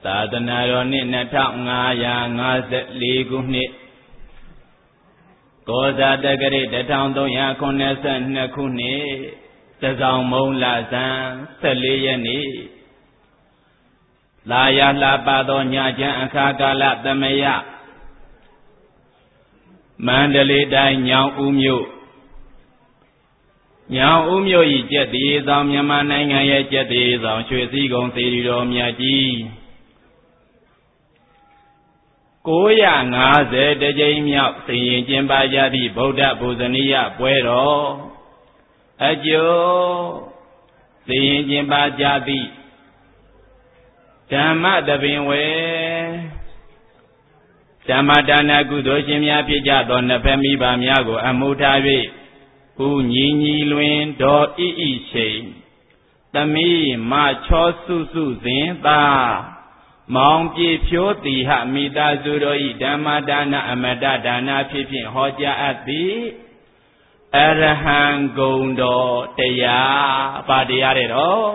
သာသနာတော်နှစ်2554ခုနှစ်ကောဇာတက္ကရာ1382ခုနှစ်တစောင်းမုံလဆန်း14ရက်နေ့လာရလှပသောညချမ်းအခါကာလသမယမန္တလေးတိုင်းညောင်ဦးမြို့၏ကျက်သေးဆောင်မြန်မာနိုင်ငံရဲ့ကျက်သေးဆောင်ရွှေစည်းကုံစေတီတော်မြတ်ကြီး950တကြိမ်မြောက်စီရင်ကျင်းပကြသည့်ဗုဒ္ဓပူဇနီယပွဲတော်အကျိုးစီရင်ကျင်းပကြသည့်ဓမ္မတပင်ဝေဓမ္မဒါနကုသိုလ်ရှင်များဖြစ်ကြသောနှစ်ဖက်မိဘများကိုအမှုထား၍ဦးညီလွင်ဒေါ်ဣရှိန်သမီးမချောစုစုစဉ်သာမောင်ပြေဖြိုးတိဟမိသားစုတို့၏ဓမ္မဒါနအမတဒါနဖြစ်ဖြင့်ဟောကြားအပ်သည်အရဟံဂုဏ်တော်တရားပါတရားတဲ့တော့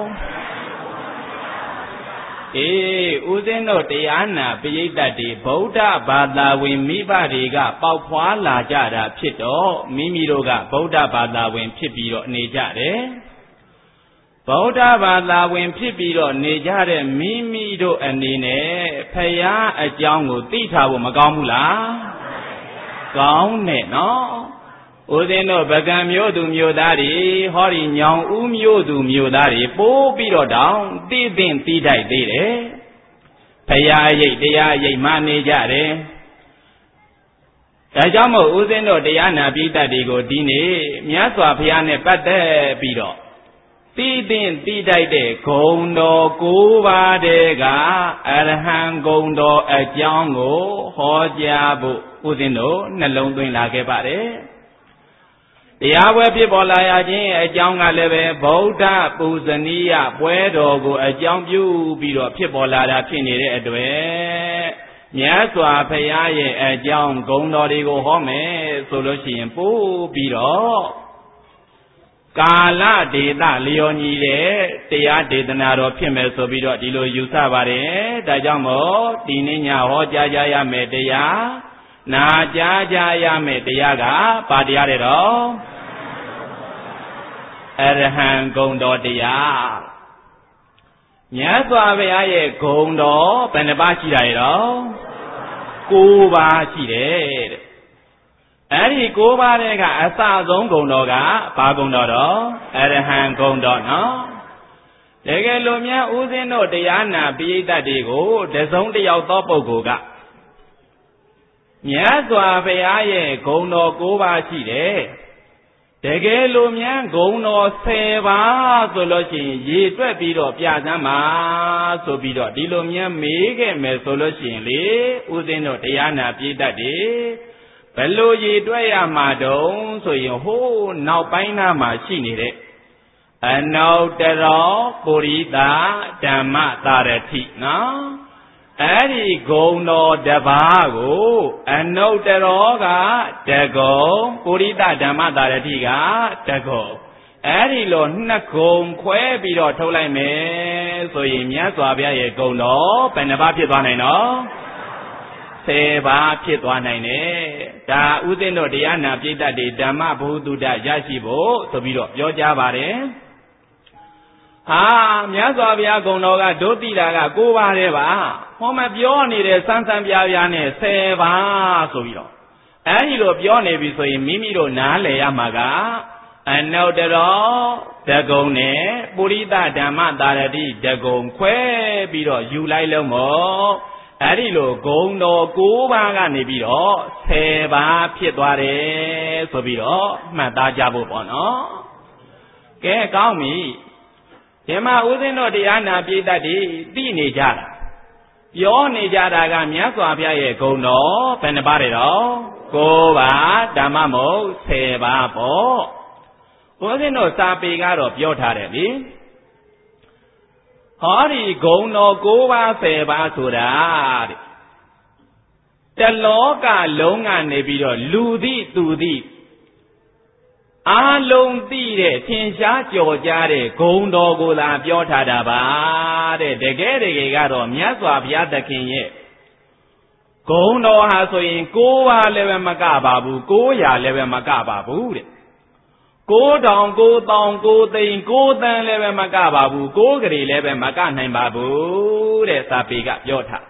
ဦးဇင်းတို့တရားနာပရိသတ်တွေဗုဒ္ဓဘာသာဝင်မိဘတွေကပေါက်ဖွာလာကြတာဖြစ်တော့မိမိတို့ကဗုဒ္ဓဘာသာဝင်ဖြစ်ပြီးတော့နေကြတယ်ဗုဒ္ဓဘာသာဝင်ဖြစ်ပြီးတော့နေကြတဲ့မိမိတို့အနေနဲ့ဖယားအကြောင်းကိုသိထားဖို့မကောင်းဘူးလားကောင်းတယ်နော်ဦးဇင်းတို့ဗကံမျိုးသူမျိုးသားတွေဟောဒီညောင်ဦးမျိုးသူမျိုးသားတွေပိုးပြီးတော့တောင်းသိသိတိုက်သေးတယ်ဖယားရိပ်တရားရိပ်မှနေကြတယ်ဒါကြောင့်မို့ဦးဇင်းတို့တရားနာပိဋကတ်တွေကိုဒီနေ့မြတ်စွာဘုရားနဲ့ပတ်သက်ပြီးတော့သိတိုက်တဲ့ဂုဏ်တော်9ပါးတည်းကအရဟံဂုဏ်တော်အကြောင်းကိုဟောကြားဖို့ဦးဇင်းတို့နှလုံးသွင်းလာခဲ့ပါတယ်တရားပွဲဖြစ်ပေါ်လာရခြင်းအကြောင်းကလည်းပဲဗုဒ္ဓပူဇနီယပွဲတော်ကိုအကြောင်းပြုပြီးတော့ဖြစ်ပေါ်လာတာဖြစ်နေတဲ့အတွက်မြတ်စွာဘုရားရဲ့အကြောင်းဂုဏ်တော်တွေကိုဟောမယ်ဆိုလို့ရှိရင်ပို့ပြီးတော့ကာလဒေသလျော်ညီတဲ့တရားဒေသနာတော်ဖြစ်မယ်ဆိုပြီးတော့ဒီလိုယူဆပါတယ်ဒါကြောင့်မို့ဒီနေ့ညဟောကြားကြရမယ်တရားနာကြားကြရမယ်တရားကဘာတရားတဲ့တော့အရဟံဂုဏ်တော်တရားမြတ်စွာဘုရားရဲ့ဂုဏ်တော်ဘယ်နှပါးရှိတာရော9ပါးရှိတယ်တဲ့အဲ့ဒီ9ပါးတဲ့ကအစဆုံးဂုဏ်တော်ကဘာဂုဏ်တော်တော့အရဟံဂုဏ်တော်နော်တကယ်လို့များဦးဇင်းတို့တရားနာပိဋကတ်တွေကိုတစုံတစ်ယောက်သောပုဂ္ဂိုလ်ကမြတ်စွာဘုရားရဲ့ဂုဏ်တော်9ပါးရှိတယ်တကယ်လို့များဂုဏ်တော်10ပါးဆိုလို့ရှိရင်ရေတွက်ပြီးတော့ပြစမ်းပါဆိုပြီးတော့ဒီလိုများမေးခဲ့မယ်ဆိုလို့ရှိရင်လေဦးဇင်းတို့တရားနာပိဋကတ်တွေဘယ်လိုရေတွက်ရမှာတုံးဆိုရင်ဟိုးနောက်ပိုင်းသားမှာရှိနေတဲ့အနုတ္တရောပုရိသဓမ္မသာရတိနော်အဲ့ဒီဂုဏ်တော်တစ်ပါးကိုအနုတ္တရောကတကုံပုရိသဓမ္မသာရတိကတကုံအဲ့ဒီလိုနှစ်ဂုံခွဲပြီးတော့ထုတ်လိုက်မယ်ဆိုရင်မြတ်စွာဘုရားရဲ့ဂုဏ်တော်ဘယ်နှပါးဖြစ်သွားနိုင်နော်10ပါးဖြစ်သွားနိုင်တယ်ဒါဥစဉ်တို့တရားနာပိဋကတ်တွေဓမ္မဘုသူတ္တရရှိဖို့ဆိုပြီးတော့ပြောကြားပါတယ်မြတ်စွာဘုရားဂုဏ်တော်ကဒုတိယက9ပါးတည်းပါဟောမပြောနေတဲ့စမ်းပြားနဲ့10ပါးဆိုပြီးတော့အဲဒီလိုပြောနေပြီဆိုရင်မိမိတို့နားလည်ရမှာကအနုတ္တရောတကုံနဲ့ပုရိသဓမ္မသာရတိတကုံခွဲပြီးတော့ယူလိုက်လုံးမို့အဲ့ဒီလိုဂုဏ်တော်9ပါးကနေပြီးတော့10ပါးဖြစ်သွားတယ်ဆိုပြီးတော့မှတ်သားကြဖို့ပေါ့နော်ကဲကောင်းပြီဒီမှာဦးဇင်းတို့တရားနာပိဋကတ်တွေသိနေကြတာပြောနေကြတာကမြတ်စွာဘုရားရဲ့ဂုဏ်တော်ဘယ်နှပါးလဲတော့9ပါးဓမ္မမဟုတ်10ပါးပေါ့ဦးဇင်းတို့စာပေကတော့ပြောထားတယ်လေဟောဒီဂုဏ်တော်9ပါး10ပါးဆိုတာတဲ့တလောကလုံးကနေပြီးတော့လူသည်သူသည်အားလုံးသိတဲ့ထင်ရှားကြော်ကြားတဲ့ဂုဏ်တော်ကိုသာပြောထားတာပါတဲ့တကယ်ကတော့မြတ်စွာဘုရားသခင်ရဲ့ဂုဏ်တော်ဟာဆိုရင်9ပါးလည်းပဲမကပါဘူး900လည်းပဲမကပါဘူးတဲ့9000 9000 9သိန်း9သန်းလည်းပဲမကပါဘူး9ကလေးလည်းပဲမကနိုင်ပါဘူးတဲ့စာပေကပြောထား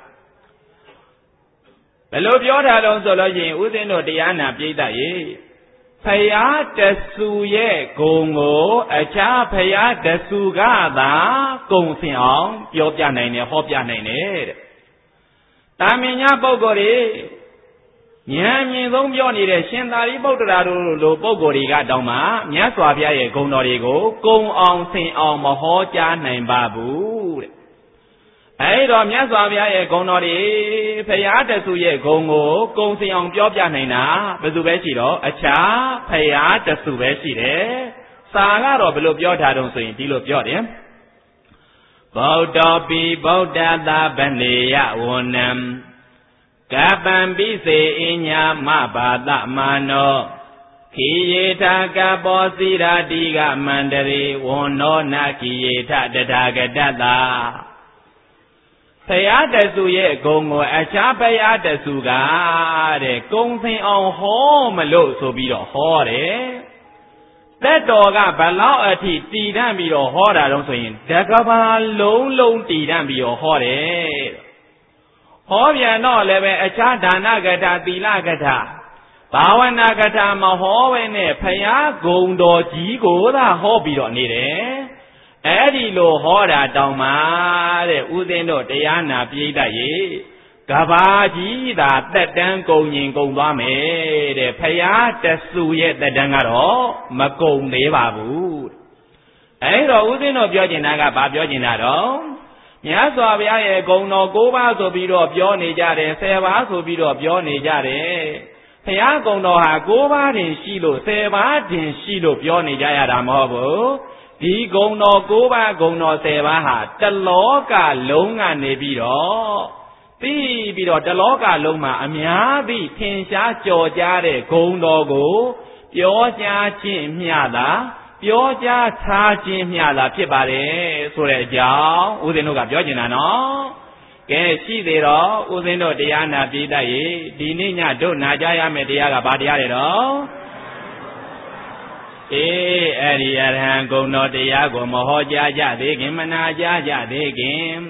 ဘယ်လိုပြောထားလို့ဆိုလို့ရှိရင်ဥစဉ်တို့တရားနာပိဋကရေဖယားတဆူရဲ့ဂုံကိုအခြားဖယားတဆူကသာကုံစင်အောင်ပြောပြနိုင်တယ်ဟောပြနိုင်တယ်တဲ့တာမင်ညာပုဂ္ဂိုလ်တွေဉာဏ်မြင်ဆုံးပြောနေတဲ့ရှင်သာရိပုတ္တရာတို့လိုပုဂ္ဂိုလ်တွေကတောင်းမှမြတ်စွာဘုရားရဲ့ဂုဏ်တော်တွေကိုကုံအောင်စင်အောင်မဟောကြားနိုင်ပါဘူးတဲ့အဲ့တော့မြတ်စွာဘုရားရဲ့ဂုဏ်တော်တွေဖယားတဆူရဲ့ဂုဏ်ကိုကုံစင်အောင်ပြောပြနိုင်တာဘယ်သူပဲရှိတော့အခြားဖယားတဆူပဲရှိတယ်စာကတော့ဘယ်လိုပြောထားတုံးဆိုရင်ဒီလိုပြောတယ်ဗုဒ္ဓပိဗုဒ္ဓသာဗနေယဝနံကပ္ပံပိစေအညာမဘာတမနောခိယေထာကပောစီရာတိကမန္တရေဝနောနာခိယေထတထာဂတတဖယားတဆူရဲ့ဂုံကိုအခြားဖယားတဆူကတဲ့ကုံစင်အောင်ဟောမလို့ဆိုပြီးတော့ဟောတယ်သက်တော်ကဘလောက်အထိတည်တံ့ပြီးတော့ဟောတာတော့ဆိုရင်တကဘာလုံးတည်တံ့ပြီးတော့ဟောတယ်ဟောပြန်တော့လည်းပဲအခြားဒါနကထာသီလကထာဘာဝနာကထာမဟောဘဲနဲ့ဖယားဂုံတော်ကြီးကိုသာဟောပြီးတော့နေတယ်အဲ့ဒီလိုဟောတာတောင်မှတဲ့ဥစဉ်တို့တရားနာပိဋကရေကဘာကြီးသာတက်တန်းကုန်ရင်ကုန်သွားမယ်တဲ့ဖယားတဆူရဲ့တက်တန်းကတော့မကုန်သေးပါဘူးအဲ့တော့ဥစဉ်တို့ပြောချင်တာကဘာပြောချင်တာတော့မြတ်စွာဘုရားရဲ့ဂုဏ်တော်9ပါးဆိုပြီးတော့ပြောနေကြတယ်10ပါးဆိုပြီးတော့ပြောနေကြတယ်ဘုရားဂုဏ်တော်ဟာ9ပါးတင်ရှိလို့10ပါးတင်ရှိလို့ပြောနေကြရတာမဟုတ်ဘူးဒီဂုဏ်တော်9ပါးဂုဏ်တော်10ပါးဟာတလောကလုံးကနေပြီးတော့ပြီးတော့တလောကလုံးမှာအများသိထင်ရှားကြော်ကြားတဲ့ဂုဏ်တော်ကိုပြောကြားခြင်းမျှသာပြောကြားထားခြင်းမျှသာဖြစ်ပါတယ်ဆိုတဲ့အကြောင်းဦးဇင်းတို့ကပြောချင်တာနော်ကဲရှိသေးတော့ဦးဇင်းတို့တရားနာပိဋကရေဒီနေ့ညတို့နာကြရမယ့်တရားကဘာတရားလဲတော့အဲ့ဒီအရဟံဂုဏ်တော်တရားကိုမဟောကြားကြသေးခင်မနာကြားကြသေးခင်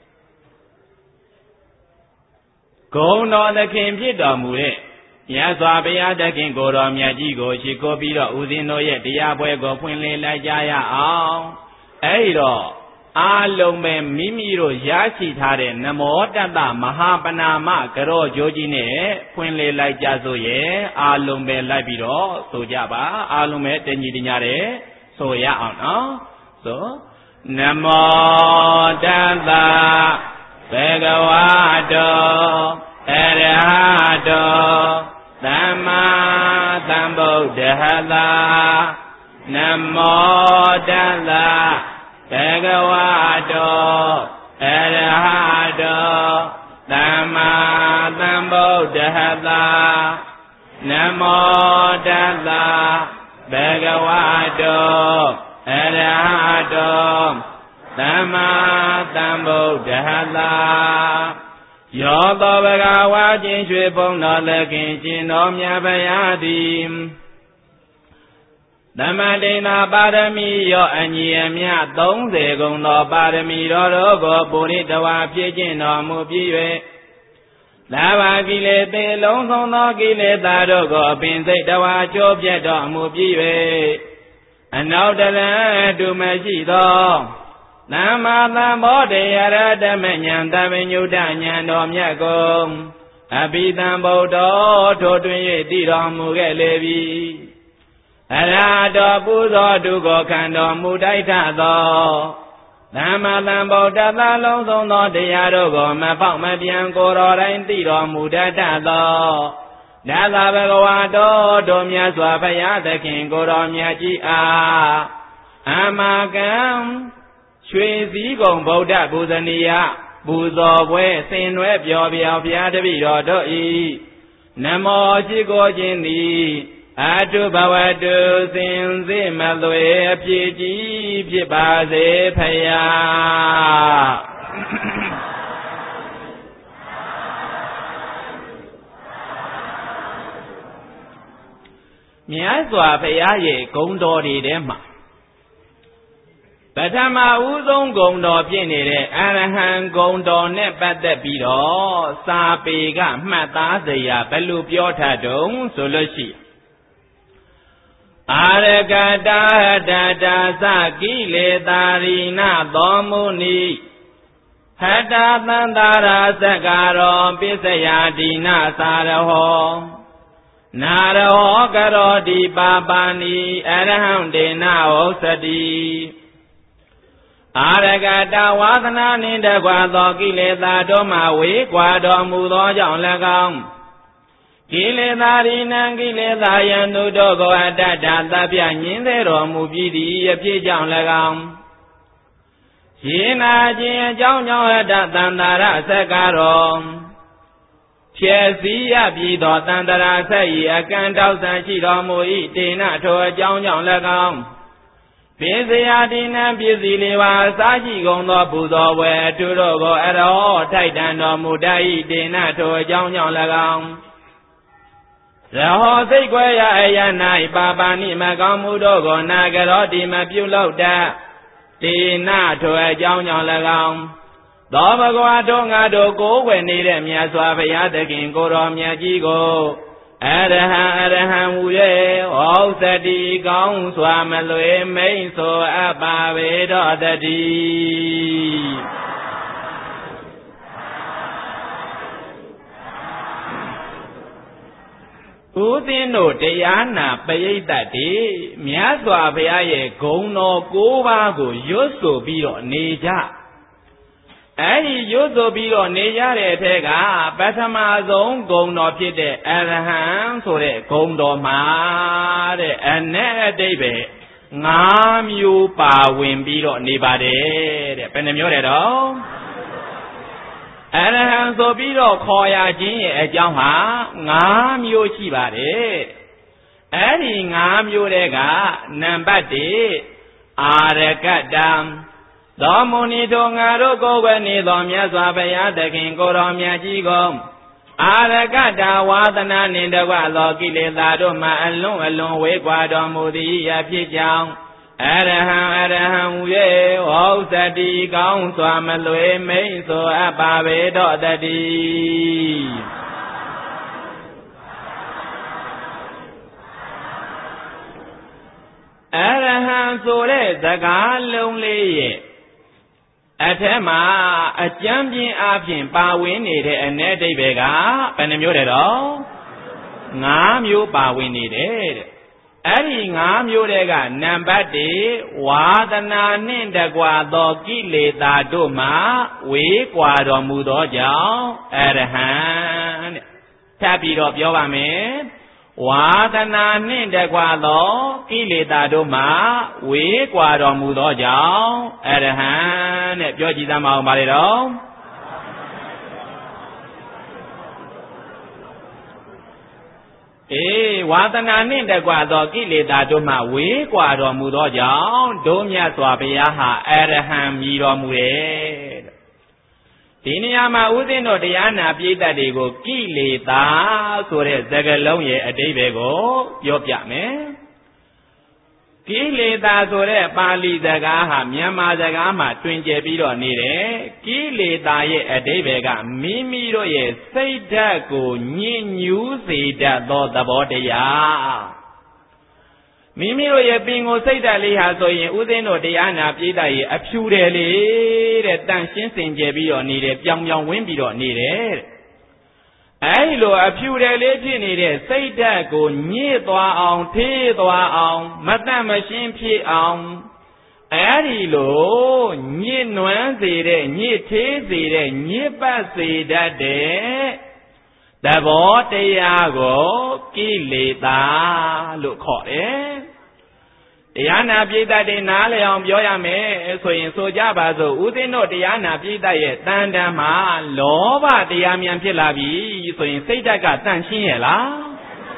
ဂုဏ်တော်သခင်ဖြစ်တော်မူတဲ့မြတ်စွာဘုရားသခင်ကိုယ်တော်မြတ်ကြီးကိုရှိခိုးပြီးတော့ဦးဇင်းတို့ရဲ့တရားပွဲကိုဖွင့်လှစ်လိုက်ကြရအောင်အဲ့တော့အာလုံးပဲမိမိတို့ရရှိထားတဲ့နမောတတ္တမဟာပနာမကရောကြိုးကြီးနဲ့ဖွင့်လှစ်လိုက်ကြစို့ရဲ့အာလုံးပဲလိုက်ပြီးတော့ဆိုကြပါအာလုံးပဲတညီတညာတဲ့ဆိုရအောင်နော်ဆိုနမောတတ္တဘဂဝတောအရဟတောသမ္မာသမ္ဗုဒ္ဓဟတာနမောတတ္တဘဂဝတောအရဟတောသမ္မာသမ္ဗုဒ္ဓဟတာနမောတတ္တဘဂဝတောအရဟတောသမ္မာသမ္ဗုဒ္ဓဟတာယောသောဘဂဝါချင်းရွှေဘုံတော်သခင်ရှင်တော်မြတ်ဗျာသည်သမန္တိနာပါရမီရောအညီအမျှ30ကုန်သောပါရမီတော်တို့ကိုပုရိတဝါဖြစ်ခြင်းတော်မူပြီး၍လာဘာကိလေသေလုံးဆုံးသောကိလေသာတို့ကိုအပင်စိတ်တဝါချိုးပြတ်တော်မူပြီး၍အနောက်တရံတူမရှိသောသမ္မာသမ္ဗောဓိယရတမဉ္ဇဉ်တပညုတဉ္ဇဉ်တော်မြတ်ကိုအဘိဓမ္ဗုဒ္ဓထိုတွင်၍တည်တော်မူခဲ့လေပြီအရဟတောပူဇော်တုကိုခံတော်မူတိုက်ထသောသမ္မာသမ္ဗုဒ္ဓသာလုံးစုံသောတရားတို့ကိုမပေါက်မပြန်ကိုယ်တော်တိုင်းတည်တော်မူတတ်သောဒါသာဘဂဝါတော်တို့မြတ်စွာဘုရားသခင်ကိုယ်တော်မြတ်ကြီးအားအမကံရွှေစည်းကုံဗုဒ္ဓပူဇနီယပူဇော်ပွဲဆင်နွယ်ပျော်ပြောင်ဘုရားတပည့်တော်တို့ဤနမောရှိခိုးခြင်းသည် Atu bhavatu sinsi malwe apiji pibase phayaမြတ်စွာဘုရားရဲ့ဂုဏ်တော်တွေထဲမှာပထမဦးဆုံးဂုဏ်တော်ဖြစ်နေတဲ့အရဟံဂုဏ်တော်နဲ့ပတ်သက်ပြီးတော့စာပေကမှတ်သားစရာဘယ်လိုပြောထားတုံးဆိုလို့ရှိအာရကတာဟတတာသကိလေသာရိဏသောမုနိဟတသန္တာရာသက္ကာရောပိစယာတိနသာရဟောနာရောကရောတိပါပါဏိအရဟံဒေနဝုသတိအာရကတဝါသနာနှင့်တကွာသောကိလေသာတို့မှဝေးကွာတော်မူသောကြောင့်၎င်းကိလေသာရိဏံကိလေသာယံတို့ကိုအတ္တတသဗ္ဗညင်းသေးတော်မူပြီးသည်အဖြစ်ကြောင့်၎င်းယေနာခြင်းအကြောင်းကြောင့်အတ္တသန္တာရသက္ကာရောဖြည့်စည်းရပြီးသောတန္တရာဆက်၏အကန့်တောက်ဆံရှိတော်မူ၏တေနထိုအကြောင်းကြောင့်၎င်းပိစယာတိနံပစ္စည်းလေးပါးစားရှိကုန်သောပူဇော်ဝယ်အထုတို့ကိုအရောထိုက်တန်တော်မူတတ်၏တေနထိုအကြောင်းကြောင့်၎င်းရဟောစိတ်ခွဲရအယ၌ပါပါဏိမကောင်းမှုတို့ကိုနာကရောတိမပြုလုပ်တတ်တေနထိုအကြောင်းကြောင့်၎င်းသောဘဂဝါတို့ငါတို့ကိုယ်ွယ်နေတဲ့မြတ်စွာဘုရားသခင်ကိုယ်တော်မြတ်ကြီးကိုအရဟံဟူ၍ဟောသတိကောင်းစွာမလွေမိန်ဆိုအပ်ပါပေတော်တည်းဦးဇင်းတို့တရားနာပရိသတ်တွေမြတ်စွာဘုရားရဲ့ဂုဏ်တော်၉ပါးကိုရွတ်ဆိုပြီးတော့နေကြအဲ့ဒီရွတ်ဆိုပြီးတော့နေကြတဲ့အထက်ကပထမဆုံးဂုဏ်တော်ဖြစ်တဲ့အရဟံဆိုတဲ့ဂုဏ်တော်မှာတဲ့အ내အတိတ်ပဲ၅မျိုးပါဝင်ပြီးတော့နေပါတယ်တဲ့ဘယ်နှမျိုးလဲတော့အရဟံဆိုပြီးတော့ခေါ်ရခြင်းရဲ့အကြောင်းဟာ၅မျိုးရှိပါတယ်အဲ့ဒီ၅မျိုးတွေကနံပါတ်1အာရကတံသောမုန်ီတို့ငါတို့ကိုယ်ပဲနေသောမြတ်စွာဘုရားသခင်ကိုယ်တော်မြတ်ကြီးကိုအာရကတဝါသနာနှင့်တကွသောကိလေသာတို့မှအလွန်ဝေးကွာတော်မူသည်အဖြစ်ကြောင့်အရဟံဟူ၍ဟောသတိကောင်းစွာမလွေမိန်ဆိုအပ်ပါပေတော်တည်းအရဟံဆိုတဲ့စကားလုံးလေးရဲ့အထက်မှာအကျမ်းပြင်းအပြင်ပါဝင်နေတဲ့အ내အဓိပ္ပာယ်ကဘယ်နှမျိုးလဲတော့၅မျိုးပါဝင်နေတယ်တဲ့အဲ့ဒီ၅မျိုးတွေကနံပါတ်1ဝါသနာနှင့်တကွာသောကိလေသာတို့မှဝေးကွာတော်မူသောကြောင့်အရဟံတဲ့ထပ်ပြီးတော့ပြောပါမယ်ဝါသနာနှင့်တကွာသောကိလေသာတို့မှဝေးကွာတော်မူသောကြောင့်အရဟံတဲ့ပြောကြည့်သမ်းပါအောင်ပါလေတော့ဝါသနာနှင့်တကွာသောကိလေသာတို့မှဝေးကွာတော်မူသောကြောင့်ဒုမြတ်စွာဘုရားဟာအရဟံမြည်တော်မူတယ်ဒီနေရာမှာဦးဇင်းတို့တရားနာပရိသတ်တွေကိုကိလေသာဆိုတဲ့စကားလုံးရဲ့အဓိပ္ပာယ်ကိုပြောပြမယ်ကိလေသာဆိုတဲ့ပါဠိစကားဟာမြန်မာစကားမှာတွင်ကျယ်ပြီးတော့နေတယ်ကိလေသာရဲ့အဓိပ္ပာယ်ကမိမိတို့ရဲ့စိတ်ဓာတ်ကိုညစ်ညူးစေတတ်သောသဘောတရားမိမိတို့ရဲ့ပင်ကိုစိတ်ဓာတ်လေးဟာဆိုရင်ဦးဇင်းတို့တရားနာပရိသတ်ရဲ့အဖြူတယ်လေတဲ့တန့်ရှင်းစင်ကြယ်ပြီးတော့နေတယ်ပြောင်ပြောင်ဝင်းပြီးတော့နေတယ်အဲဒီလိုအဖြူတယ်လေးဖြစ်နေတဲ့စိတ်ဓာတ်ကိုညစ်သွားအောင်ထေးသွားအောင်မတန့်မရှင်းဖြစ်အောင်အဲဒီလိုညစ်နွမ်းစေတဲ့ညစ်သေးစေတဲ့ညစ်ပတ်စေတတ်တဲ့သဘောတရားကိုကိလေသာလို့ခေါ်တယ်တရားနာပရိသတ်တွေနားလည်အောင်ပြောရမယ်ဆိုရင်ဆိုကြပါစို့ဦးဇင်းတို့တရားနာပရိသတ်ရဲ့တန်တန်မှာလောဘတရားမြန်ဖြစ်လာပြီဆိုရင်စိတ်ဓာတ်ကတန့်ရှင်းရဲ့လား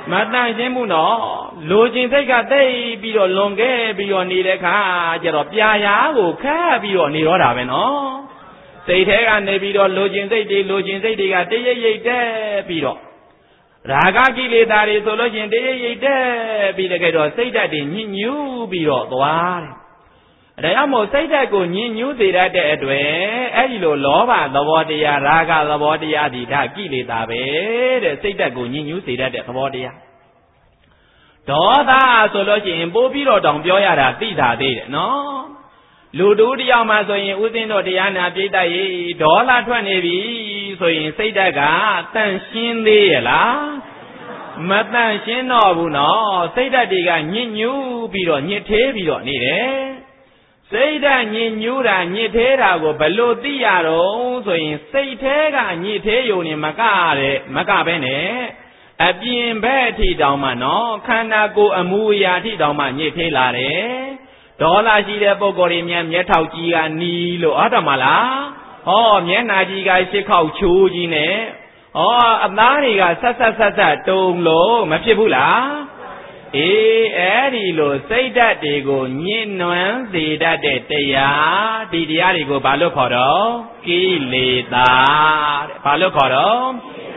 မတန့်ရှင်းမှုနော်လူချင်းစိတ်ကတိတ်ပြီးတော့လွန်ခဲ့ပြီးတော့နေတဲ့ခါကျတော့ပြာရာကိုခတ်ပြီးတော့နေတော့တာပဲနော်စိတ်ထဲကနေပြီးတော့လူချင်းစိတ်တွေကတရိပ်ရိပ်တက်ပြီးတော့ရာဂကိလေသာတွေဆိုလို့ချင်းတရိပ်ရိပ်တက်ပြီးတကယ်တော့စိတ်ဓာတ်တွေညစ်ညူးပြီးတော့သွားတယ်ဒါကြောင့်မို့စိတ်ဓာတ်ကိုညစ်ညူးစေတတ်တဲ့အတွက်အဲ့ဒီလိုလောဘသဘောတရားရာဂသဘောတရားဒီဒါကိလေသာပဲတဲ့စိတ်ဓာတ်ကိုညစ်ညူးစေတတ်တဲ့သဘောတရားဒေါသဆိုလို့ရှိရင်ပို့ပြီးတော့တောင်ပြောရတာသိတာသေးတယ်နော်လူတူတယောက်မှဆိုရင်ဥစဉ်တော့တရားနာပြိတ္တရေဒေါသထွက်နေပြီဆိုရင်စိတ်ဓာတ်ကတန့်ရှင်းသေးရဲ့လားမတန့်ရှင်းတော့ဘူးနော်စိတ်ဓာတ်တွေကညစ်ညူးပြီးတော့ညစ်သေးပြီးတော့နေတယ်စိတ်ဓာတ်ညစ်ညူးတာညစ်သေးတာကိုဘယ်လိုသိရတော့ဆိုရင်စိတ်ထဲကညစ်သေးယုံနေမကပဲနဲ့အပြင်ဘက်အထိတောင်မှနော်ခန္ဓာကိုယ်အမူအရာအထိတောင်မှညစ်သေးလာတယ်ဒေါသရှိတဲ့ပုဂ္ဂိုလ်တွေများမျက်ထောက်ကြီးကနီးလို့ဟုတ်တယ်မလားဟောမျက်နာကြီးကရှစ်ခေါက်ချိုးကြီးနဲ့ဟောအသားတွေကဆက်တုံလို့မဖြစ်ဘူးလားအေးအဲ့ဒီလိုစိတ်ဓာတ်တွေကိုညှဉ်းနှွမ်းစေတတ်တဲ့တရားဒီတရားတွေကိုဘာလို့ခေါ်တော့ကိလေသာတဲ့ဘာလို့ခေါ်တော့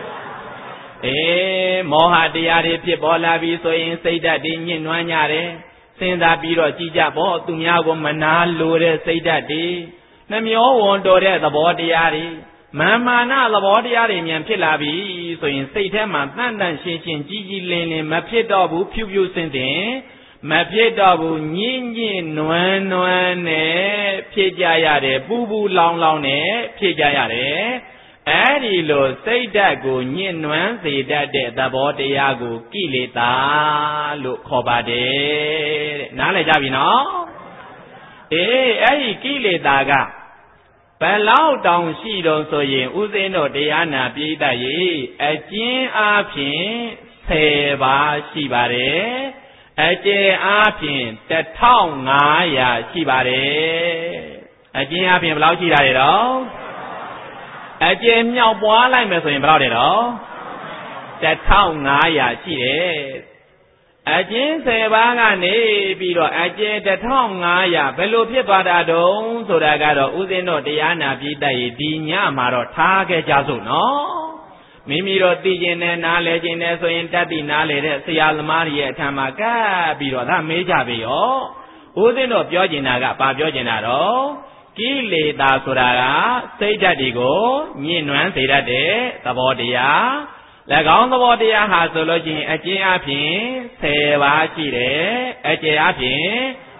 မောဟတရားတွေဖြစ်ပေါ်လာပြီဆိုရင်စိတ်ဓာတ်တွေညှဉ်းနှွမ်းကြတယ်စဉ်းစားပြီးတော့ကြည်ကြပေါ့သူများကိုမနာလိုတဲ့စိတ်ဓာတ်တွေနှမျောဝန်တော်တဲ့သဘောတရားတွေမာနသဘောတရားတွေမြန်ဖြစ်လာပြီဆိုရင်စိတ်ထဲမှာတန့်ရှင်းရှင်းကြီးလင်းမဖြစ်တော့ဘူးဖြူဖြူစင်စင်မဖြစ်တော့ဘူးညင်နွမ်းနဲ့ဖြစ်ကြရတယ်ပူလောင်နဲ့ဖြစ်ကြရတယ်အဲ့ဒီလိုစိတ်ဓာတ်ကိုညှဉ်းနှွမ်းစေတတ်တဲ့သဘောတရားကိုကိလေသာလို့ခေါ်ပါတယ်တဲ့နားလည်ကြပြီနော်အဲ့ဒီကိလေသာကဘယ်လောက်တောင်ရှိတော့ဆိုရင်ဥစဉ်တို့တရားနာပြိတ္တရေအကျဉ်းအားဖြင့်10ပါးရှိပါတယ်အကျယ်အားဖြင့်1500ရှိပါတယ်အကျဉ်းအားဖြင့်ဘယ်လောက်ရှိတာလဲတော့အကျယ်မြောက်ပွားလိုက်မယ်ဆိုရင်ဘယ်လောက်လဲတော့1500ရှိတယ်အကျဉ်း10ပါးကနေပြီးတော့အကျယ်1500ဘယ်လိုဖြစ်သွားတာတုံးဆိုတာကတော့ဥစဉ်တော့တရားနာပြိတ္တရေဒီညမှာတော့ထားခဲ့ကြစို့နော်မိမိတို့သိကျင်တဲ့နားလည်ကျင်တဲ့ဆိုရင်တတ်သိနားလည်တဲ့ဆရာသမားတွေရဲ့အထံမှာကပ်ပြီးတော့ဒါမေးကြပြီရောဥစဉ်တော့ပြောကျင်တာကဘာပြောကျင်တာတော့ကိလေသာဆိုတာကစိတ်ဓာတ်တွေကိုညှဉ်းနှွမ်းစေတတ်တဲ့သဘောတရား၎င်းသဘောတရားဟာဆိုလို့ချင်းအကျဉ်းအပြင်10ပါးရှိတယ်အကျယ်အပြင်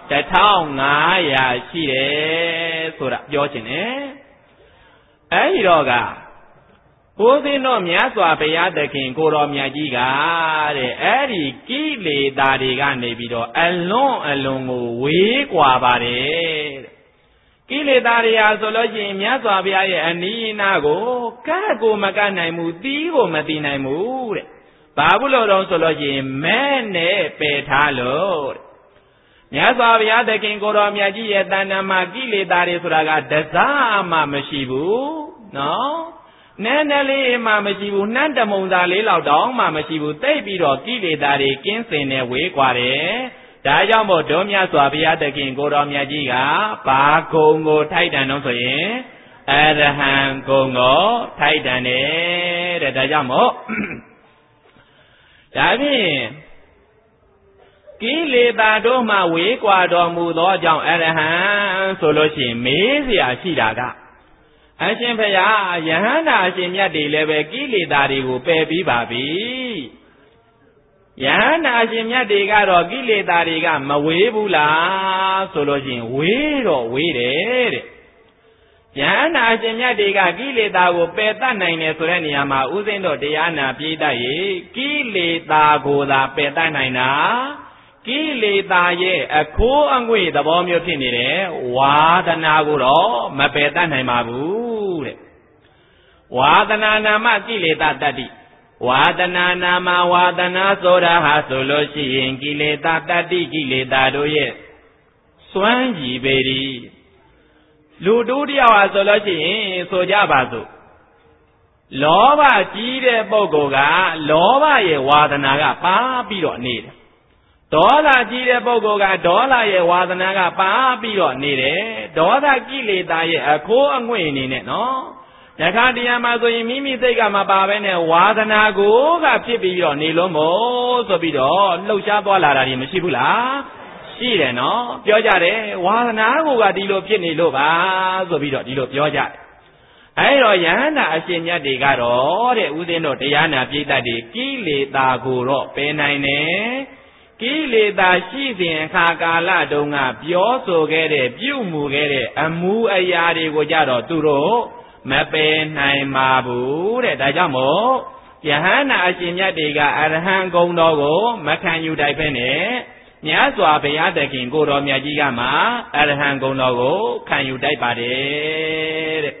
1500ရှိတယ်ဆိုတာပြောချင်တယ်အဲဒီတော့ကဘုရားတော်မြတ်စွာဘုရားသခင်ကိုတော်မြတ်ကြီးကတဲ့အဲ့ဒီကိလေသာတွေကနေပြီးတော့အလွန်ကိုဝေးကွာပါတယ်တဲ့ကိလေသာတွေဟာဆိုလို့ရှိရင်မြတ်စွာဘုရားရဲ့အနိယနာကိုကဲ့ကိုမကနိုင်ဘူးတီးကိုမတီးနိုင်ဘူးတဲ့ဘာဘူးလို့တော့ဆိုလို့ရှိရင်မဲနဲ့ပယ်ထားလို့တဲ့မြတ်စွာဘုရားသခင်ကိုတော်မြတ်ကြီးရဲ့တဏ္ဍာမှာကိလေသာတွေဆိုတာကတစားမှမရှိဘူးနော်နည်းနည်းလေးမှမရှိဘူးနှမ်းတမုံသာလေးလောက်တောင်မှမရှိဘူးတိတ်ပြီးတော့ကိလေသာတွေကင်းစင်နေဝေးกว่าတယ်ဒါကြောင့်မို့ဒုမြတ်စွာဘုရားသခင်ကိုတော်မြတ်ကြီးကဘာဂုံကိုထိုက်တန်တော့ဆိုရင်အရဟံဂုံကိုထိုက်တန်တယ်တဲ့ဒါကြောင့်မို့ဒါဖြင့်ကိလေသာတို့မှဝေးကွာတော်မူသောကြောင့်အရဟံဆိုလို့ရှိရင်မေးเสียရှိတာကအရှင်ဘုရားယဟန္တာအရှင်မြတ်တွေလည်းပဲကိလေသာတွေကိုပယ်ပြီးပါပြီယဟန္တာအရှင်မြတ်တွေကတော့ကိလေသာတွေကမဝေးဘူးလားဆိုလို့ရှိရင်ဝေးတော့ဝေးတယ်တဲ့ယဟန္တာအရှင်မြတ်တွေကကိလေသာကိုပယ်တတ်နိုင်တယ်ဆိုတဲ့နေရာမှာဥစဉ်တော့တရားနာပြိတ္တရေကိလေသာကိုသာပယ်တတ်နိုင်တာကိလေသာရဲ့အခိုးအငွေ့သဘောမျိုးဖြစ်နေတဲ့ဝါဒနာကိုတော့မပယ်တတ်နိုင်ပါဘူးတဲ့ဝါဒနာနာမကိလေသာတတ္တိဝါဒနာနာမဝါဒနာဆိုတာဟာဆိုလို့ရှိရင်ကိလေသာတတ္တိကိလေသာတို့ရဲ့စွမ်းကြည်ပေသည်လူတူတယောက်ဟာဆိုလို့ရှိရင်ဆိုကြပါစို့လောဘကြီးတဲ့ပုဂ္ဂိုလ်ကလောဘရဲ့ဝါဒနာကပါပြီးတော့နေတယ်ဒေါသကြီးတဲ့ပုဂ္ဂိုလ်ကဒေါသရဲ့ဝါဒနာကပါပြီးတော့နေတယ်ဒေါသကိလေသာရဲ့အခိုးအငွေ့အနေနဲ့နော်ယခတရားမှာဆိုရင်မိမိစိတ်ကမပါဘဲနဲ့ဝါဒနာကိုကဖြစ်ပြီးတော့နေလို့မို့ဆိုပြီးတော့လှုပ်ရှားသွားလာတာတွေမရှိဘူးလားရှိတယ်နော်ပြောကြတယ်ဝါဒနာကိုကဒီလိုဖြစ်နေလို့ပါဆိုပြီးတော့ဒီလိုပြောကြတယ်အဲ့တော့ယဟန္တာအရှင်မြတ်တွေကတော့တဲ့ဥစဉ်တို့တရားနာပြိတ္တတွေကိလေသာကိုတော့ပယ်နိုင်တယ်ကိလေသာရှိစဉ်အခါကာလတုန်းကပြောဆိုခဲ့တဲ့ပြုမှုခဲ့တဲ့အမှုအရာတွေကိုကြတော့သူတို့မပယ်နိုင်ပါဘူးတဲ့ဒါကြောင့်မို့ယဟန္တာအရှင်မြတ်တွေကအရဟံဂုဏ်တော်ကိုမခံယူတိုက်ဖက်နဲ့မြတ်စွာဘုရားသခင်ကိုတော်မြတ်ကြီးကမှအရဟံဂုဏ်တော်ကိုခံယူတိုက်ပါတယ်တဲ့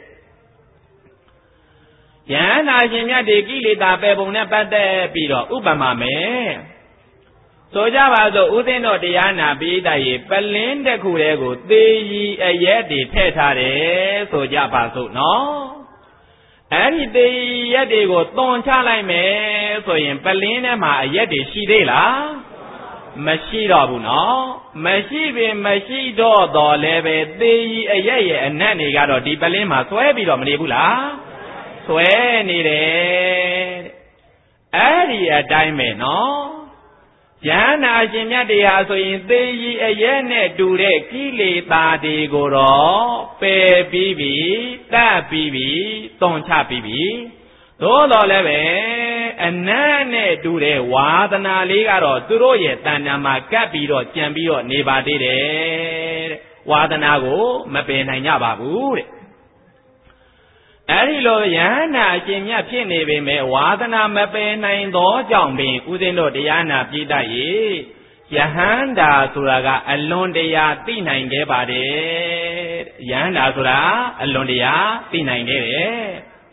ယဟန္တာရှင်မြတ်တွေကိလေသာပယ်ပုံနဲ့ပတ်သက်ပြီးတော့ဥပမာမယ်ဆိုကြပါစို့ဥစဉ်တော်တရားနာပိဋကရေပလင်းတစ်ခုတည်းကိုသေရီအရက်တွေထည့်ထားတယ်ဆိုကြပါစို့နော်အဲ့ဒီသေရီရက်တွေကိုသွန်ချလိုက်မယ်ဆိုရင်ပလင်းထဲမှာအရက်တွေရှိသေးလားမရှိတော့ဘူးနော်မရှိပင်မရှိတော့တော်လည်းပဲသေရီအရက်ရဲ့အနက်တွေကတော့ဒီပလင်းမှာဆွဲပြီးတော့မနေဘူးလားဆွဲနေတယ်အဲ့ဒီအတိုင်းပဲနော်ယန္နာရှင်မြတ်တွေဟာဆိုရင်သေရီအရဲ့နဲ့တူတဲ့ကိလေသာတွေကိုတော့ပယ်ပြီးပြီတတ်ပြီးပြီသွန်ချပြီးပြီသို့တော်လည်းပဲအနတ်နဲ့တူတဲ့ဝါဒနာလေးကတော့သူတို့ရဲ့တဏ္ဍာမှာကပ်ပြီးတော့ကြံပြီးတော့နေပါသေးတယ်တဲ့ဝါဒနာကိုမပယ်နိုင်ကြပါဘူးတဲ့အဲ့ဒီလိုယဟန္တာအရှင်မြတ်ဖြစ်နေပေမဲ့ဝါဒနာမပယ်နိုင်သောကြောင့်ပင်ဥစဉ်တို့တရားနာပြိတ္တရေယဟန္တာဆိုတာကအလွန်တရာသိနိုင်ခဲ့ပါတယ်ယဟန္တာဆိုတာအလွန်တရာသိနိုင်ခဲ့တယ်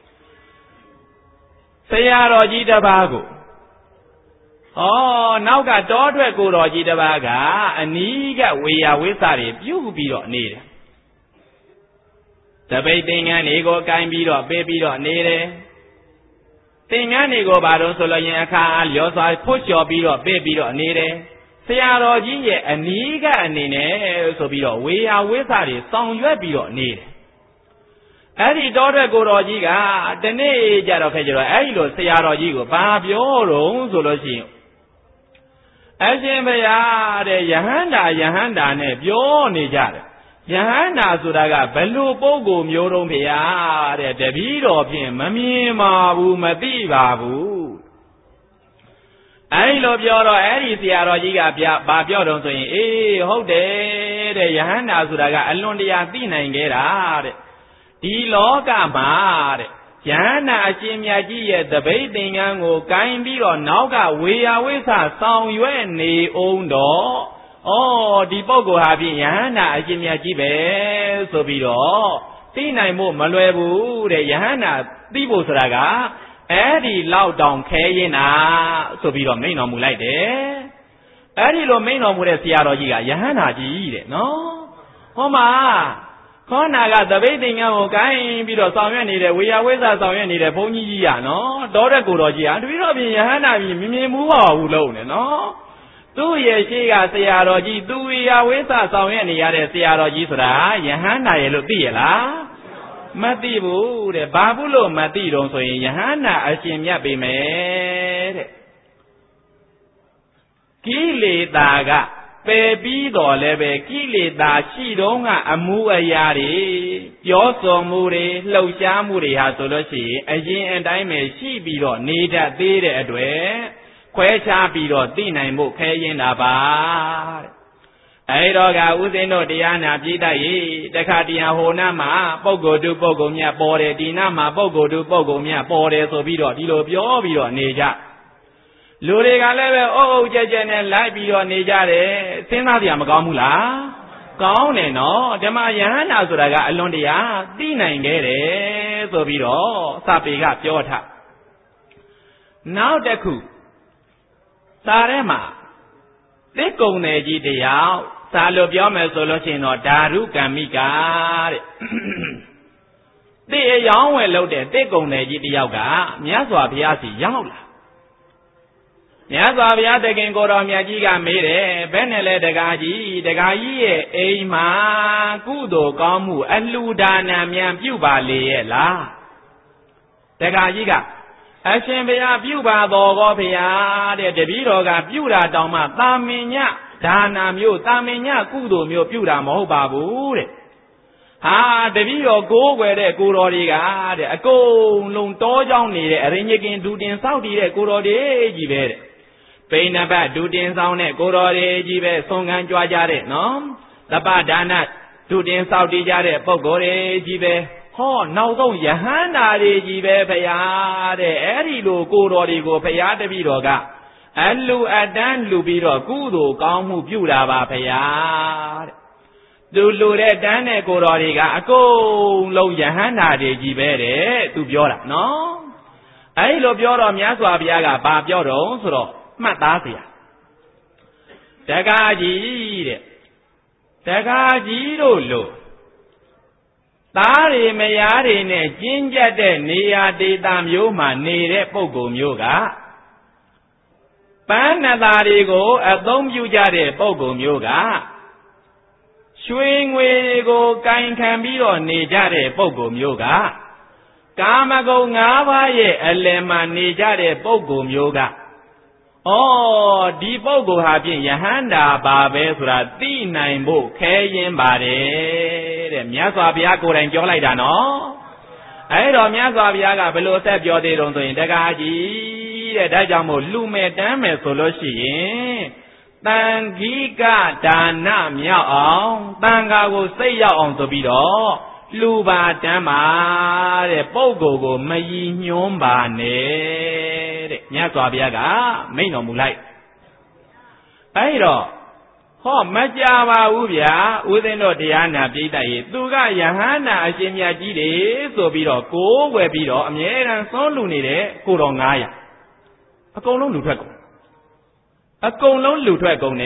ဆရာတော်ကြီးတစ်ပါးကိုနောက်ကတောထွက်ကိုတော်ကြီးတစ်ပါးကအနီးကဝေယဝိသတွေပြုတ်ပြီးတော့နေတယ်တပိတ်သင်္ကန်းတွေကိုကိုင်းပြီးတော့ပေးပြီးတော့နေတယ်သင်္ကန်းတွေကိုဘာလို့ဆိုလို့ရင်အခါအားလျော်စွာဖွတ်လျှော်ပြီးတော့ပေးပြီးတော့နေတယ်ဆရာတော်ကြီးရဲ့အနီးကအနေနဲ့ဆိုပြီးတော့ဝေယဝိသတွေဆောင်ရွက်ပြီးတော့နေတယ်အဲ့ဒီတောထွက်ကိုတော်ကြီးကတနေ့ကြတော့ခဲ့ကြတော့အဲ့ဒီလိုဆရာတော်ကြီးကိုဘာပြောတော့ဆိုလို့ရှိရင်အရှင်ဘုရားတဲ့ယဟန္တာနဲ့ပြောနေကြတယ်ယဟန္တာဆိုတာကဘယ်လိုပုဂ္ဂိုလ်မျိုးတုံးဖေရတဲ့တပည့်တော်ဖြင့်မမြင်ပါဘူးမသိပါဘူးအဲဒီလိုပြောတော့အဲ့ဒီဆရာတော်ကြီးကဘာပြောတော့ဆိုရင်အေးဟုတ်တယ်တဲ့ယဟန္တာဆိုတာကအလွန်တရာသိနိုင်ခဲ့တာတဲ့ဒီလောကမှာတဲ့ယဟန္တာအရှင်မြတ်ကြီးရဲ့တပိတ်သင်္ကန်းကိုကိုင်းပြီးတော့နောက်ကဝေယဝိသဆောင်ရွက်နေအောင်တော့ဒီပုဂ္ဂိုလ်ဟာဖြင့်ယဟန္တာအရှင်မြတ်ကြီးပဲဆိုပြီးတော့သိနိုင်ဖို့မလွယ်ဘူးတဲ့ယဟန္တာသိဖို့ဆိုတာကအဲ့ဒီလောက်တောင်ခဲရင်တာဆိုပြီးတော့မိန့်တော်မူလိုက်တယ်အဲ့ဒီလိုမိန့်တော်မူတဲ့ဆရာတော်ကြီးကယဟန္တာကြီးတဲ့နော်ဟောမှာခေါနာကသပိတ်သင်္ကန်းကိုကိုင်းပြီးတော့ဆောင်ရွက်နေတဲ့ဝေယဝိသဆောင်ရွက်နေတဲ့ဘုန်းကြီးကနော်တောတဲ့ကိုတော်ကြီးဟာတပည့်တော်ဖြင့်ယဟန္တာကြီးမမြင်ဘူးပါဘူးလို့နဲ့နော်သူ့ရဲ့ရှိကဆရာတော်ကြီးသူဝေယဝိသဆောင်ရွက်နေရတဲ့ဆရာတော်ကြီးဆိုတာယဟန္တာရဲ့လို့သိရလားမသိဘူးတဲ့ဘာဘူးလို့မသိတော့ဆိုရင်ယဟန္တာအရှင်မြတ်ပေမဲ့တဲ့ကိလေသာကပယ်ပြီးတော့လည်းပဲကိလေသာရှိတော့ကအမှုအရာတွေပြောဆိုမှုတွေလှုပ်ရှားမှုတွေဟာဆိုလို့ရှိရင်အရင်အတိုင်းပဲရှိပြီးတော့နေတတ်သေးတဲ့အတွက်ခွဲခြားပြီးတော့သိနိုင်ဖို့ခဲရင်တာပါတဲ့အဲ့တော့ကဥစဉ်တို့တရားနာပြိတ္တရေတခါတရားဟိုနာမှာပုဂ္ဂိုလ်တုပုဂ္ဂိုလ်မြတ်ပေါ်တယ်ဒီနာမှာပုဂ္ဂိုလ်တုပုဂ္ဂိုလ်မြတ်ပေါ်တယ်ဆိုပြီးတော့ဒီလိုပြောပြီးတော့နေကြလူတွေကလည်းပဲအုပ်အုပ်ကျက်ကျက်နဲ့လိုက်ပြီးတော့နေကြတယ်စဉ်းစားကြရမကောင်းဘူးလားကောင်းတယ်နော်ဓမ္မယဟန္တာဆိုတာကအလွန်တရာသိနိုင်ခဲ့တယ်ဆိုပြီးတော့စာပေကပြောထားနောက်တစ်ခုစာထဲမှာသစ်ကုံနယ်ကြီးတယောက်စာလို့ပြောမယ်ဆိုလို့ရှိရင်တော့ဓာရုကမ္မိကာတဲ့ They young well loaded, they go ne Yoga, Miaswa Piasi Yaula. Miaswa Piatakin Goromiagiga made it, Benele de Gaji, de Gaye, Ema, Gudo, Gamu, and Ludana Miam Puba Leela. De Gajiga. Ashembea Puba Bogopia, the Biroga, Pura Doma, Taminya, Dana Mu, Taminya, Gudo, Mu Pura Mobabu. Ah, the video go where the Guroriga, a go long down near a ring again, do in Saudi, a Gurori, Giver. Pain about do in sound a Gurori, Giver, Song and Joajare, no? The Badana, do in Saudi Jare, Pogore, Giver. Oh, now don't Yahana, Giver, Payade, Erido, Gurori, go Payade Viroga. And Lu Adan Lubiro, Gudo, Gamu, Pura, Payade. Dulu re dane Guroriga, go low Yahana de Gibere, to Biora, no? I love your Miaswa Biaga, Babioro, so Matasia. Tagaji, Lulu. Tari Mayari ne Jinja de Nia de Damyuma, Nere Pogum Yoga. Panadarigo, a Dom Yujare, Pogum Yoga. Swing we go kind can be on Nijare Pogum Yoga. Kamago Navaye, a lemon Nijare Pogum Yoga. Oh, the Pogo have been Yahanda Babesra, the nine book, Kayan Bade, Miasabiaco and Jolaidano. I don't Miasabiaga below step your day on the Indagaji, the Dajamo Lume Dame Soloshi. Tangiga Dana Miao, Tanga will say on the bido, Luba Dama, the Pogo, May Nyomba Ne, Nyasabiaga, may no mulai. Airo, Ho Majava Ubia, within no Diana Bida, Duga Yahana, Ashimia Gide, so bido, go where bido, Amier and Son Lunide, Kurongaya. A colon Lutraco. A colon Lutraco,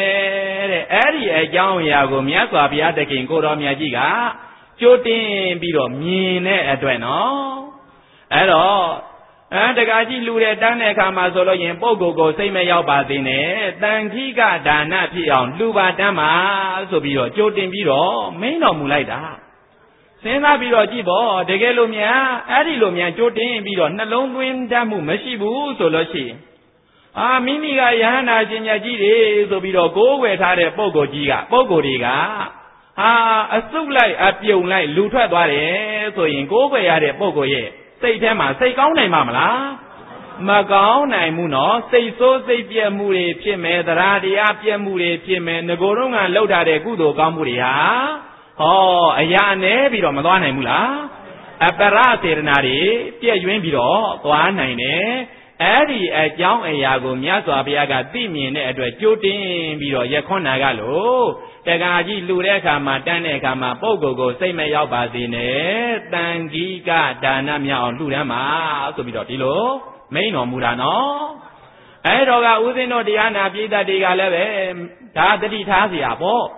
Eddie, a young Yago, Miasabia, the King Goromia Giga, Jotin Bido, Mine, Adreno. At all. And the Gaji Lude Dane Kamasolo in Pogo, say may out Bazine, Tangiga Dana Pion, Luba Dama, so Bido, Jotin Bido, may no Mulaida. Sena Bido Jibo, the Gelumia, Adilumia, Jotin Bido, Nalong Win Damu, Meshibu, Soloshi. Ah, Mimiga Yana Jinyaji, so Bido, go with her Pogo Giga, Pogo Diga. Ah, a soup like a pew like Lutra Dware, so in go where at Pogo ye. Say Tema, say Gauna Mamala. Magauna Muno, say so, say Pia Muri, Pime, the Radia, Pia Muri, Pime, Nagorunga, Loda de Gudo Gamuria. Oh, a Yane Bido Madonna Mula. A Parate Nari, Pia Yuen Bido, Guanine. Eddie at young Ayago, Miaso Abiaga, Dimi, Edward Jotin, Bido, Yakonagalo. Tagaji Lureka Mataneka Pogo, say may out Bazine, Tangiga, Danamia, Lurama, so Bidotilo, may no Murano. Edoga Uzino Diana Pita Diga Leve, Tadi Tasia, Bo.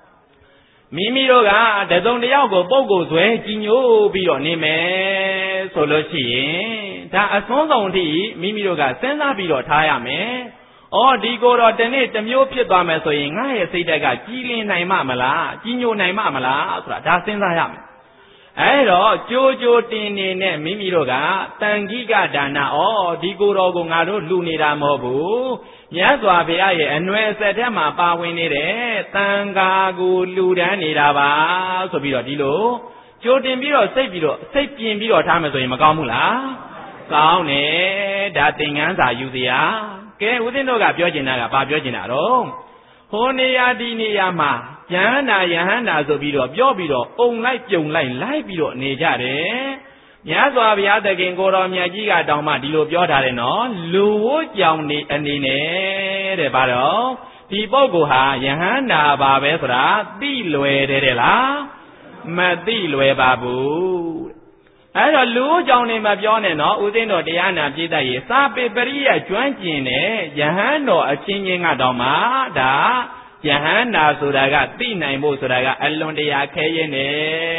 Mimiroga, the Don Diago, Pogo, Gino, Bidonime, Soloshi, Ta Asonzi, Mimiroga, Senda Bido Tayame. Oh, Digoro Dene, the Mio Pibama, so in I say that Gilin Naimamala, Gino Naimamala, that's in the ham. Ero, Jojo Tini, Mimiroga, Tangiga Dana, oh, Digoro Gungado, Lunida Mobu, Yaswa Bia, and where said Emma Pawinide, Tangagu Ludanidava, so Bidilo, Jotin Biro, Sapien Biro Tamas in Magamula, Gaune, that thing answer you there. Okay, within no Gabiogina, Babiogina. Honia Diniama, Yana Yana Zobido, Biobido, own light young light bido, Nejare. Yazwa Viata Gengoro Miagiga Dama Dilo Biodareno, Lu Young and Nine, the Baro, Tibogoha, Yahana Babesra, Dilwe de la, Madilwe Babu. I don't lose your name of your name, within the Diana Gita, Sapi Peria, Juanjine, Yahano, a chinging Adoma, da, Yahana Suraga, Tina Musuraga, Alondia Kayene,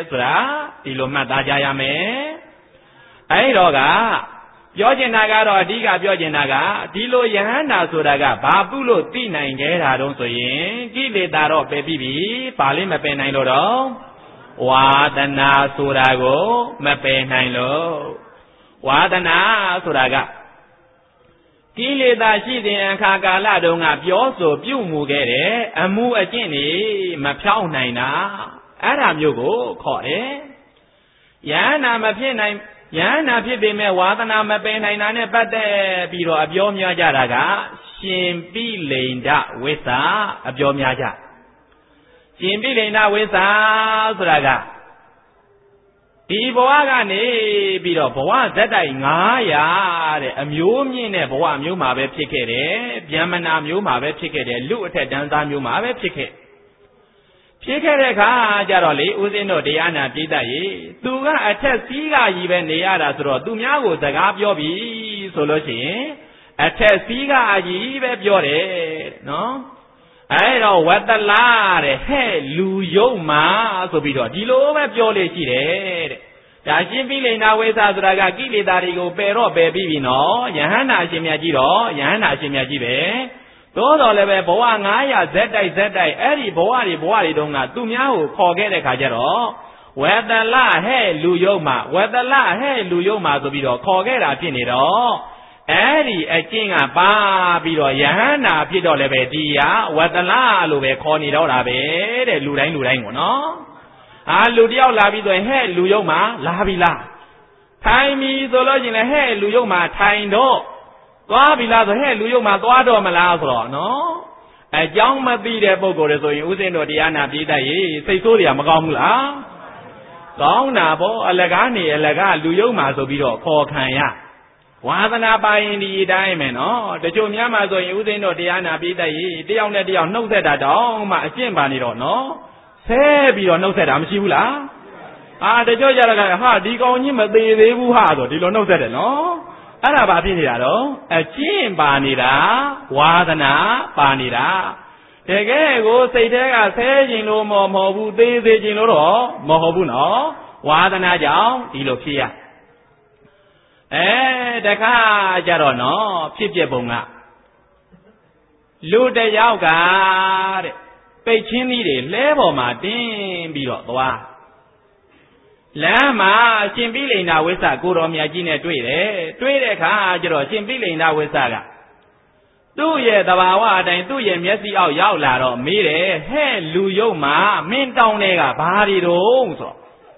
ဆိုတာဒီလိုမှတ်သားကြရမယ်အဲ့တော့ကပြောချင်တာကတော့အဓိကပြောချင်တာကဒီလိုယဟန္တာဆိုတာကဘာပုလို့သိနိုင်ခဲ့တာတုံးဆိုရင်ကိလေသာတော့ပယ်ပြီးပြီဘာလေးမပယ်နိုင်လို့တော့ဝါဒနာဆိုတာကိုမပယ်နိုင်လို့ဝါဒနာဆိုတာကကိလေသာရှိတဲ့အခါကာလတုန်းကပြောဆိုပြုမှုခဲ့တဲ့အမှုအကျင့်တွေမဖြောင်းနိုင်တာအဲ့ဒါမျိုးကိုခေါ်တယ်ယဟန္တာမဖြစ်နိုင်ယဟန္တာဖြစ်ပေမဲ့ဝါဒနာမပယ်နိုင်တာနဲ့ပတ်သက်ပြီးတော့အပြောများကြတာကရှင်ပိလိန္ဒဝိသအပြောများကြရှင်ပိလိန္ဒဝိသဆိုတာကဒီဘဝကနေပြီးတော့ဘဝဇက်တိုက်900တဲ့အမျိုးမြင့်တဲ့ဘဝမျိုးမှာပဲဖြစ်ခဲ့တယ်ဗျမနာမျိုးမှာပဲဖြစ်ခဲ့တယ်လူအထက်တန်းသားမျိုးမှာပဲဖြစ်ခဲ့တဲ့အခါကျတော့လေဦးဇင်းတို့တရားနာပြိတ္တရေသူကအထက်စီးကကြီးပဲနေရတာဆိုတော့သူများကိုစကားပြောပြီဆိုလို့ရှိရင်အထက်စီးကကြီးပဲပြောတယ်နော်အဲ့တော့ဝတ္တလာတဲ့ဟဲ့လူယုံမှာဆိုပြီးတော့ဒီလိုပဲပြောလေရှိတယ်တဲ့ဒါရှင်ပိလိန္ဒဝိသဆိုတာကကိလေသာတွေကိုပယ်တော့ပယ်ပြီးပြီနော်ယဟန္တာအရှင်မြတ်ကြီးတော့ယဟန္တာအရှင်မြတ်ကြီးပဲသို့တော်လည်းပဲဘဝ900ဇက်တိုက်အဲ့ဒီဘဝတွေတုန်းကသူများကိုခေါ်ခဲ့တဲ့ခါကျတော့ဝတ္တလဟဲ့လူယုံမှာဝတ္တလဟဲ့လူယုံမှာဆိုပြီးတော့ခေါ်ခဲ့တာဖြစ်နေတော့အဲ့ဒီအကျင့်ကပါပြီးတော့ယဟန္တာဖြစ်တော့လည်းပဲဒီဟာဝတ္တလလို့ပဲခေါ်နေတော့တာပဲတဲ့လူတိုင်းကိုနော်လူတယောက်လာပြီးဆိုရင်ဟဲ့လူယုံမှာလာပြီလားထိုင်ပြီဆိုလို့ရှိရင်လည်းဟဲ့လူယုံမှာထိုင်တော့သွားပြီလားဆိုဟဲ့လူယုံမှာသွားတော့မလားဆိုတော့နော်အကြောင်းမသိတဲ့ပုဂ္ဂိုလ်တွေဆိုရင်ဥစဉ်တို့တရားနာပြိတ္တရေစိတ်ဆိုးတွေကမကောင်းဘူးလားကောင်းတာပေါ့အလကားနေအလကားလူယုံမှာဆိုပြီးတော့ခေါ်ခံရဝါသနာပါရင်ဒီအတိုင်းပဲနော်တချို့များမှာဆိုရင်ဥစဉ်တို့တရားနာပြိတ္တရေတယောက်နဲ့တယောက်နှုတ်ဆက်တာတောင်းမှအကျင့်ပါနေတော့နော်ဆဲပြီးတော့နှုတ်ဆက်တာမရှိဘူးလားတချို့ကြတော့ဟာဒီကောင်ကြီးမသေးသေးဘူးဟာဆိုဒီလိုနှုတ်ဆက်တယ်နော်အဲ့ဒါဘာဖြစ်နေတာတော့အကျင့်ပါနေတာဝါဒနာပါနေတာတကယ်ကိုစိတ်ထဲကဆဲခြင်းလို့မဟုတ်ဘူးသေးသေးခြင်းလို့တော့မဟုတ်ဘူးနော်ဝါဒနာကြောင့်ဒီလိုဖြစ်ရတခါကြတော့နော်ဖြစ်ပြပုံကလူတယောက်ကတဲ့ပိတ်ချင်းသီးတွေလဲပေါ်မှာတင်းပြီးတော့သွားလမ်းမှာရှင်ပိလိန္ဒဝိသကိုတော်မြတ်ကြီးနဲ့တွေ့တဲ့အခါကျတော့ရှင်ပိလိန္ဒဝိသကသူ့ရဲ့သဘာဝအတိုင်းသူ့ရဲ့မျက်စိအောက်ရောက်လာတော့မေးတယ်ဟဲ့လူယုံမှာမင်းတောင်းတဲ့ကဘာတွေတော့ဆို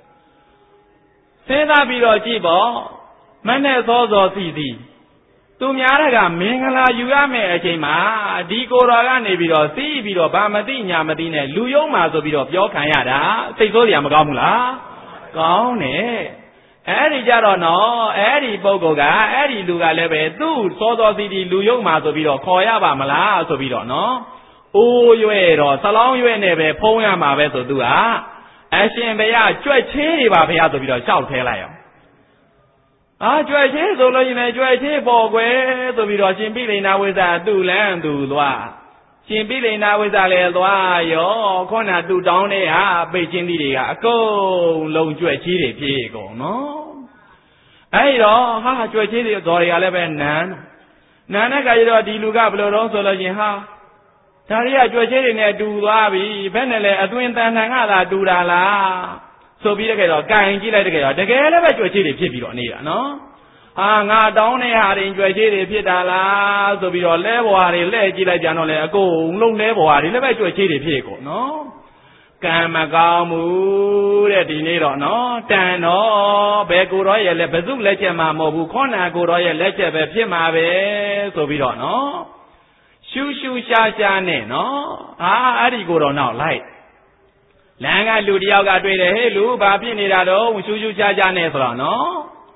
စဉ်းစားပြီးတော့ကြည့်ပေါ့မနဲ့စောစီသူများကမင်္ဂလာယူရမယ့်အချိန်မှာဒီကိုတော်ကနေပြီးတော့စီးပြီးတော့ဘာမသိညာမသိနဲ့လူယုံမှာဆိုပြီးတော့ပြောခံရတာစိတ်ဆိုးစရာမကောင်းဘူးလားကောင်းတယ်အဲ့ဒီကြတော့နော်အဲ့ဒီပုဂ္ဂိုလ်ကအဲ့ဒီလူကလည်းပဲသူ့စောစီဒီလူယုံမှာဆိုပြီးတော့ခေါ်ရပါမလားဆိုပြီးတော့နော်အိုးရွဲ့တော့ဆလောင်းရွဲ့နဲ့ပဲဖုံးရမှာပဲဆိုသူကအရှင်ဘုရားကြွက်ချင်းတွေပါဘုရားဆိုပြီးတော့ရှောက်ထဲလိုက်အောင်ကြွယ်ချင်းဆိုလို့ရင်လည်းကြွယ်ချင်းပေါ်ကွယ်ဆိုပြီးတော့ရှင်ပိလိန္ဒဝိသသူ့လန်းသူသွားရှင်ပိလိန္ဒဝိသလည်းသွားရောခေါနာသူ့တောင်းတဲ့ဟာပိတ်ချင်းသီးတွေကအကုန်လုံးကြွယ်ချင်းတွေပြေးကုန်နော်အဲ့တော့ကြွယ်ချင်းတွေတော်တွေကလည်းပဲနန်းတဲ့ခါကျတော့ဒီလူကဘယ်လိုတော့ဆိုလို့ရင်ဒါတွေကကြွယ်ချင်းတွေနဲ့တူသွားပြီဘယ်နဲ့လဲအသွင်တန်တန်ကသာတူတာလားဆိုပြီးတဲ့တော့ကင်ကြည့်လိုက်တဲ့တော့တကယ်လည်းပဲကြွယ်ချေးတွေဖြစ်ပြီးတော့နေတာနော်ငါတောင်းတဲ့ဟာတွေကြွယ်ချေးတွေဖြစ်တာလားဆိုပြီးတော့လဲဘွားတွေလဲကြည့်လိုက်ကြတော့လေအကုန်လုံးလဲဘွားတွေလည်းပဲကြွယ်ချေးတွေဖြစ်ကုန်နော်ကံမကောင်းဘူးတဲ့ဒီနေ့တော့နော်တန်တော့ဘယ်ကိုတော့ရဲ့လဲဘစုလက်ချက်မှမဟုတ်ဘူးခေါနာကိုတော့ရဲ့လက်ချက်ပဲဖြစ်မှာပဲဆိုပြီးတော့နော်ရှူရှာနဲ့နော်အဲ့ဒီကိုတော့နောက်လိုက်လမ်းကလူတယောက်ကတွေ့တယ်ဟေးလူဘာဖြစ်နေတာတော့ရှူရှာနဲ့ဆိုတော့နော်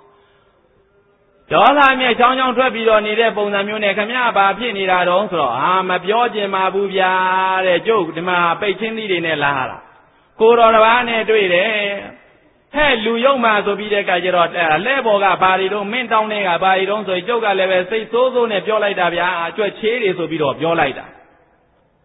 ဒေါသမြဲချောင်းထွက်ပြီးတော့နေတဲ့ပုံစံမျိုးနဲ့ခမရဘာဖြစ်နေတာတော့ဆိုတော့မပြောကျင်ပါဘူးဗျာတဲ့ကျုပ်ဒီမှာပိတ်ချင်းသီးတွေနဲ့လာတာကိုတော်တစ်ပါးနဲ့တွေ့တယ်ဟဲ့လူယုံမှဆိုပြီးတဲ့ကကြတော့လဲဘော်ကဘာတွေတော့မင်းတောင်းတဲ့ကဘာတွေတော့ဆိုကျုပ်ကလည်းပဲစိတ်ဆိုးနဲ့ပြောလိုက်တာဗျာကြွက်ချေးတွေဆိုပြီးတော့ပြောလိုက်တာ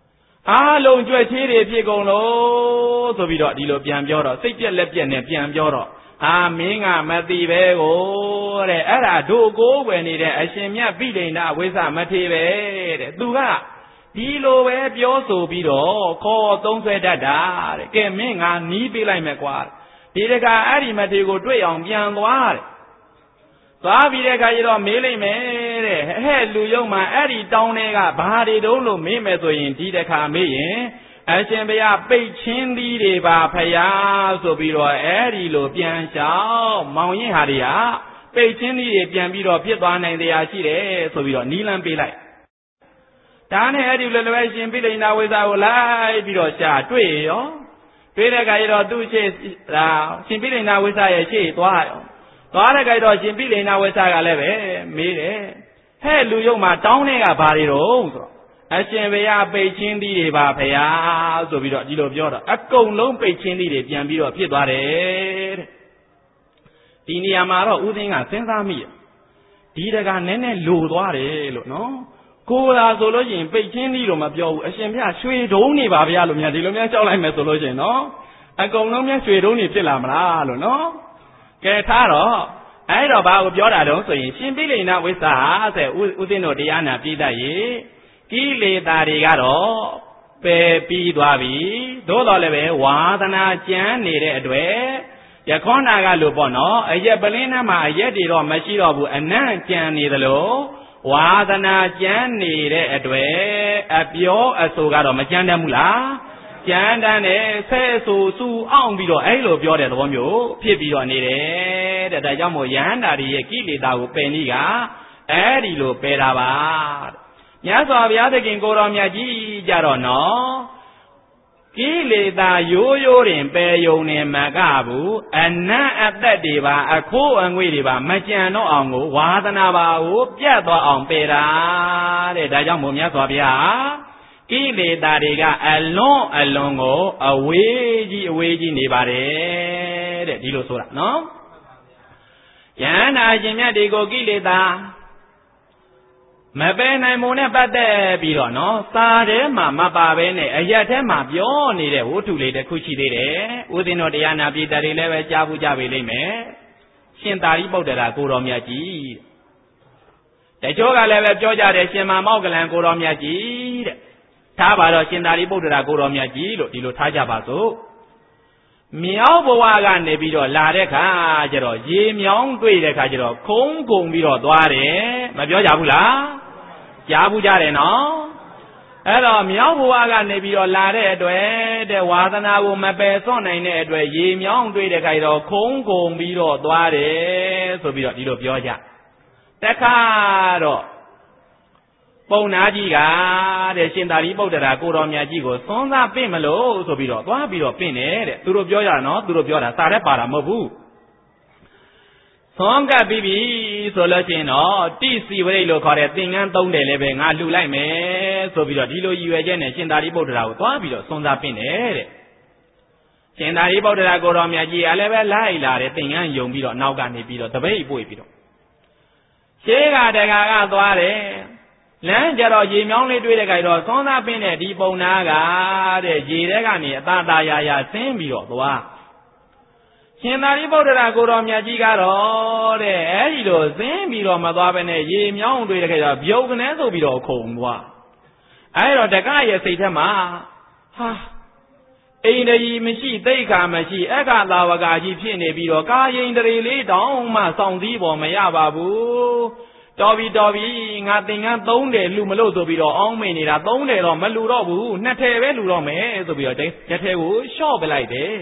လုံးကြွက်ချေးတွေဖြစ်ကုန်လို့ဆိုပြီးတော့ဒီလိုပြန်ပြောတော့စိတ်ပြက်လက်ပြက်နဲ့ပြန်ပြောတော့မင်းကမသိပဲကိုတဲ့အဲ့ဒါတို့ကိုးွယ်နေတဲ့အရှင်မြတ်ပိဋိဏဝိသမထေပဲတဲ့သူကဒီလိုပဲပြောဆိုပြီးတော့ခေါ်သုံးဆွဲတတ်တာတဲ့ကဲမင်းငါနီးပေးလိုက်မယ်ကွာဒီတခါအဲ့ဒီမထေကိုတွေ့အောင်ပြန်သွားတဲ့သွားပြီးတဲ့အခါကျတော့မေးလိုက်မယ်တဲ့ဟဲ့လူယုံမှာအဲ့ဒီတောင်းတွေကဘာတွေတုံးလို့မေးမယ်ဆိုရင်ဒီတခါမေးရင်အရှင်ဘုရားပိတ်ချင်းသီးတွေပါဖရာဆိုပြီးတော့အဲ့ဒီလိုပြန်လျှောက်မောင်ရင်ဟာတွေကပိတ်ချင်းသီးတွေပြန်ပြီးတော့ဖြစ်သွားနိုင်တရားရှိတယ်ဆိုပြီးတော့နီးလန်းပေးလိုက်ဒါနဲ့အဲ့ဒီလိုလည်းရှင်ပိဋိဏဝိဇ္ဇာကိုလိုက်ပြီးတော့ရှာတွေ့ရောတွေ့တဲ့အခါကျတော့သူ့ရှေ့ရှင်ပိဋိဏဝိဇ္ဇာရဲ့ရှေ့သွားရောသွားတဲ့အခါကျတော့ရှင်ပိဋိဏဝိဇ္ဇာကလည်းပဲမေးတယ်ဟဲ့လူယုံမှာတောင်းတဲ့ကဘာတွေတော့ဆိုတော့အရှင်ဘုရားပိတ်ချင်းသီးတွေပါဖရာဆိုပြီးတော့ဒီလိုပြောတော့အကုန်လုံးပိတ်ချင်းသီးတွေပြန်ပြီးတော့ဖြစ်သွားတယ်တဲ့ဒီနေရာမှာတော့ဦးသိန်းကစဉ်းစားမိတယ်ဒီတကနည်းနည်းလိုသွားတယ်လို့နော်ကိုယ်သာဆိုလို့ရှိရင်ပိတ်ချင်းသီးတော့မပြောဘူးအရှင်ဘုရားရွှေတုံးနေပါဗျာလို့များဒီလိုများကြောက်လိုက်မယ်ဆိုလို့ရှိရင်နော်အကုန်လုံးများရွှေတုံးနေဖြစ်လာမလားလို့နော်ကဲထားတော့အဲ့တော့ဘာကိုပြောတာတုံးဆိုရင်ရှင်ပိဋိဏဝိဇ္ဇာဆိုဦးသိန်းတို့တရားနာပြည်တတ်ရေကိလေသာတွေကတော့ပယ်ပြီးသွားပြီသို့တော်လည်းပဲဝါသနာကြမ်းနေတဲ့အတွက်ယခောနာကလို့ပေါ့နော်အရက်ပလင်းထဲမှာအရက်တွေတော့မရှိတော့ဘူးအနံ့ကြမ်းနေသလိုဝါသနာကြမ်းနေတဲ့အတွက်အပြောအဆိုကတော့မကြမ်းတတ်ဘူးလားကြမ်းတမ်းတယ်ဆဲဆူစူအောင်ပြီးတော့အဲ့လိုပြောတဲ့သဘောမျိုးဖြစ်ပြီးတော့နေတယ်တဲ့ဒါကြောင့်မို့ယဟန္တာတွေရဲ့ကိလေသာကိုပယ်နည်းကအဲ့ဒီလိုပယ်တာပါမြတ်စွာဘုရားသခင်ကိုတော်မြတ်ကြီးကြတော့နော်ကိလေသာရိုးရိုးတင်ပယ်ယုံနေမကဘူးအနတ်အသက်တွေပါအခိုးအငွေ့တွေပါမကြံတော့အောင်ကိုဝါသနာပါကိုပြတ်သွားအောင်ပယ်တာတဲ့ဒါကြောင့်မို့မြတ်စွာဘုရားကိလေသာတွေကအလွန်ကိုအဝေးကြီးနေပါတယ်တဲ့ဒီလိုဆိုတာနော်ယဟန္တာရှင်မြတ်တွေကိုကိလေသာမပယ်နိုင်မှုနဲ့ပတ်သက်ပြီးတော့နော်စာထဲမှာမပါဘဲနဲ့အရက်ထဲမှာပြောနေတဲ့ဝတ္ထုလေးတစ်ခုရှိသေးတယ်ဦးဇင်းတော်တရားနာပြည်တတွေလည်းပဲကြားဘူးကြပြီလိမ့်မယ်ရှင်သာရိပုတ္တရာကိုတော်မြတ်ကြီးတချို့ကလည်းပဲပြောကြတယ်ရှင်မမောက္ကလန်ကိုတော်မြတ်ကြီးတဲ့ထားပါတော့ရှင်သာရိပုတ္တရာကိုတော်မြတ်ကြီးလို့ဒီလိုထားကြပါစို့မြောက်ဘဝကနေပြီးတော့လာတဲ့ခါကျတော့ရေမြောင်းတွေ့တဲ့ခါကျတော့ခုံးကုန်ပြီးတော့သွားတယ်မပြောကြဘူးလားကြားဘူးကြတယ်နော်အဲ့တော့မြောက်ဘဝကနေပြီးတော့လာတဲ့အတွက်တဲ့ဝါသနာကိုမပယ်စွန့်နိုင်တဲ့အတွက်ရေမြောင်းတွေ့တဲ့ခါကျတော့ခုံးကုန်ပြီးတော့သွားတယ်ဆိုပြီးတော့ဒီလိုပြောကြတခါတော့ပုံနာကြီးကတဲ့ရှင်သာရိပုတ္တရာကိုတော်မြတ်ကြီးကိုသွန်းစားပင့်မလို့ဆိုပြီးတော့သွားပြီးတော့ပင့်တယ်တဲ့သူတို့ပြောကြတာနော်သူတို့ပြောတာစာထဲပါတာမဟုတ်ဘူးသွန်းကပ်ပြီးပြီဆိုလို့ချင်းတော့တိစီဝရိတ်လို့ခေါ်တဲ့သင်္ကန်းသုံးတယ်လည်းပဲငါလှူလိုက်မယ်ဆိုပြီးတော့ဒီလိုရည်ရွယ်ချက်နဲ့ရှင်သာရိပုတ္တရာကိုသွားပြီးတော့သွန်းစားပင့်တယ်တဲ့ရှင်သာရိပုတ္တရာကိုတော်မြတ်ကြီးကလည်းပဲလိုက်လာတယ်သင်္ကန်းယုံပြီးတော့နောက်ကနေပြီးတော့တပိတ်ပွေပြီးတော့ရှေးကတကာကသွားတယ်လမ်းကြတော့ရေမြောင်းလေးတွေ့တဲ့ခါကျတော့သွန်းသားပင်းတဲ့ဒီပုံနာကတဲ့ရေထဲကနေအသာသာရာဆင်းပြီးတော့သွားရှင်သာရိပုတ္တရာကိုတော်မြတ်ကြီးကတော့တဲ့အဲဒီလိုဆင်းပြီးတော့မသွားဘဲနဲ့ရေမြောင်းတွေ့တဲ့ခါကျတော့ပြုတ်ကနေဆိုပြီးတော့ခုံသွားအဲဒီတော့တက္ကရဲ့စိတ်ထဲမှာဟာအိန္ဒြေမရှိသိက္ခာမရှိအခါသာဝကကြီးဖြစ်နေပြီးတော့ကာယိန္ဒြေလေးတောင်မှစောင့်စည်းပေါ်မရပါဘူးတော်ပြီငါသင်္ကန်း3တယ်လူမလို့ဆိုပြီးတော့အောင်းမိနေတာ3တယ်တော့မလူတော့ဘူး2ထည်ပဲလူတော့မယ်ဆိုပြီးတော့တစ်ထည်ကိုလျှော့ပလိုက်တယ်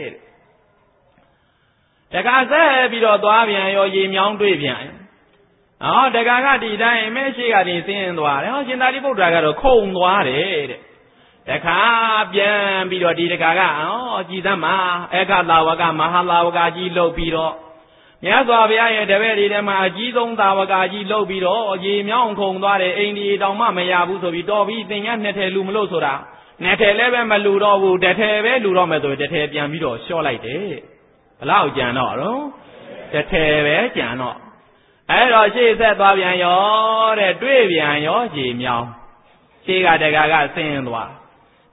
တခါဆက်ပြီးတော့သွားပြန်ရောရေမြောင်းတွေ့ပြန်တခါကဒီတိုင်းအမဲရှိကနေဆင်းသွားတယ်ရှင်သာရိပုတ္တရာကတော့ခုံသွားတယ်တဲ့တခါပြန်ပြီးတော့ဒီတခါကကြည်သမ်းမှာအခါသာဝကမဟာသာဝကကြီးလှုပ်ပြီးတော့မြတ်စွာဘုရားရဲ့တပည့်တွေထဲမှာအကြီးဆုံးသာဝကကြီးလှုပ်ပြီးတော့ရေမြောင်းခုံသွားတယ်အိမ်ဒီတောင်မှမရဘူးဆိုပြီးတော်ပြီးသင်္ကန်း2ထည်လူမလို့ဆိုတာ2ထည်လည်းပဲမလူတော့ဘူး1ထည်ပဲလူတော့မယ်ဆို1ထည်ပြန်ပြီးတော့လျှော့လိုက်တယ်ဘလောက်ကြံတော့1ထည်ပဲကြံတော့အဲ့တော့ရှေ့ဆက်သွားပြန်ရောတဲ့တွေ့ပြန်ရောရေမြောင်းရှေ့ကတကာကဆင်းသွား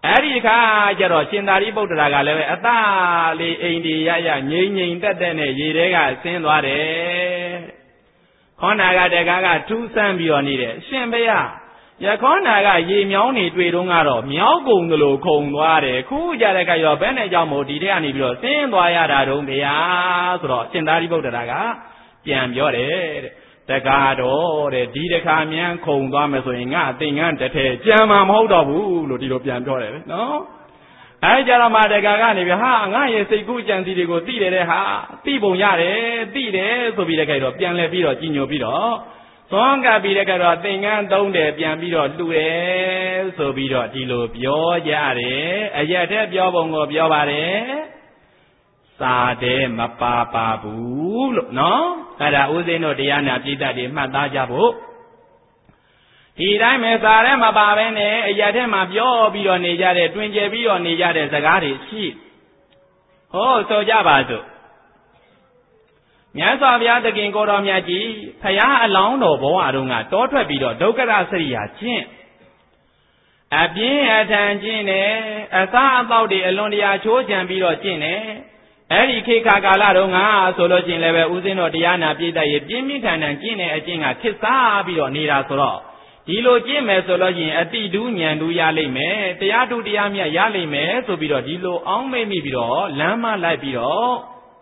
အဲဒီခါကျတော့ရှင်သာရိပုတ္တရာကလည်းပဲအသာလေးအိမ်ဒီရရငြိမ်ငြိမ်တက်တက်နဲ့ရေထဲကဆင်းသွားတယ်ခောနာကတကားကထူးဆန်းပြီးတော့နေတယ်ရှင်ဘုရားယခောနာကရေမြောင်းနေတွေ့တော့ကတော့မြောက်ကုန်သလိုခုန်သွားတယ်ခုကြတဲ့ခါရောဘယ်နဲ့ကြောင့်မို့ဒီထဲကနေပြီးတော့ဆင်းသွားရတာတုံးဗျာဆိုတော့ရှင်သာရိပုတ္တရာကပြန်ပြောတယ်တဲ့တကားတော့တဲ့ဒီတခါမြန်းခုန်သွားမယ်ဆိုရင်ငါသင်္ကန်းတစ်ထည်ကြံမှာမဟုတ်တော့ဘူးလို့ဒီလိုပြန်ပြောတယ်နော်အဲကြတော့မှတကားကနေပြီဟာငါရဲ့စိတ်ကူးကြံစီတွေကိုသိတယ်တဲ့ဟာသိပုံရတယ်သိတယ်ဆိုပြီးတဲ့ခိုင်တော့ပြန်လဲပြီးတော့ကြီးညိုပြီးတော့သွန်ကပ်ပြီးတဲ့ကတော့သင်္ကန်းသုံးတယ်ပြန်ပြီးတော့လှူတယ်ဆိုပြီးတော့ဒီလိုပြောကြတယ်အရက်တဲ့ပြောပုံကိုပြောပါတယ်စာတဲ့မပါဘူးလို့နော်အဲ့ဒါဦးဇင်းတို့တရားနာပြည်သက်တွေမှတ်သားကြဖို့ဒီတိုင်းပဲစာထဲမပါဘဲနဲ့အရက်ထဲမှာပြောပြီးတော့နေကြတဲ့တွင်ကျယ်ပြီးတော့နေကြတဲ့စကားတွေရှိဟောဆိုကြပါစို့မြတ်စွာဘုရားသခင်ကိုတော်မြတ်ကြီးဖရာအလောင်းတော်ဘဝတုန်းကတောထွက်ပြီးတော့ဒုက္ခရစရိယာကျင့်အပြင်းအထန်ကျင့်တယ်အသာအသောက်တွေအလွန်တရာချိုးချံပြီးတော့ကျင့်တယ်အဲ့ဒီခေတ်ကာလတုန်းကဆိုလို့ချင်းလည်းပဲဦးဇင်းတော်တရားနာပြည့်တဲ့ရပြင်းပြင်းထန်ထန်ကျင့်တဲ့အကျင့်ကခေတ်စားပြီးတော့နေတာဆိုတော့ဒီလိုကျင့်မယ်ဆိုလို့ချင်းအတိတူးဉာဏ်တူးရလိမ့်မယ်တရားတူတရားမြတ်ရလိမ့်မယ်ဆိုပြီးတော့ဒီလိုအောင်းမိတ်မိပြီးတော့လမ်းမလိုက်ပြီးတော့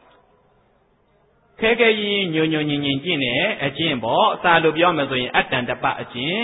ခဲခဲရင်ညိုညိုညင်ညင်ကျင့်နေအကျင့်ပေါ့အစာလိုပြောမယ်ဆိုရင်အတ္တန်တပအကျင့်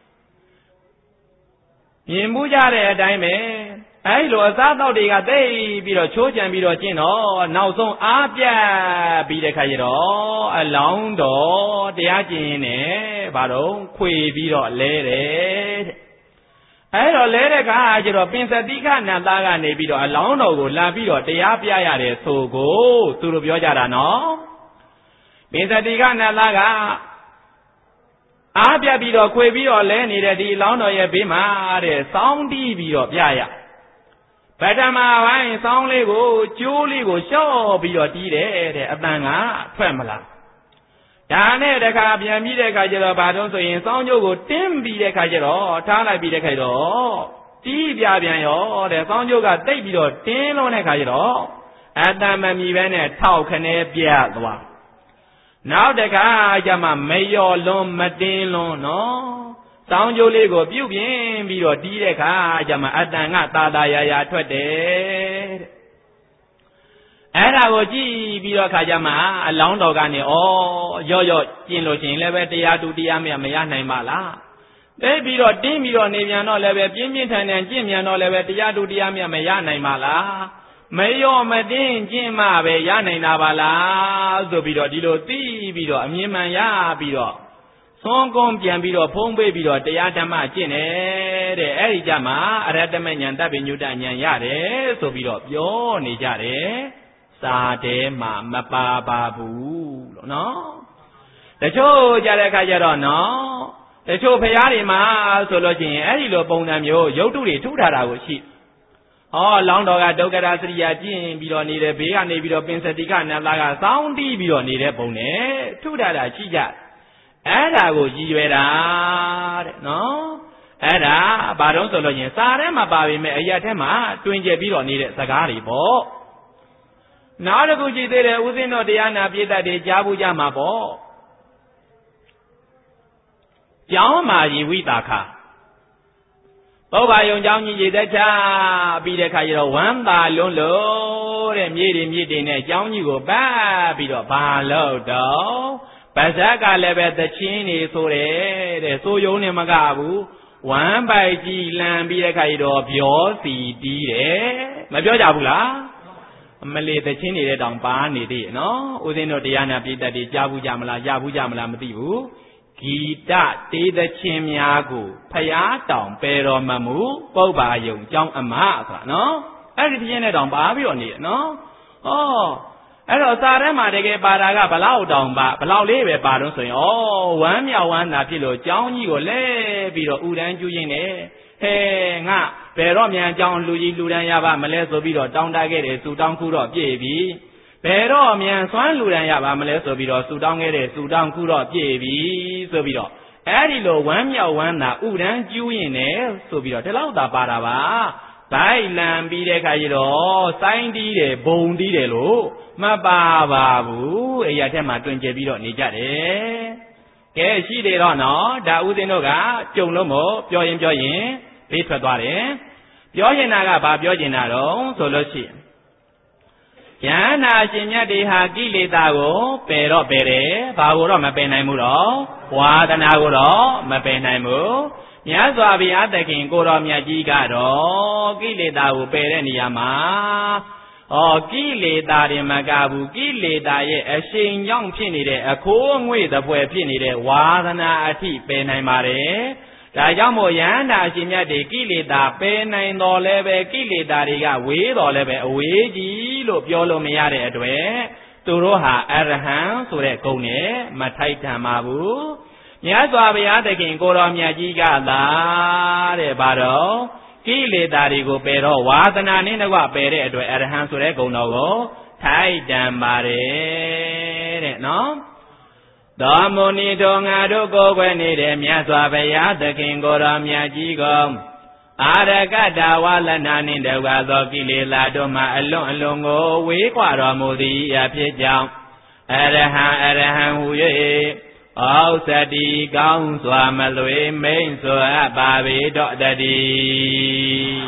မြင်မှုကြတဲ့အတိုင်းပဲအဲဒီလိုအစားတောက်တွေကသိပြီးတော့ချိုးကြံပြီးတော့ကျင့်တော့နောက်ဆုံးအားပြတ်ပြီးတဲ့ခါကျတော့အလောင်းတော်တရားကျင့်ရင်းနဲ့ဘာတော့ခွေပြီးတော့လဲတယ်တဲ့အဲတော့လဲတဲ့ခါကျတော့ပင်စတိခနတ်သားကနေပြီးတော့အလောင်းတော်ကိုလာပြီးတော့တရားပြရတယ်ဆိုကိုသူတို့ပြောကြတာနော်ပင်စတိခနတ်သားကအားပြပြီးတော့ခွေပြီးတော့လဲနေတဲ့ဒီအလောင်းတော်ရဲ့ဘေးမှာတဲ့စောင်းတီးပြီးတော့ပြရပထမပိုင်းစောင်းလေးကိုကျိုးလေးကိုလျှော့ပြီးတော့တီးတယ်တဲ့အတန်ကထွက်မလားဒါနဲ့တခါပြန်ပြီးတဲ့ခါကျတော့ဘာလို့ဆိုရင်စောင်းကျိုးကိုတင်းပြီးတဲ့ခါကျတော့ထားလိုက်ပြီးတဲ့ခါကျတော့တီးပြပြန်ရောတဲ့စောင်းကျိုးကတိတ်ပြီးတော့တင်းလုံးတဲ့ခါကျတော့အတန်မမီပဲနဲ့ထောက်ခနဲပြသွားနောက်တခါကျမှမလျော်လွန်မတင်းလွန်နော်စောင်းကျိုးလေးကိုပြုတ်ပြင်းပြီးတော့တီးတဲ့ခါကျမှအတန်ကသာသာရာထွက်တယ်တဲ့အဲ့ဒါကိုကြည့်ပြီးတော့ခါကျမှအလောင်းတော်ကနေရော့ကျင်လို့ရှိရင်လည်းပဲတရားတူတရားမြတ်မရနိုင်ပါလားသိပြီးတော့တင်းပြီးတော့နေပြန်တော့လည်းပဲပြင်းပြင်းထန်ထန်ကျင့်မြန်တော့လည်းပဲတရားတူတရားမြတ်မရနိုင်ပါလားမရောမတင်းကျင့်မှပဲရနိုင်တာပါလားဆိုပြီးတော့ဒီလိုသိပြီးတော့အမြင်မှန်ရပြီးတော့သွန်ကုန်းပြန်ပြီးတော့ဖုံးပေးပြီးတော့တရားဓမ္မကျင့်တယ်တဲ့အဲ့ဒီကြမှာအရဟတမဉာဏ်တပ္ပညုတဉာဏ်ရတယ်ဆိုပြီးတော့ပြောနေကြတယ်စာထဲမှာမပါဘူးလို့နော်တချို့ကြတဲ့အခါကျတော့နော်တချို့ဖရားတွေမှာဆိုလို့ချင်းအဲ့ဒီလိုပုံစံမျိုးရုပ်တုတွေထုထားတာကိုရှိလောင်းတော်ကဒုက္ခရစရိယာကျင့်ပြီးတော့နေတဲ့ဘေးကနေပြီးတော့ပင်စတိကနတ်သားကစောင်းတီးပြီးတော့နေတဲ့ပုံနဲ့ထုထားတာရှိကြအဲ့ဒါကိုရည်ရွယ်တာတဲ့နော်အဲ့ဒါဘာလို့ဆိုလို့ချင်းစာထဲမှာပါပေမဲ့အရာထဲမှာတွင်ကျပြီးတော့နေတဲ့စကားတွေပေါ့နောက်တစ်ခုကြည့်သေးတယ်ဦးဇင်းတော်တရားနာပြည့်တတ်တွေကြားဘူးကြမှာပေါ့ကျောင်းမာရီဝိတာခပုဗ္ဗာယုံကျောင်းကြီးရေသက်ချပြီးတဲ့ခါကျတော့ဝမ်းသာလွန်းလို့တဲ့မြေတွေနဲ့ကျောင်းကြီးကိုပတ်ပြီးတော့ဘာလို့တော့ပါဇက်ကလည်းပဲသချင်းနေဆိုတယ်တဲ့ဆိုယုံနေမကဘူးဝမ်းပိုက်ကြီးလန်ပြီးတဲ့ခါကျတော့ပြောစီတီးတယ်မပြောကြဘူးလားအမလေးသချင်းနေတဲ့တောင်ပါနေသေးရဲ့နော်ဦးဇင်းတို့တရားနာပြည်သက်တွေကြားဘူးကြမလားရဘူးကြမလားမသိဘူးဂီတတေးသချင်းများကိုဖျားတောင်ပယ်တော်မမူပုဗ္ဗာယုံကျောင်းအမဆိုတာနော်အဲ့ဒီသချင်းနဲ့တောင်ပါပြီးတော့နေရဲ့နော်အဲ့တော့စာထဲမှာတကယ်ပါတာကဘလောက်တောင်ပါဘလောက်လေးပဲပါတော့ဆိုရင်ဝမ်းမြောက်ဝမ်းသာဖြစ်လို့ကျောင်းကြီးကိုလဲပြီးတော့ဥဒန်းကျူးရင်းနဲ့ဟဲငါဘယ်တော့မြန်ကျောင်းလူကြီးလူတန်းရပါမလဲဆိုပြီးတော့တောင်းတခဲ့တယ်စူတောင်းခုတော့ပြည့်ပြီဘယ်တော့မြန်စွမ်းလူတန်းရပါမလဲဆိုပြီးတော့စူတောင်းခဲ့တယ်စူတောင်းခုတော့ပြည့်ပြီဆိုပြီးတော့အဲ့ဒီလိုဝမ်းမြောက်ဝမ်းသာဥဒန်းကျူးရင်းနဲ့ဆိုပြီးတော့ဒီလောက်သာပါတာပါတိုင်းလံပြီးတဲ့ခါကျတော့စိုင်းတီးတယ်ဘုံတီးတယ်လို့မပါပါဘူးအရာထက်မှတွင်ကျပြီးတော့နေကြတယ်ကဲရှိတယ်တော့နော်ဒါဦးဇင်းတို့ကကြုံလို့မို့ပြောရင်ဘေးထွက်သွားတယ်ပြောရင်တာကဘာပြောကျင်တာတော့ဆိုလို့ရှိရင်ယန္နာရှင်မြတ်တွေဟာကိလေသာကိုပယ်တော့ပယ်တယ်ဘာကိုတော့မပယ်နိုင်ဘူးတော့ဝါဒနာကိုတော့မပယ်နိုင်ဘူးမြတ်စွာဘုရားသခင်ကိုတော်မြတ်ကြီးကတော့ကိလေသာကိုပယ်တဲ့နေရာမှာကိလေသာတွေမကဘူးကိလေသာရဲ့အရှိန်ကြောင့်ဖြစ်နေတဲ့အခိုးအငွေ့သဖွယ်ဖြစ်နေတဲ့ဝါဒနာအထိပယ်နိုင်ပါတယ်ဒါကြောင့်မို့ယန္တာရှင်မြတ်တွေကိလေသာပယ်နိုင်တော်လဲပဲကိလေသာတွေကဝေးတော်လဲပဲအဝေးကြီးလို့ပြောလို့မရတဲ့အတွက်သူတို့ဟာအရဟံဆိုတဲ့ဂုဏ်နဲ့မထိုက်တန်ပါဘူးမြတ်စွာဘုရားသခင်ကိုတော်မြတ်ကြီးကသာတဲ့ဘာတော့ကိလေသာတွေကိုပယ်တော့ဝါသနာနဲ့တကွပယ်တဲ့အတွက်အရဟံဆိုတဲ့ဂုဏ်တော်ကိုထိုက်တန်ပါတယ်တဲ့နော်သောမုနိတော်ငါတို့ကိုယ်ွယ်နေတဲ့မြတ်စွာဘုရားသခင်ကိုတော်မြတ်ကြီးကိုအာရကတဝါလနာနှင့်တကွသောကိလေသာတို့မှအလွန်ကိုဝေးကွာတော်မူသည်အဖြစ်ကြောင့်အရဟံဟူ၍ဩသတိကောင်းစွာမလွေမိန်ဆိုအပ်ပါပေတော့တည်း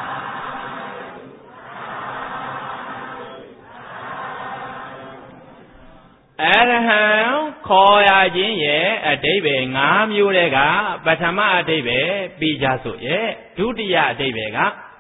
အရဟံခေါ်ရခြင်းရဲ့အဓိပ္ပာယ်၅မျိုးတည်းကပထမအဓိပ္ပာယ်ပြီးကြဆိုရဲ့ဒုတိယအဓိပ္ပာယ်က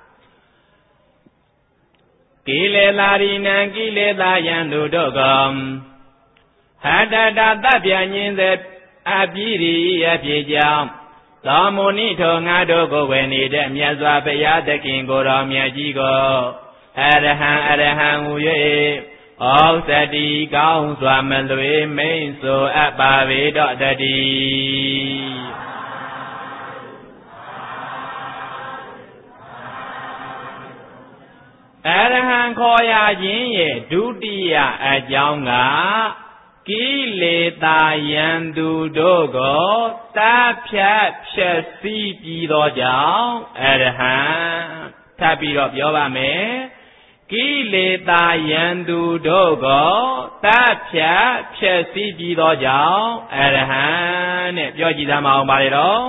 ကိလေသာရိနံကိလေသာယံသူတို့ကဟတတသဗ္ဗညင်းစေအပြည်ရိအဖြစ်ကြောင့်သောမုနိထောငါတို့ကိုဝယ်နေတဲ့မြတ်စွာဘုရားသခင်ကိုတော်မြတ်ကြီးကိုအရဟံဟူ၍ဩသတိကောင်းစွာမလွေမိန်ဆိုအပ်ပါပေတော့တည်းအရဟံခေါ်ရခြင်းရဲ့ဒုတိယအကြောင်းကကိလေသာယံသူတို့ကိုတပ်ဖြတ်ဖြည့်စည်းပြီးသောကြောင့်အရဟံထပ်ပြီးတော့ပြောပါမယ်ကိလေသာယံသူတို့ကိုတပ်ဖြတ်ဖြည့်စည်းပြီးသောကြောင့်အရဟံနဲ့ပြောကြည့်သားမအောင်ပါလေတော့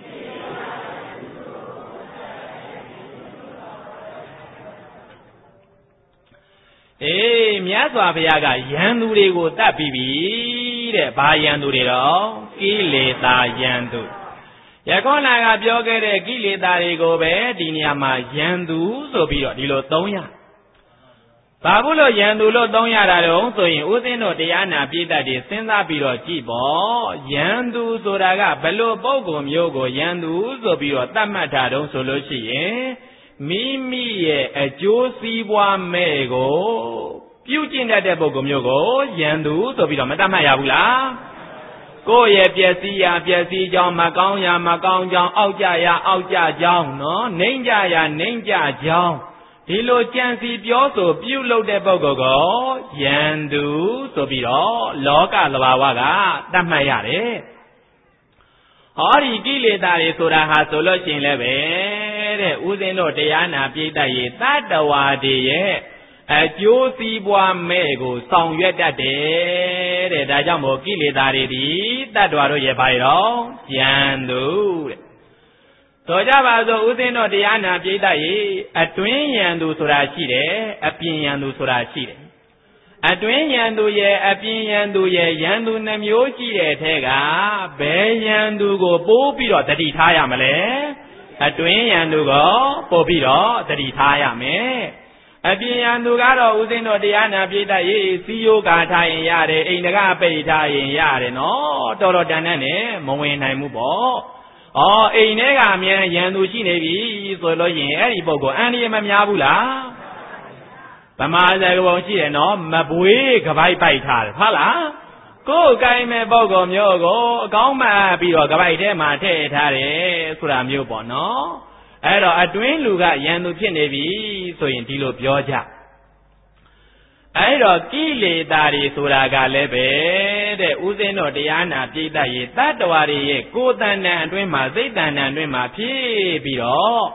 မြတ်စွာဘုရားကယံသူတွေကိုတတ်ပြီးပြီတဲ့ဘာယံသူတွေတော့ကိလေသာယံသူယခုနကပြောခဲ့တဲ့ကိလေသာတွေကိုပဲဒီနေရာမှာယံသူဆိုပြီးတော့ဒီလိုသုံးရဘာဘူးလို့ယံသူလို့သုံးရတာတော့ဆိုရင်ဥစဉ်တို့တရားနာပြိတ္တတွေစဉ်းစားပြီးတော့ကြည့်ပေါ့ယံသူဆိုတာကဘလို့ပုဂ္ဂိုလ်မျိုးကိုယံသူဆိုပြီးတော့သတ်မှတ်တာတော့ဆိုလို့ရှိရင်မိမိရဲ့အကျိုးစီးပွားမဲ့ကိုပြုကျင့်တတ်တဲ့ပုဂ္ဂိုလ်မျိုးကိုယံသူဆိုပြီးတော့မတတ်မှတ်ရဘူးလားကိုယ့်ရဲ့ပျက်စီးရာပျက်စီးကြောင်းမကောင်းရာမကောင်းကြောင်းအောက်ကြရာအောက်ကြကြောင်းနော်နှိမ့်ကြရာနှိမ့်ကြကြောင်းဒီလိုကြံစီပြောဆိုပြုလုပ်တဲ့ပုဂ္ဂိုလ်ကိုယံသူဆိုပြီးတော့လောကသဘာဝကတတ်မှတ်ရတယ်ဟောဒီကိလေသာတွေဆိုတာဟာဆိုလို့ရှိရင်လည်းပဲတဲ့ဥစဉ်တို့တရားနာပြိတ္တရေတတ္တဝါတွေရဲ့အကျိုးစီးပွားမဲ့ကိုဆောင်ရွက်တတ်တယ်တဲ့ဒါကြောင့်မို့ကိလေသာတွေဒီတတ္တဝါတို့ရဲ့ဘာရောယံသူတဲ့ဆိုကြပါစို့ဥစဉ်တို့တရားနာပြိတ္တရေအတွင်းယံသူဆိုတာရှိတယ်အပြင်ယံသူဆိုတာရှိတယ်အတွင်းယံသူရဲ့အပြင်ယံသူရဲ့ယံသူနှမျိုးရှိတဲ့ထဲကဘယ်ယံသူကိုပိုးပြီးတော့တတိထားရမလဲအတွင်းယံသူကိုပို့ပြီးတော့တတိထားရမယ်အပြင်ယံသူကတော့ဥစဉ်တို့တရားနာပြိတ္တရေစီယိုကာထားရင်ရတယ်အိမ်တကားပိတ်ထားရင်ရတယ်နော်တော်တော်တန်တန်နဲ့မဝင်နိုင်ဘူးပေါ့အိမ်ထဲကအမြန်ယံသူရှိနေပြီဆိုလို့ရင်အဲ့ဒီပုဂ္ဂိုလ်အန္တရာယ်မများဘူးလားဗမာစကားပုံရှိတယ်နော်မပွေးကပိုက်ပိုက်ထားတယ်ဟုတ်လားကိုယ်ကိုင်းမဲ့ပုဂ္ဂိုလ်မျိုးကိုအကောင်းမှပြီးတော့ကပိုက်ထဲမှာထည့်ထားတယ်ဆိုတာမျိုးပေါ့နော်အဲ့တော့အတွင်းလူကယံသူဖြစ်နေပြီဆိုရင်ဒီလိုပြောကြအဲ့တော့ကိလေသာတွေဆိုတာကလည်းပဲတဲ့ဥစဉ်တို့တရားနာပြိတ္တရေတတ္တဝါတွေရဲ့ကိုယ်တဏ္ဍာအတွင်းမှာစိတ်တဏ္ဍာအတွင်းမှာဖြစ်ပြီးတော့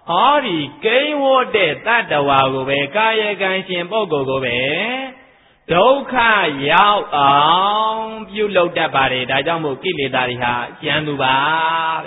Ori kei wote tatawa go be kaya ganshin pogo go be Dokha yao ang Pyu lok dat pare da jaung mo kileta ri ha chan tu ba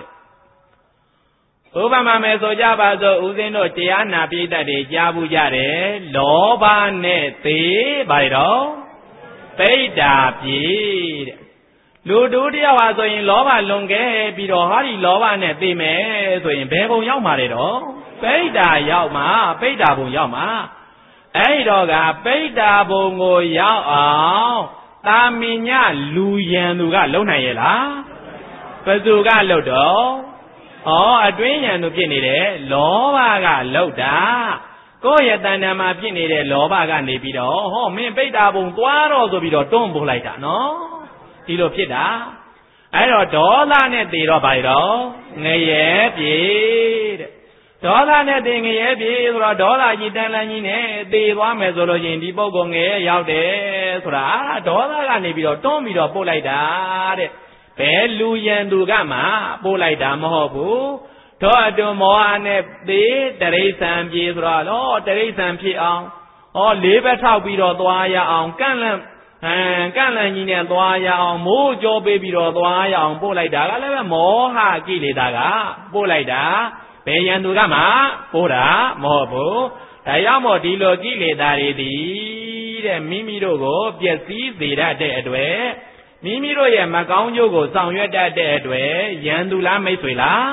Obama me so ja ba so usin doတရားနာပိဋကတွေကြားဘူးကြတယ်လောဘနဲ့သေပါတော့ပိဋကပြေတဲ့လူတို့တယောက်ဟာဆိုရင်လောဘလွန်ခဲ့ပြီးတော့ဟာဒီလောဘနဲ့သေမယ်ဆိုရင်ဘယ်ဘုံရောက်မှာလဲတော့ပိဋကရောက်မှာပိဋကဘုံရောက်မှာအဲ့တော့ကပိဋကဘုံကိုရောက်အောင်တာမင်ညလူရန်သူကလုံနိုင်ရဲ့လားဘယ်သူကလုံတော့အတွင်းဉာဏ်တို့ဖြစ်နေတယ်လောဘကလောက်တာကိုယ့်ရဲ့တဏ္ဍာမှာဖြစ်နေတဲ့လောဘကနေပြီးတော့မင်းပိဋကဘုံသွားတော့ဆိုပြီးတော့တွန်းပို့လိုက်တာနော်ဒီလိုဖြစ်တာအဲ့တော့ဒေါသနဲ့သေတော့ဘာတော့ငရဲပြေတဲ့ဒေါသနဲ့သေငရဲပြေဆိုတော့ဒေါသကြီးတန်လန်းကြီးနဲ့သေသွားမယ်ဆိုလို့ရှိရင်ဒီပုဂ္ဂိုလ်ငရဲရောက်တယ်ဆိုတာဒေါသကနေပြီးတော့တွန်းပြီးတော့ပို့လိုက်တာတဲ့ဘယ်လူရန်သူကမှပို့လိုက်တာမဟုတ်ဘူးတော့အတွမောဟနဲ့သေတရိษံပြေဆိုတော့တရိษံဖြစ်အောင်လေးဘက်ထောက်ပြီးတော့သွားရအောင်ကန့်လန့်ကြီးနဲ့သွားရအောင်မိုးကြောပေးပြီးတော့သွားရအောင်ပို့လိုက်တာကလည်းပဲမောဟကိလေသာကပို့လိုက်တာဘယ်ရန်သူကမှပို့တာမဟုတ်ဘူးဒါကြောင့်မို့ဒီလိုကိလေသာတွေဒီတဲ့မိမိတို့ကိုပျက်စီးစေတတ်တဲ့အတွက်မိမိတို့ရဲ့မကောင်းကျိုးကိုဆောင်ရွက်တတ်တဲ့အတွက်ရန်သူလားမိတ်ဆွေလား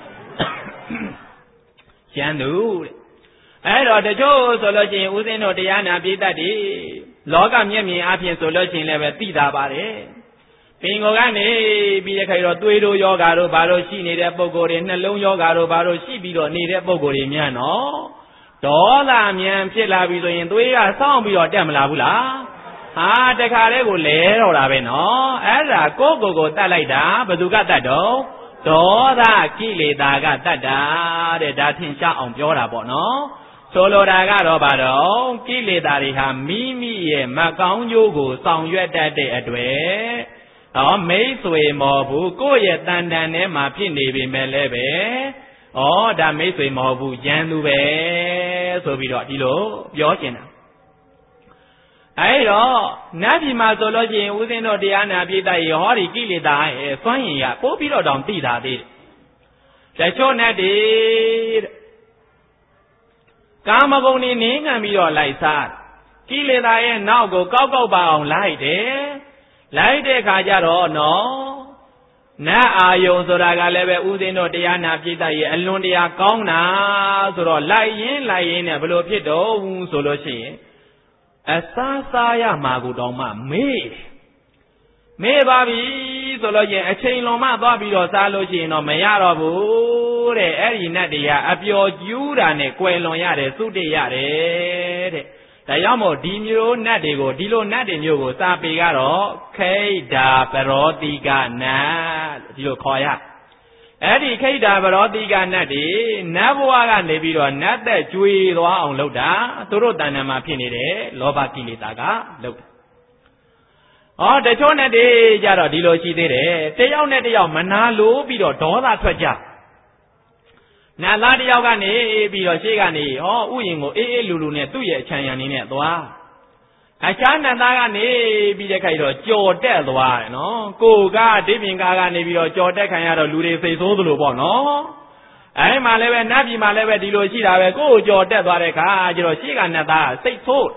ရန်သူတဲ့အဲ့တော့တချို့ဆိုလို့ချင်းဦးဇင်းတို့တရားနာပိဋကတ်တွေလောကမျက်မြင်အဖြစ်ဆိုလို့ချင်းလည်းပဲသိတာပါတယ်ပင်ကိုကနေပြီးရခိုင်တော့သွေးတို့ယောဂါတို့ဘာလို့ရှိနေတဲ့ပုံကိုယ်တွေနှလုံးယောဂါတို့ဘာလို့ရှိပြီးတော့နေတဲ့ပုံကိုယ်တွေများနော်ဒေါသမြန်ဖြစ်လာပြီဆိုရင်သွေးကစောင့်ပြီးတော့တက်မလာဘူးလားတခါတည်းကိုလဲတော့တာပဲနော်အဲ့ဒါကိုတတ်လိုက်တာဘယ်သူကတတ်တော့ဒေါသကိလေသာကတတ်တာတဲ့ဒါထင်ရှားအောင်ပြောတာပေါ့နော်ဆိုလိုတာကတော့ဘာတော့ကိလေသာတွေဟာမိမိရဲ့မကောင်းကျိုးကိုဆောင်ရွက်တတ်တဲ့အတွက်မိတ်ဆွေမော်ဘူးကိုယ့်ရဲ့တန်တန်ထဲမှာဖြစ်နေပြီမဲ့လည်းပဲဒါမိတ်ဆွေမော်ဘူးရန်သူပဲဆိုပြီးတော့ဒီလိုပြောကျင်တာအဲ့တော့နတ်ပြည်မှာဆိုလို့ရှိရင်ဦးဇင်းတို့တရားနာပိဋကတ်ရေဟောဒီကိလေသာရဲ့စွန့်ရင်ရပို့ပြီးတော့တောင်သိတာသေးတယ်တချို့နဲ့တည်းကာမဂုဏ်နေနေငံပြီးတော့လိုက်စားကိလေသာရဲ့နောက်ကိုကောက်ပါအောင်လိုက်တယ်လိုက်တဲ့ခါကျတော့နတ်အာယုံဆိုတာကလည်းပဲဦးဇင်းတို့တရားနာပိဋကတ်ရေအလွန်တရာကောင်းတာဆိုတော့လိုက်ရင်နဲ့ဘလို့ဖြစ်တော့ဆိုလို့ရှိရင်အစားစားရမှာကိုတောင်မှမေးပါပြီဆိုလို့ရင်အချိန်လုံးမှသွားပြီးတော့စားလို့ရှိရင်တော့မရတော့ဘူးတဲ့အဲ့ဒီနတ်တွေကအပျော်ကျူးတာနဲ့ကွယ်လွန်ရတယ်သုတေရတယ်တဲ့ဒါကြောင့်မို့ဒီမျိုးနတ်တွေကိုဒီလိုနတ်တွေမျိုးကိုစာပေကတော့ခိဒ္ဓပရောတိကနတ်ဒီလိုခေါ်ရအဲ့ဒီခိဒ္ဓပရောတိကနတ်တွေနတ်ဘဝကနေပြီးတော့နတ်သက်ကျွေသွားအောင်လုပ်တာသူတို့တဏ္ဍာမှာဖြစ်နေတဲ့လောဘကိလေသာကလုပ်တာတချို့နဲ့တည်းကြတော့ဒီလိုရှိသေးတယ်တယောက်နဲ့တယောက်မနာလို့ပြီးတော့ဒေါသထွက်ကြနတ်သားတယောက်ကနေပြီးတော့ရှေ့ကနေဥယျင်ကိုအေးလူနဲ့သူ့ရဲ့အချမ်းရံနေနဲ့သွားအခြားနတ်သားကနေပြီးတဲ့ခိုက်တော့ကြော်တက်သွားတယ်နော်ကိုကဒိပြင်ကားကနေပြီးတော့ကြော်တက်ခံရတော့လူတွေစိတ်ဆိုးသလိုပေါ့နော်အဲ့မှာလည်းပဲနတ်ပြည်မှာလည်းပဲဒီလိုရှိတာပဲကိုကြော်တက်သွားတဲ့ခါကျတော့ရှေ့ကနတ်သားစိတ်ဆိုး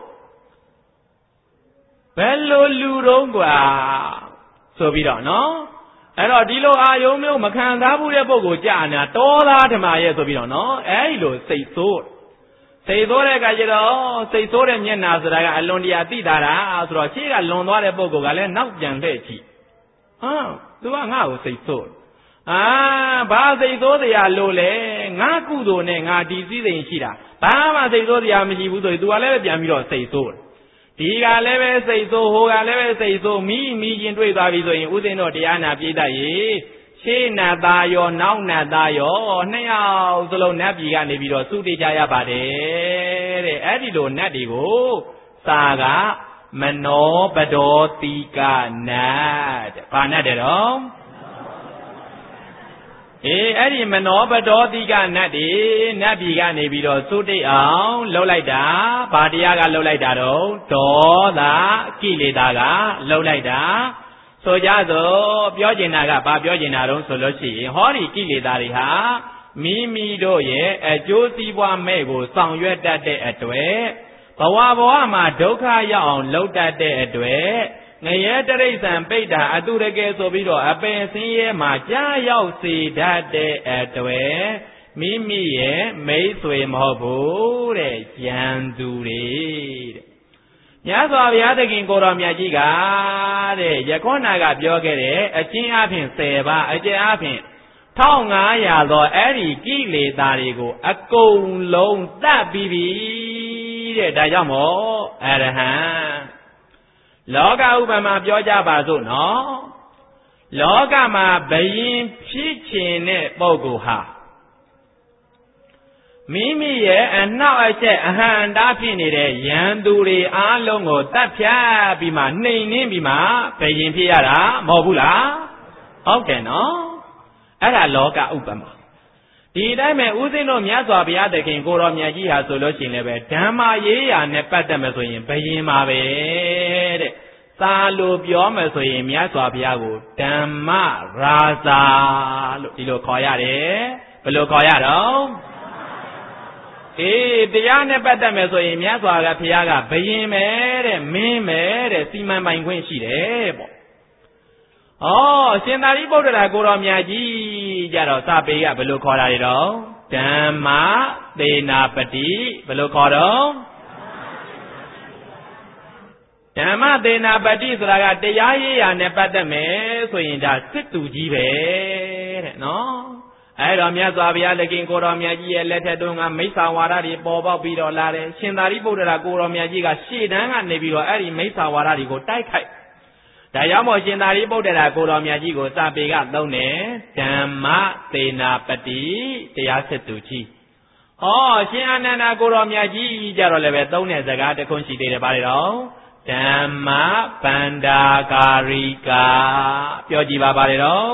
ဘယ်လိုလူတော့กว่าဆိုပြီးတော့နော်အဲ့တော့ဒီလိုအာယုံမျိုးမခံစားဘူးတဲ့ပုဂ္ဂိုလ်ကြာနေတာတောသားဓမ္မရဲ့ဆိုပြီးတော့နော်အဲ့ဒီလိုစိတ်ဆိုးတဲ့အခါကျတော့စိတ်ဆိုးတဲ့မျက်နာဆိုတာကအလွန်တရာသိတာဆိုတော့ရှေ့ကလွန်သွားတဲ့ပုဂ္ဂိုလ်ကလည်းနောက်ပြန်လှည့်ကြည့်သူကငါ့ကိုစိတ်ဆိုးဘာစိတ်ဆိုးတရားလို့လဲငါကုသိုလ်နဲ့ငါဒီစည်းစိမ်ရှိတာဘာမှစိတ်ဆိုးတရားမရှိဘူးဆိုရင် तू ကလည်းပြန်ပြီးတော့စိတ်ဆိုးဒီကလည်းပဲစိတ်ဆိုးဟိုကလည်းပဲစိတ်ဆိုးမိချင်းတွေ့သွားပြီဆိုရင်ဥစဉ်တော့တရားနာပြိတ္တရေရှေးနတ်သားရောနောက်နတ်သားရောနှစ်ယောက်စလုံးနတ်ပြည်ကနေပြီးတော့သုတေကြရပါတယ်တဲ့အဲ့ဒီလိုနတ်တွေကိုစာကမနောပဒောတိကနတ်တဲ့ဘာနတ်တဲ့တော့အဲ့ဒီမနောပဒောတိကနတ်တွေနတ်ပြည်ကနေပြီးတော့သုတိအောင်လှုပ်လိုက်တာဘာတရားကလှုပ်လိုက်တာတော့ဒေါသကိလေသာကလှုပ်လိုက်တာဆိုကြစို့ပြောကျင်တာကဘာပြောကျင်တာတော့ဆိုလို့ရှိရင်ဟောဒီကိလေသာတွေဟာမိမိတို့ရဲ့အကျိုးစီးပွားမဲ့ကိုဆောင်ရွက်တတ်တဲ့အတွေ့ဘဝမှာဒုက္ခရောက်အောင်လှုပ်တတ်တဲ့အတွေ့ငရဲတရိစ္ဆာန်ပိဋ္ဌာအတုရကယ်ဆိုပြီးတော့အပင်ဆင်းရဲမှာကြားရောက်စေတတ်တဲ့အတွေ့မိမိရဲ့မိတ်ဆွေမဟုတ်ဘူးတဲ့ရန်သူတွေတဲ့မြတ်စွာဘုရားသခင်ကိုတော်မြတ်ကြီးကတဲ့ယခုနကပြောခဲ့တဲ့အချင်းအဖင်10ပါးအကျဉ်းအဖင်1500သောအဲ့ဒီကိလေသာတွေကိုအကုန်လုံးတတ်ပြီးပြီတဲ့ဒါကြောင့်မို့အရဟံလောကဥပမာပြောကြပါစို့နော်လောကမှာဘယင်ဖြစ်ခြင်းတဲ့ပုဂ္ဂိုလ်ဟာမိမိရဲ့အနှောက်အယှက်အဟံတားဖြစ်နေတဲ့ရန်သူတွေအားလုံးကိုတတ်ဖြတ်ပြီးမှနှိမ်နှင်းပြီးမှဘယင်ဖြစ်ရတာမဟုတ်ဘူးလားဟုတ်တယ်နော်အဲ့ဒါလောကဥပမာဒီတိုင်းမဲ့ဦးဇင်းတို့မြတ်စွာဘုရားသခင်ကိုတော်မြတ်ကြီးဟာဆိုလို့ရှိရင်လည်းပဲဓမ္မရေးရာနဲ့ပတ်သက်မယ်ဆိုရင်ဘယင်ပါပဲတဲ့သာလို့ပြောမယ်ဆိုရင်မြတ်စွာဘုရားကိုဓမ္မရာဇာလို့ဒီလိုခေါ်ရတယ်ဘယ်လိုခေါ်ရတော့တရားနဲ့ပတ်သက်မယ်ဆိုရင်မြတ်စွာဘုရားကဘယင်ပဲတဲ့မင်းပဲတဲ့စီမံပိုင်ခွင့်ရှိတယ်ပေါ့ရှင်သာရိပုတ္တရာကိုတော်မြတ်ကြီးကြတော့စာပေကဘယ်လိုခေါ်တာလဲတော့ဓမ္မသေနာပတိဘယ်လိုခေါ်တော့ဓမ္မသေနာပတိဆိုတာကတရားရေးရာနဲ့ပတ်သက်မယ်ဆိုရင်ဒါစစ်သူကြီးပဲတဲ့နော်အဲ့တော့မြတ်စွာဘုရားသခင်ကိုတော်မြတ်ကြီးရဲ့လက်ထက်တုန်းကမိစ္ဆာဝါဒတွေပေါ်ပေါက်ပြီးတော့လာတယ်ရှင်သာရိပုတ္တရာကိုတော်မြတ်ကြီးကရှေ့တန်းကနေပြီးတော့အဲ့ဒီမိစ္ဆာဝါဒတွေကိုတိုက်ခိုက်ဒါကြောင့်မို့ရှင်သာရိပုတ္တရာကိုတော်မြတ်ကြီးကိုစာပေကသုံးတယ်ဓမ္မသေနာပတိတရားစစ်သူကြီးရှင်အာနန္ဒာကိုတော်မြတ်ကြီးကြတော့လည်းပဲသုံးတဲ့စကားတစ်ခုရှိသေးတယ်ဗါလေတော့ဓမ္မဗန္ဒာကာရိကာပြောကြည့်ပါလေတော့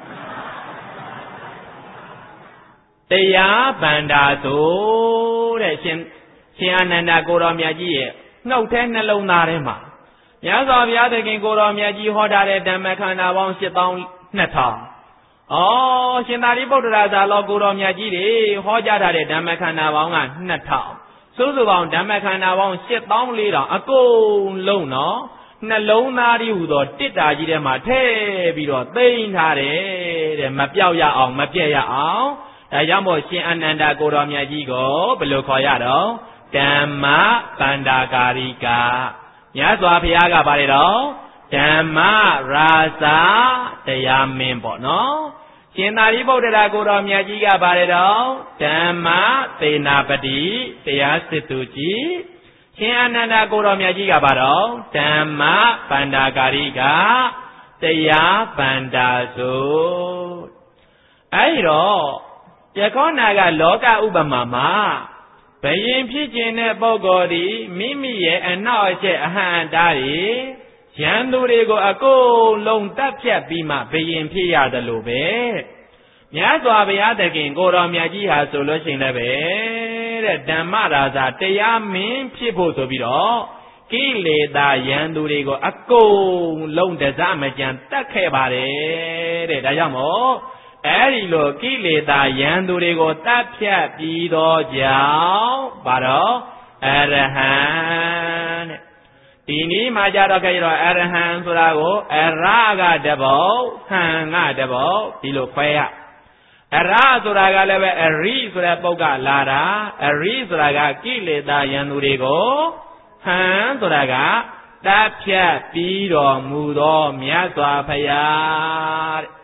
တရားဗန္ဒာဆိုတဲ့ရှင်အာနန္ဒာကိုတော်မြတ်ကြီးရဲ့နှုတ်ထဲနှလုံးသားထဲမှာမြတ်စွာဘုရားသခင်ကိုတော်မြတ်ကြီးဟောထားတဲ့ဓမ္မခန္ဓာပေါင်း82,000ရှင်သာရိပုတ္တရာဇာလောကိုတော်မြတ်ကြီးတွေဟောကြားထားတဲ့ဓမ္မခန္ဓာပေါင်းက2,000စုစုပေါင်းဓမ္မခန္ဓာပေါင်း84,000အကုန်လုံးနော်နှလုံးသားကြီးဟူသောတစ်တာကြီးထဲမှာထည့်ပြီးတော့သိမ်းထားတယ်တဲ့မပြောက်ရအောင်မပြည့်ရအောင်ဒါကြောင့်မို့ရှင်အာနန္ဒာကိုတော်မြတ်ကြီးကိုဘယ်လိုခေါ်ရတော့ဓမ္မဗန္ဒာကာရိကာမြတ်စွာဘုရားကပါလေတော့ဓမ္မရာဇာတရားမင်းပေါ့နော်ရှင်သာရိပုတ္တရာကိုတော်မြတ်ကြီးကပါလေတော့ဓမ္မသေနာပတိတရားစစ်သူကြီးရှင်အာနန္ဒာကိုတော်မြတ်ကြီးကပါတော့ဓမ္မဗန္ဒာကာရိကတရားဗန္ဒာဆိုအဲ့တော့ယခုနကလောကဥပမာမှာဘယင်ဖြစ်ခြင်းတဲ့ပုဂ္ဂိုလ်ဒီမိမိရဲ့အနှောက်အယှက်အဟံအတားတွေရန်သူတွေကိုအကုန်လုံးတတ်ဖြတ်ပြီးမှဘယင်ဖြစ်ရတယ်လို့ပဲမြတ်စွာဘုရားသခင်ကိုတော်မြတ်ကြီးဟာဆိုလို့ရှိရင်လည်းပဲတဲ့ဓမ္မရာဇာတရားမင်းဖြစ်ဖို့ဆိုပြီးတော့ကိလေသာရန်သူတွေကိုအကုန်လုံးတစမကြံတတ်ခဲ့ပါတယ်တဲ့ဒါကြောင့်မို့အဲ့ဒီလိုကိလေသာရန်သူတွေကိုတတ်ဖြတ်ပြီးတော့ကြောင့်ဘာတော့အရဟံတဲ့ဒီနည်းမှာကြတော့ကြတော့အရဟံဆိုတာကိုအရကတဘောဟံကတဘောဒီလိုခွဲရအရဆိုတာကလည်းပဲအရိဆိုတဲ့ပုဂ္ဂလာတာအရိဆိုတာကကိလေသာရန်သူတွေကိုဟံဆိုတာကတတ်ဖြတ်ပြီးတော်မူသောမြတ်စွာဘုရားတဲ့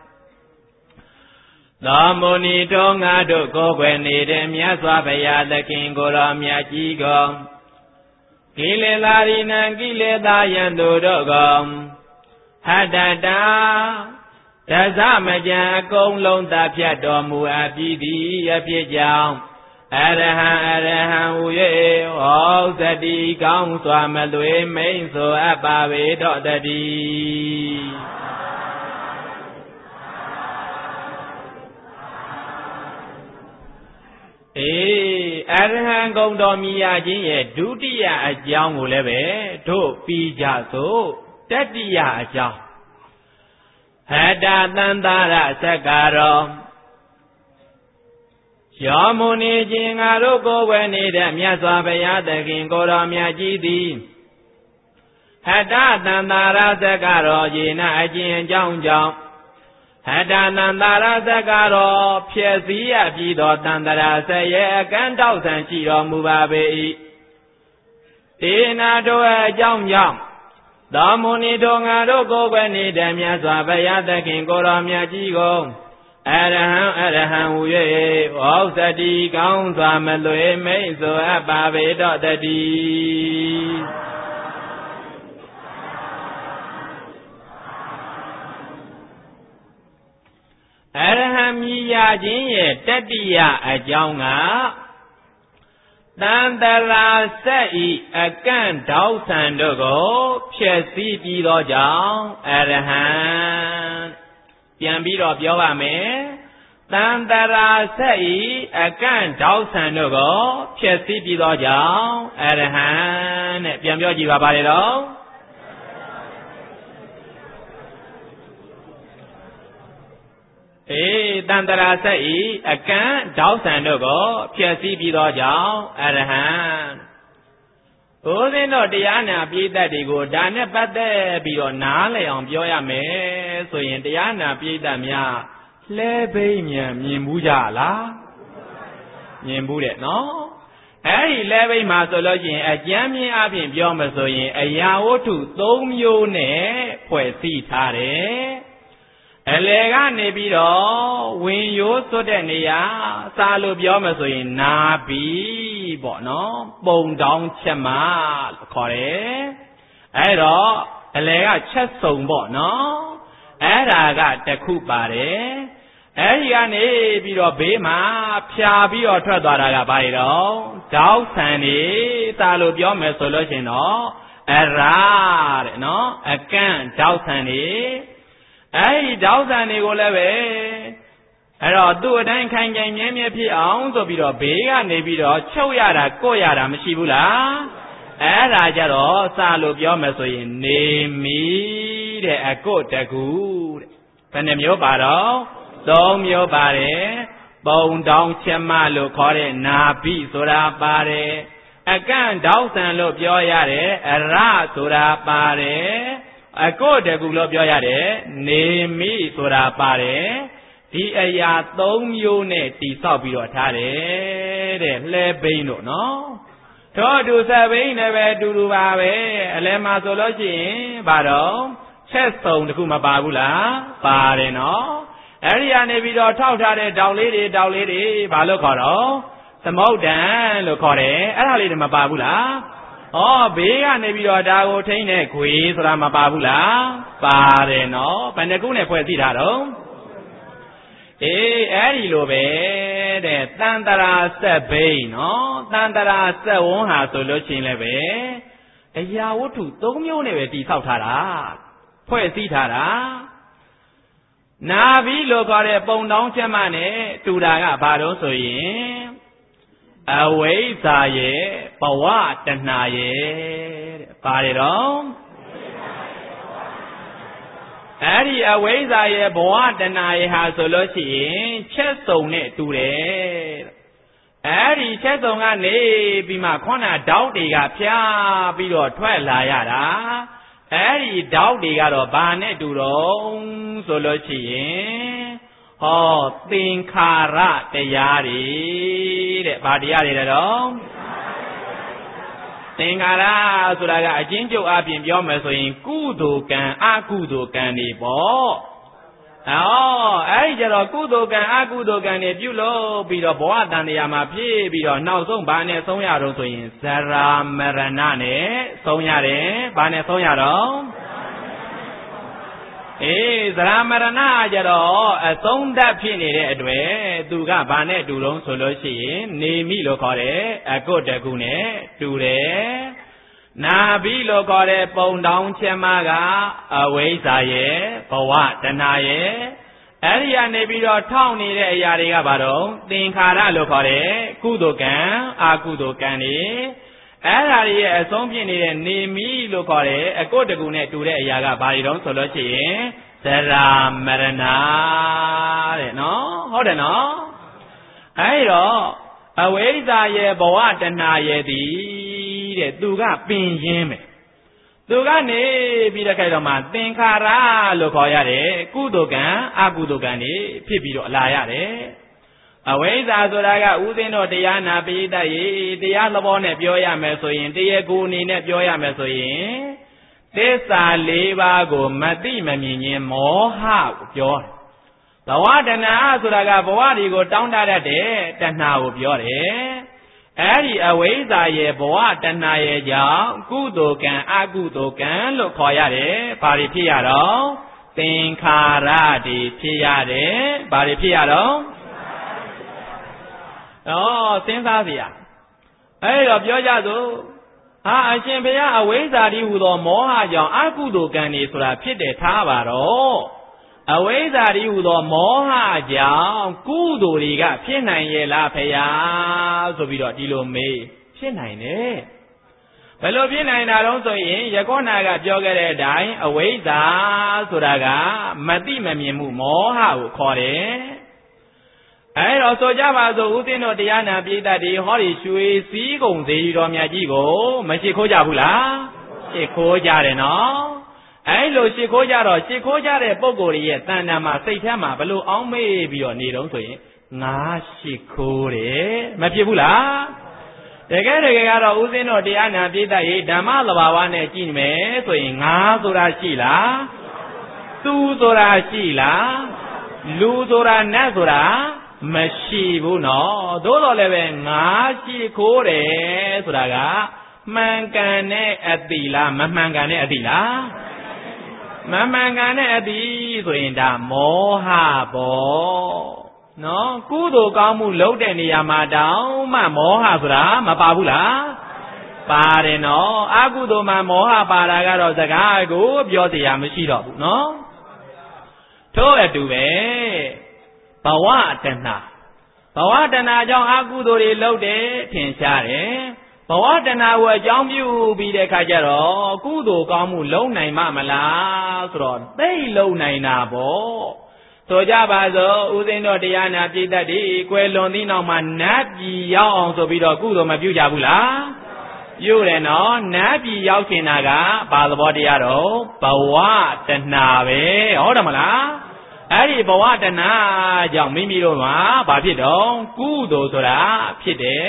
သောမုဏီတော်ငါတို့ကိုယ်ွယ်နေတဲ့မြတ်စွာဘုရားသခင်ကိုတော်မြတ်ကြီးကိုကိလေသာရိနံကိလေသာယံသူတို့ကိုဟတ္တတာဒသမကြံအကုန်လုံးသဖြတ်တော်မူအပ်ပြီးသည်အဖြစ်ကြောင့်အရဟံဟူ၍ဟောသတိကောင်းစွာမလွေမိန်ဆိုအပ်ပါပေတော့တည်းအရဟံဂုံတော်မြည်ရခြင်းရဲ့ဒုတိယအကြောင်းကိုလည်းပဲတို့ပြီးကြစို့တတိယအကြောင်းဟတသန္တာရသက္ကာရောယောမုန်ခြင်းငါတို့ကိုယ်ဝဲနေတဲ့မြတ်စွာဘုရားသခင်ကိုတော်မြတ်ကြီးသည်ဟတသန္တာရသက္ကာရောယေနအကျဉ်အကြောင်းကြောင့်ဟတသန္တာရသက္ကာရောဖြည့်စည်းရပြီးသောသန္တရာဆက်ရဲ့အကန့်တောက်ဆံရှိတော်မူပါပေ၏တေနာတို့အကြောင်းကြောင့်သောမုန်တို့ငါတို့ကိုယ်ဝဲနေတဲ့မြတ်စွာဘုရားသခင်ကိုတော်မြတ်ကြီးကိုအရဟံဟူ၍ဝေါသတိကောင်းစွာမလွေမိတ်ဆိုအပ်ပါပေတော့တည်းအရဟံမြည်ရခြင်းရဲ့တတိယအကြောင်းကတန်တရာဆက်ဤအကန့်တောက်ဆံတို့ကိုဖြည့်စည်းပြီးသောကြောင့်အရဟံပြန်ပြီးတော့ပြောပါမယ်တန်တရာဆက်ဤအကန့်တောက်ဆံတို့ကိုဖြည့်စည်းပြီးသောကြောင့်အရဟံနဲ့ပြန်ပြောကြည့်ပါပါလေတော့တန်တရာဆက်ဤအကန့်တောက်ဆံတို့ကိုဖြည့်စည်းပြီးသောကြောင့်အရဟံဘုရားတို့တရားနာပိဋကတ်တွေကိုဒါနဲ့ပတ်သက်ပြီးတော့နားလည်အောင်ပြောရမယ်ဆိုရင်တရားနာပိဋကတ်များလှဲဘိမ့်မြန်မြင်ဘူးကြလားမြင်ဘူးတဲ့နော်အဲ့ဒီလှဲဘိမ့်မှာဆိုလို့ရှိရင်အကျမ်းမြင်အပြင်ပြောမဆိုရင်အရာဝတ္ထု၃မျိုးနဲ့ဖွဲ့စည်းထားတယ်အလေကနေပြီးတော့ဝင်ရိုးစွတ်တဲ့နေရာစာလို့ပြောမဆိုရင်နာပြီးပေါ့နော်ပုံတောင်းချက်မလို့ခေါ်တယ်အဲ့တော့အလေကချက်စုံပေါ့နော်အဲ့ဒါကတစ်ခုပါတယ်အဲ့ဒီကနေပြီးတော့ဘေးမှာဖြာပြီးတော့ထွက်သွားတာကဘာလဲတော့တောက်ဆံနေစာလို့ပြောမယ်ဆိုလို့ရှင်တော့အရာတဲ့နော်အကန့်တောက်ဆံနေအဲ့ဒီတောက်ဆံတွေကိုလည်းပဲအဲ့တော့သူ့အတိုင်းခိုင်ခိုင်မြဲမြဲဖြစ်အောင်ဆိုပြီးတော့ဘေးကနေပြီးတော့ချုပ်ရတာကို့ရတာမရှိဘူးလားအဲ့ဒါကြတော့စလို့ပြောမယ်ဆိုရင်နေမီတဲ့အကုတ်တကူတဲ့ဘယ်နှမျိုးပါတော့၃မျိုးပါတယ်ပုံတောင်းချက်မလို့ခေါ်တဲ့နာပိဆိုတာပါတယ်အကန့်တောက်ဆံလို့ပြောရတဲ့အရဆိုတာပါတယ်အကိုတကူလို့ပြောရတယ်နေမိဆိုတာပါတယ်ဒီအရာ၃မျိုးနဲ့တိဆောက်ပြီးတော့ထားတယ်တဲ့လှဲဘိန်းတို့နော်တို့တူဆက်ဘိန်းနဲ့ပဲအတူတူပါပဲအလဲမှာဆိုလို့ရှိရင်ဘာတော့ချက်စုံတခုမပါဘူးလားပါတယ်နော်အဲ့ဒီကနေပြီးတော့ထောက်ထားတဲ့တောက်လေးတွေဘာလို့ခေါ်တော့သမုဒ္ဒံလို့ခေါ်တယ်အဲ့ဒါလေးတွေမပါဘူးလားဘေးကနေပြီးတော့ဒါကိုထိန်းတဲ့ခွေဆိုတာမပါဘူးလားပါတယ်နော်ဘယ်နှခုနဲ့ဖွဲ့စည်းထားတော့အဲ့ဒီလိုပဲတဲ့တန်တရာဆက်ဘိန်းနော်တန်တရာဆက်ဝန်းဟာဆိုလို့ရှိရင်လည်းပဲအရာဝတ္ထု၃မျိုးနဲ့ပဲတည်ဆောက်ထားတာဖွဲ့စည်းထားတာနာပြီးလို့ခေါ်တဲ့ပုံတောင်းချက်မှနဲ့တူတာကဘာလို့ဆိုရင်အဝိဇ္ဇာရဲ့ဘဝတဏှာရဲ့တဲ့ပါတယ်တော့အဲ့ဒီအဝိဇ္ဇာရဲ့ဘဝတဏှာရဲ့ဟာဆိုလို့ရှိရင်ချက်စုံနဲ့တူတယ်အဲ့ဒီချက်စုံကနေပြီးမှခေါနာတောက်တွေကဖျားပြီးတော့ထွက်လာရတာအဲ့ဒီတောက်တွေကတော့ဘာနဲ့တူတော့ဆိုလို့ရှိရင်သင်္ခါရတရားတွေတဲ့ဘာတရားတွေလဲတော့သင်္ခါရဆိုတာကအချင်းကျုပ်အပြင်ပြောမယ်ဆိုရင်ကုသိုလ်ကံအကုသိုလ်ကံတွေပေါ့အဲ့ဒီကျတော့ကုသိုလ်ကံအကုသိုလ်ကံတွေပြုလို့ပြီးတော့ဘဝတန်တရားမှာပြည့်ပြီးတော့နောက်ဆုံးဘာနဲ့ဆုံးရတော့ဆိုရင်ဇရာမရဏနဲ့ဆုံးရတယ်ဘာနဲ့ဆုံးရတော့ဇရာမရဏကြတော့အဆုံးသတ်ဖြစ်နေတဲ့အတွက်သူကဘာနဲ့တူတော့ဆိုလို့ရှိရင်နေမိလို့ခေါ်တယ်အကုတ်တကူနဲ့တူတယ်နာပြီးလို့ခေါ်တဲ့ပုံတောင်းချက်မကအဝိဇ္ဇာရဲ့ဘဝတဏှာရဲ့အဲဒီကနေပြီးတော့ထောက်နေတဲ့အရာတွေကဘာတော့သင်္ခါရလို့ခေါ်တယ်ကုသိုလ်ကံအကုသိုလ်ကံတွေအဲ့ဒါတွေရဲ့အဆုံးဖြစ်နေတဲ့နေမီလို့ခေါ်တယ်အကုတ်တကူနဲ့တူတဲ့အရာကဘာတွေတုံးဆိုလို့ရှိရင်သရမရဏတဲ့နော်ဟုတ်တယ်နော်အဲ့တော့အဝိဇ္ဇာရဲ့ဘဝတဏှာရဲ့တည်တဲ့သူကပင်ရင်းပဲသူကနေပြီးတဲ့ခိုက်တော့မှသင်္ခါရလို့ခေါ်ရတယ်ကုသိုလ်ကံအကုသိုလ်ကံတွေဖြစ်ပြီးတော့အလာရတယ်အဝိဇ္ဇာဆိုတာကဥသိန်းတော်တရားနာပိဋကရေတရားသဘောနဲ့ပြောရမယ်ဆိုရင်တရားကိုအနေနဲ့ပြောရမယ်ဆိုရင်သစ္စာ၄ပါးကိုမသိမမြင်ခြင်းမောဟကိုပြောတယ်ဘဝတဏှာဆိုတာကဘဝတွေကိုတောင်းတရတဲ့တဏှာကိုပြောတယ်အဲ့ဒီအဝိဇ္ဇာရဲ့ဘဝတဏှာရဲ့ကြောင့်ကုသိုလ်ကံအကုသိုလ်ကံလို့ခေါ်ရတယ်ဘာတွေဖြစ်ရတော့သင်္ခါရတွေဖြစ်ရတယ်ဘာတွေဖြစ်ရတော့စဉ်းစားစရာအဲ့တော့ပြောကြစို့အရှင်ဘုရားအဝိဇ္ဇာတိဟူသောမောဟကြောင့်အကုသိုလ်ကံတွေဆိုတာဖြစ်တယ်ထားပါတော့အဝိဇ္ဇာတိဟူသောမောဟကြောင့်ကုသိုလ်တွေကဖြစ်နိုင်ရဲ့လားဖေယားဆိုပြီးတော့ဒီလိုမေးဖြစ်နိုင်တယ်ဘယ်လိုဖြစ်နိုင်တာတော့ဆိုရင်ယခောနာကပြောခဲ့တဲ့အတိုင်းအဝိဇ္ဇာဆိုတာကမသိမမြင်မှုမောဟကိုခေါ်တယ်အဲ့တော့ဆိုကြပါစို့ဦးသိန်းတို့တရားနာပိဋကတွေဟောဒီရွှေစည်းကုံသေးတော်မြတ်ကြီးကိုမရှိခိုးကြဘူးလားရှိခိုးကြတယ်နော်အဲ့လိုရှိခိုးကြတော့ရှိခိုးကြတဲ့ပုံကိုယ်ရဲ့တဏ္ဍာမှာစိတ်ထဲမှာဘလို့အောင်းမေးပြီးတော့နေတော့ဆိုရင်ငါရှိခိုးတယ်မဖြစ်ဘူးလားတကယ်ကတော့ဦးသိန်းတို့တရားနာပိဋကရေဓမ္မသဘာဝနဲ့ကြည့်မယ်ဆိုရင်ငါဆိုတာရှိလားသူဆိုတာရှိလားလူဆိုတာနတ်ဆိုတာမရှိဘူးနော်သို့တော်လည်းပဲငါရှိခိုးတယ်ဆိုတာကမှန်ကန်တဲ့အတိလားမမှန်ကန်တဲ့အတိလားမမှန်ကန်တဲ့အတိဆိုရင်ဒါမောဟပေါ့နော်ကုသိုလ်ကောင်းမှုလုပ်တဲ့နေရာမှာတောင်မှမောဟဆိုတာမပါဘူးလားပါတယ်နော်အကုသိုလ်မှာမောဟပါတာကတော့စကားကိုပြောစရာမရှိတော့ဘူးနော်ထို့အတူပဲဘဝတဏှာကြောင့်အကုသိုလ်တွေလုပ်တယ်ထင်ရှားတယ်ဘဝတဏှာကိုအကြောင်းပြုပြီးတဲ့အခါကျတော့ကုသိုလ်ကောင်းမှုလုပ်နိုင်မလားဆိုတော့သိလုပ်နိုင်တာပေါ့ဆိုကြပါစို့ဦးသိန်းတော်တရားနာပိဋကတွေကွယ်လွန်သည့်နောက်မှာနတ်ပြည်ရောက်အောင်ဆိုပြီးတော့ကုသိုလ်မပြုကြဘူးလားပြုတယ်နော်နတ်ပြည်ရောက်ချင်တာကဘာသဘောတရားတော့ဘဝတဏှာပဲဟုတ်တယ်မလားအဲ့ဒီဘဝတဏှာကြောင့်မိမိတို့မှာဘာဖြစ်တော့ကုသိုလ်ဆိုတာဖြစ်တယ်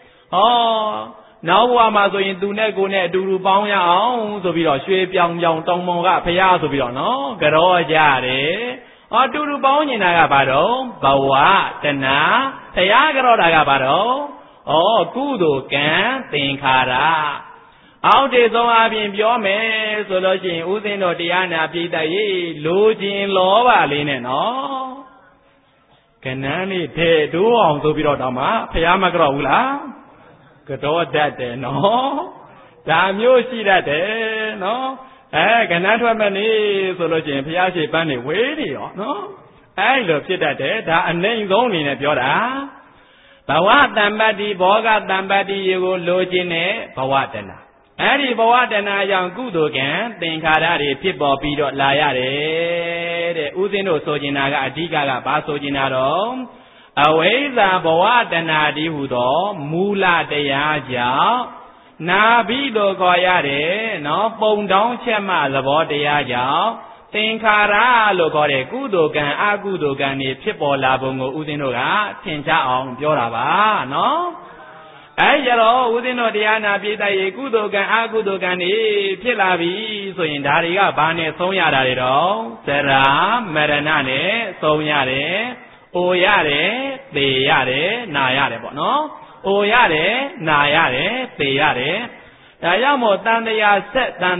နောက်ဘဝမှာဆိုရင်သူနဲ့ကိုယ်နဲ့အတူတူပေါင်းရအောင်ဆိုပြီးတော့ရွှေပြောင်တောင်မော်ကဖရာဆိုပြီးတော့နော်ကြောကြတယ်အတူတူပေါင်းနေတာကဘာတော့ဘဝတဏှာဖရာကြောတာကဘာတော့ကုသိုလ်ကံသင်္ခါရအောက်တေဆုံးအပြင်ပြောမယ်ဆိုလို့ရှိရင်ဦးသိန်းတော်တရားနာပိဋကရေလိုခြင်းလောဘလေးနဲ့နော်ကဏ္ဍလေးတဲ့ဒိုးအောင်ဆိုပြီးတော့တောင်မှဖះမကြောက်ဘူးလားကြောတတ်တယ်နော်ဒါမျိုးရှိတတ်တယ်နော်ကဏ္ဍထွက်မနေဆိုလို့ရှိရင်ဖះရှိပန်းနေဝေးနေရောနော်အဲ့လိုဖြစ်တတ်တယ်ဒါအနိုင်ဆုံးအနေနဲ့ပြောတာဘဝတမ္ပတ္တိဘောဂတမ္ပတ္တိရေကိုလိုခြင်းနဲ့ဘဝတဏှာအဲ့ဒီဘဝတဏှာကြောင့်ကုသိုလ်ကံသင်္ခါရတွေဖြစ်ပေါ်ပြီးတော့လာရတယ်တဲ့ဥစဉ်တို့ဆိုကျင်တာကအဓိကကဘာဆိုကျင်တာတော့အဝိဇ္ဇာဘဝတဏှာဒီဟုသောမူလတရားကြောင့်နာဘိလို့ခေါ်ရတယ်နော်ပုံတောင်းချက်မှသဘောတရားကြောင့်သင်္ခါရလို့ခေါ်တဲ့ကုသိုလ်ကံအကုသိုလ်ကံတွေဖြစ်ပေါ်လာပုံကိုဥစဉ်တို့ကသင်ကြားအောင်ပြောတာပါနော်အဲ့ကြတော့ဦးဇင်းတို့တရားနာပိဋကရေကုသိုလ်ကံအကုသိုလ်ကံတွေဖြစ်လာပြီဆိုရင်ဒါတွေကဘာနဲ့ဆုံးရတာတွေတော့သရမရဏနဲ့ဆုံးရတယ်။အိုရတယ်၊သေရတယ်၊နာရတယ်ပေါ့နော်။အိုရတယ်၊နာရတယ်၊သေရတယ်။ဒါကြောင့်မို့တန်တရားဆက်ဘိန်း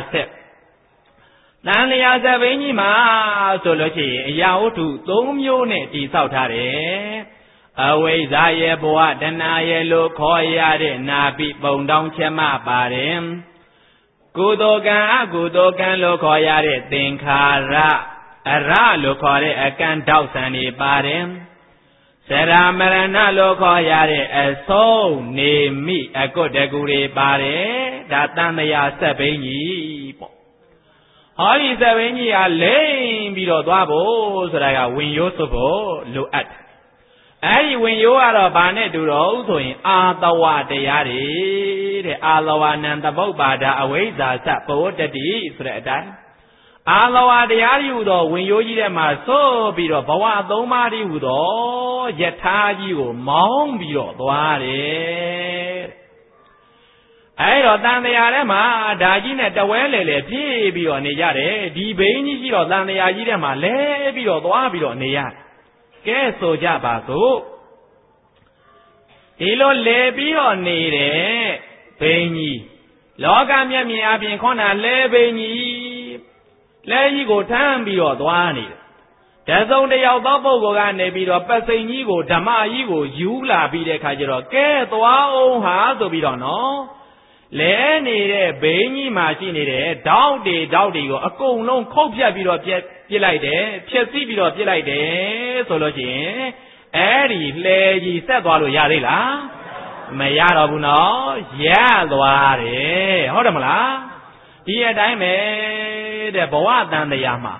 ကြီးမှာဆိုလို့ရှိရင်အရာဝတ္ထု၃မျိုးနဲ့တည်ဆောက်ထားတယ်။အဝိဇ္ဇာရဲ့ဘဝတဏှာရဲ့လို့ခေါ်ရတဲ့နာပိပုံတောင်းချက်မှပါတယ်ကုသိုလ်ကံအကုသိုလ်ကံလို့ခေါ်ရတဲ့သင်္ခါရ ara loခေါ်တဲ့အကန့်တောက်ဆံနေပါတယ်စရာမရဏလို့ခေါ်ရတဲ့အဆုံးနေမိအကွတ်တကူတွေပါတယ်ဒါတန်တရားဆက်ဘိန်းကြီးပေါ့ဟောဒီဆက်ဘိန်းကြီးကလိမ့်ပြီးတော့သွားဖို့ဆိုတာကဝင်ရိုးစွဖို့လိုအပ်အဲ့ဒီဝင်ရိုးကတော့ဘာနဲ့တူတော့ဆိုရင်အာတဝတရားတွေတဲ့အာလဝနံတပုပ္ပါဒအဝိဇ္ဇာစပဝတ္တိဆိုတဲ့အတိုင်းအာလဝတရားကြီးဟူသောဝင်ရိုးကြီးထဲမှာစိုးပြီးတော့ဘဝသုံးပါးကြီးဟူသောယထာကြီးကိုမောင်းပြီးတော့သွားတယ်အဲ့တော့တန်တရားထဲမှာဓာကြီးနဲ့တဝဲလေလေဖြည့်ပြီးတော့နေကြတယ်ဒီဘိန်းကြီးရှိတော့တန်တရားကြီးထဲမှာလဲပြီးတော့သွားပြီးတော့နေရကဲဆိုကြပါစို့ဒီလိုလဲပြီးတော့နေတဲ့ဘိန်းကြီးလောကမျက်မြင်အပြင်ခေါနာလဲဘိန်းကြီးလဲကြီးကိုထမ်းပြီးတော့သွားနေတယ်တစုံတယောက်သောပုဂ္ဂိုလ်ကနေပြီးတော့ပစိန်ကြီးကိုဓမ္မကြီးကိုယူလာပြီးတဲ့ခါကျတော့ကဲသွားအောင်ဟာဆိုပြီးတော့နော်လဲနေတဲ့ဘိန်းကြီးမှာရှိနေတဲ့တောက်တွေကိုအကုန်လုံးခုတ်ဖြတ်ပြီးတော့ပြစ်လိုက်တယ်ဖြက်စီးပြီးတော့ပြစ်လိုက်တယ်ဆိုလို့ရှိရင်အဲ့ဒီလဲကြီးဆက်သွားလို့ရသေးလားမရတော့ဘူးနော်ရသွားတယ်ဟုတ်တယ်မလားဒီအတိုင်းပဲတဲ့ဘဝတန်တရားမှာ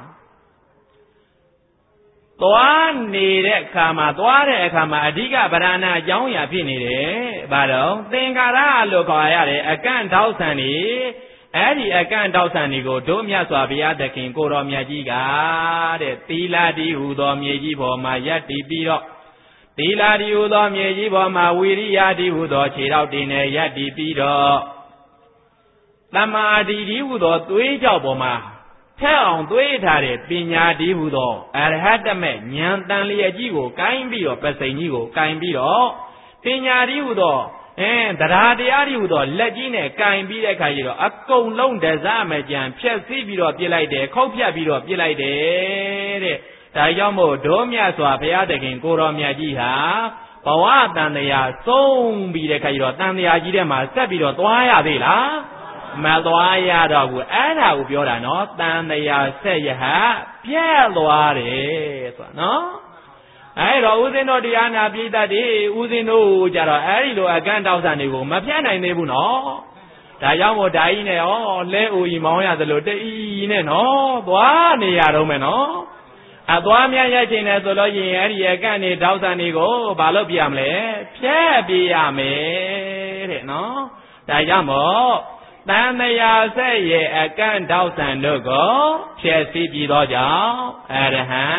သွားနေတဲ့အခါမှာသွားတဲ့အခါမှာအဓိကဗရဏအကြောင်းအရာဖြစ်နေတယ်။ဘာတော့သင်္ကာရလို့ခေါ်ရတဲ့အကန့်ထောက်ဆံနေအဲ့ဒီအကန့်ထောက်ဆံတွေကိုတို့မြတ်စွာဘုရားသခင်ကိုတော်မြတ်ကြီးကတဲ့သီလတိဟူသောမြေကြီးပေါ်မှာယက်တည်ပြီးတော့သီလတိဟူသောမြေကြီးပေါ်မှာဝိရိယတိဟူသောခြေထောက်တင်နဲ့ယက်တည်ပြီးတော့သမာဓိတိဟူသောသွေးကြောက်ပေါ်မှာထက်အောင်သွေးထားတဲ့ပညာတိဟူသောအရဟတမေဉာဏ်တန်လျက်ကြီးကိုကိုင်းပြီးတော့ပစိန်ကြီးကိုကိုင်းပြီးတော့ပညာတိဟူသောတရားတရားတိဟူသောလက်ကြီးနဲ့ကိုင်းပြီးတဲ့အခါကျတော့အကုန်လုံးတစမကြံဖြက်စီးပြီးတော့ပြစ်လိုက်တယ်ခုတ်ဖြတ်ပြီးတော့ပြစ်လိုက်တယ်တဲ့ဒါကြောင့်မို့ဒုမြတ်စွာဘုရားသခင်ကိုတော်မြတ်ကြီးဟာဘဝတန်တရားဆုံးပြီးတဲ့အခါကျတော့တန်တရားကြီးထဲမှာဆက်ပြီးတော့သွားရသေးလားမသွားရတော့ဘူးအဲ့ဒါကိုပြောတာနော်တန်တရားဆက်ရဟပြက်သွားတယ်ဆိုတာနော်အဲ့တော့ဦးဇင်းတို့တရားနာပိဋကတိဦးဇင်းတို့ကြတော့အဲ့ဒီလိုအကန့်တောက်ဆံတွေကိုမပြတ်နိုင်သေးဘူးနော်ဒါကြောင့်မို့ဓာကြီးနဲ့ဩလဲအိုကြီးမောင်းရသလိုတအီနဲ့နော်သွားနေရတော့မယ်နော်အသွားမြတ်ရခြင်းနဲ့ဆိုလို့ရင်အဲ့ဒီအကန့်နေတောက်ဆံတွေကိုဘာလို့ပြရမလဲဖြက်ပြရမယ်တဲ့နော်ဒါကြောင့်မို့တန်တရားဆက်ရဲ့အကန့်တောက်ဆံတို့ကိုဖြည့်ဆည်းပြီးသောကြောင့်အရဟံ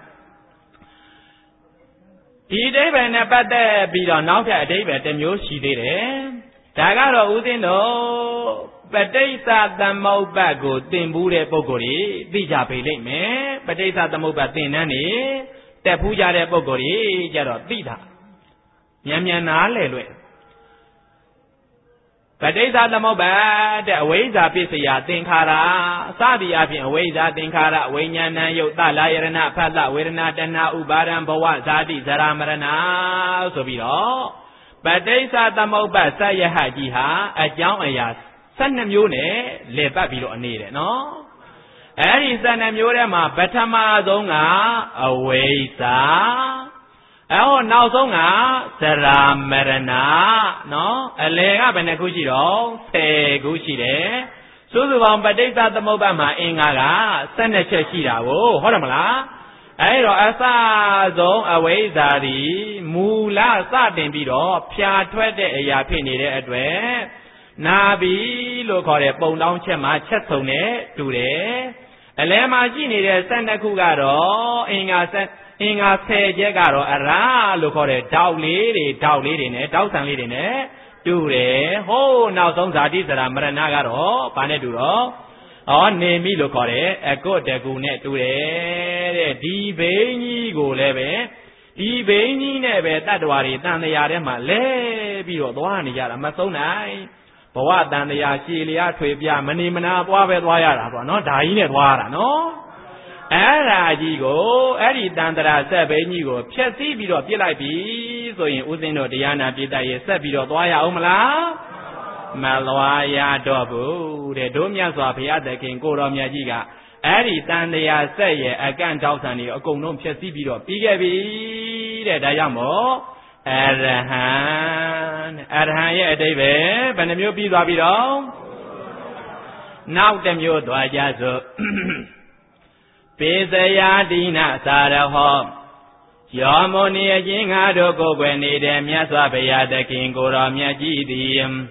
ဒီအဓိပ္ပာယ်နဲ့ပတ်သက်ပြီးတော့နောက်ထပ်အဓိပ္ပာယ်တစ်မျိုးရှိသေးတယ်ဒါကတော့ဦးဇင်းတို့ပဋိစ္စသမုပ္ပါကိုသင်ဘူးတဲ့ပုဂ္ဂိုလ်တွေသိကြပေလိမ့်မယ်ပဋိစ္စသမုပ္ပါသင်တန်းနေတက်ဖူးကြတဲ့ပုဂ္ဂိုလ်တွေကြတော့သိတာမြန်မြန်နားလည်လွယ်ပဋိစ္စသမုပ္ပါတဲ့အဝိဇ္ဇာပစ္စယသင်္ခါရအစသည်အပြင်အဝိဇ္ဇာသင်္ခါရဝိညာဏယုတ်တလာယရဏဖတ်တဝေဒနာတဏှာဥပါဒံဘဝဇာတိဇရာမရဏဆိုပြီးတော့ပဋိစ္စသမုပ္ပါစယဟကြီးဟာအကြောင်းအရာ12မျိုးနဲ့လည်ပတ်ပြီးတော့အနေတယ်နော်အဲ့ဒီ12မျိုးထဲမှာပထမဆုံးကအဝိဇ္ဇာနောက်ဆုံးကသရာမရဏနော်အလယ်ကဘယ်နှခုရှိတော့10ခုရှိတယ်စုစုပေါင်းပဋိစ္စသမုပ္ပါမှာအင်္ဂါက12ချက်ရှိတာကိုဟုတ်တယ်မလားအဲ့တော့အစဆုံးအဝိဇ္ဇာသည်မူလစတင်ပြီးတော့ဖြာထွက်တဲ့အရာဖြစ်နေတဲ့အတွက်နာဘီလို့ခေါ်တဲ့ပုံတောင်းချက်မှာချက်စုံနဲ့တူတယ်အလယ်မှာရှိနေတဲ့12ခုကတော့အင်္ဂါ10ချက်ကတော့အရာလို့ခေါ်တဲ့တောက်လေးတွေနဲ့တောက်ဆံလေးတွေနဲ့တူတယ်ဟိုးနောက်ဆုံးဇာတိဇရာမရဏကတော့ဘာနဲ့တူတော့နေမိလို့ခေါ်တယ်အကွတ်တကူနဲ့တူတယ်တဲ့ဒီဘိန်းကြီးကိုလည်းပဲဒီဘိန်းကြီးနဲ့ပဲတတ္တဝါတွေတန်တရားထဲမှာလဲပြီးတော့သွားနေကြတာမဆုံးနိုင်ဘဝတန်တရားရှည်လျားထွေပြမနေမနာသွားပဲသွားရတာပေါ့နော်ဒါကြီးနဲ့သွားရတာနော်အဲ့ဒါကြီးကိုအဲ့ဒီတန်တရာဆက်ဘိန်းကြီးကိုဖြက်စီးပြီးတော့ပြစ်လိုက်ပြီဆိုရင်ဥစဉ်တို့တရားနာပြစ်တတ်ရဲ့ဆက်ပြီးတော့သွားရအောင်မလားမလွာရတော့ဘူးတဲ့တို့မြတ်စွာဘုရားသခင်ကိုတော်မြတ်ကြီးက Eri Tandaya say a can Dawsani or Gonom Chesibido, Pigabi, the Dayamo, Arahan, ye, David, Benamu Bidabido. Now the Mu Dwajazo Pesaya Dina Saraho. Yamoni a king had to go when it am Yasabaya the king or Miajidim.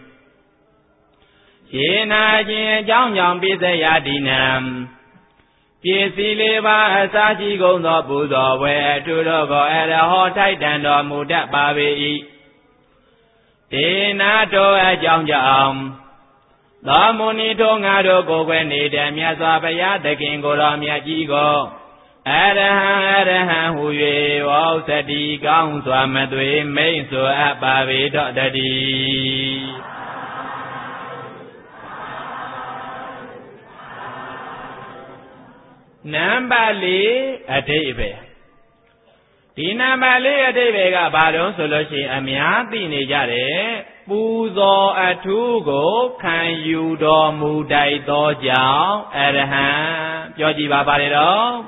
Yena Jam Yam Pesaya Dinam. Pisileva Sachi goes up Buddha where to go at a hot titan or Muda Babi. Denato a Jam. The money tongue had to go when it am Yasabaya the king or Miajigo. Arahan who ye all said the gowns were met with me so at Babi Daddy. Nambali a David. The Nambali a David got Baron Soloshi Amiati Nijare. Puzo a Tugo, can you do Mudai Doja? Arahan, Georgie Babarido.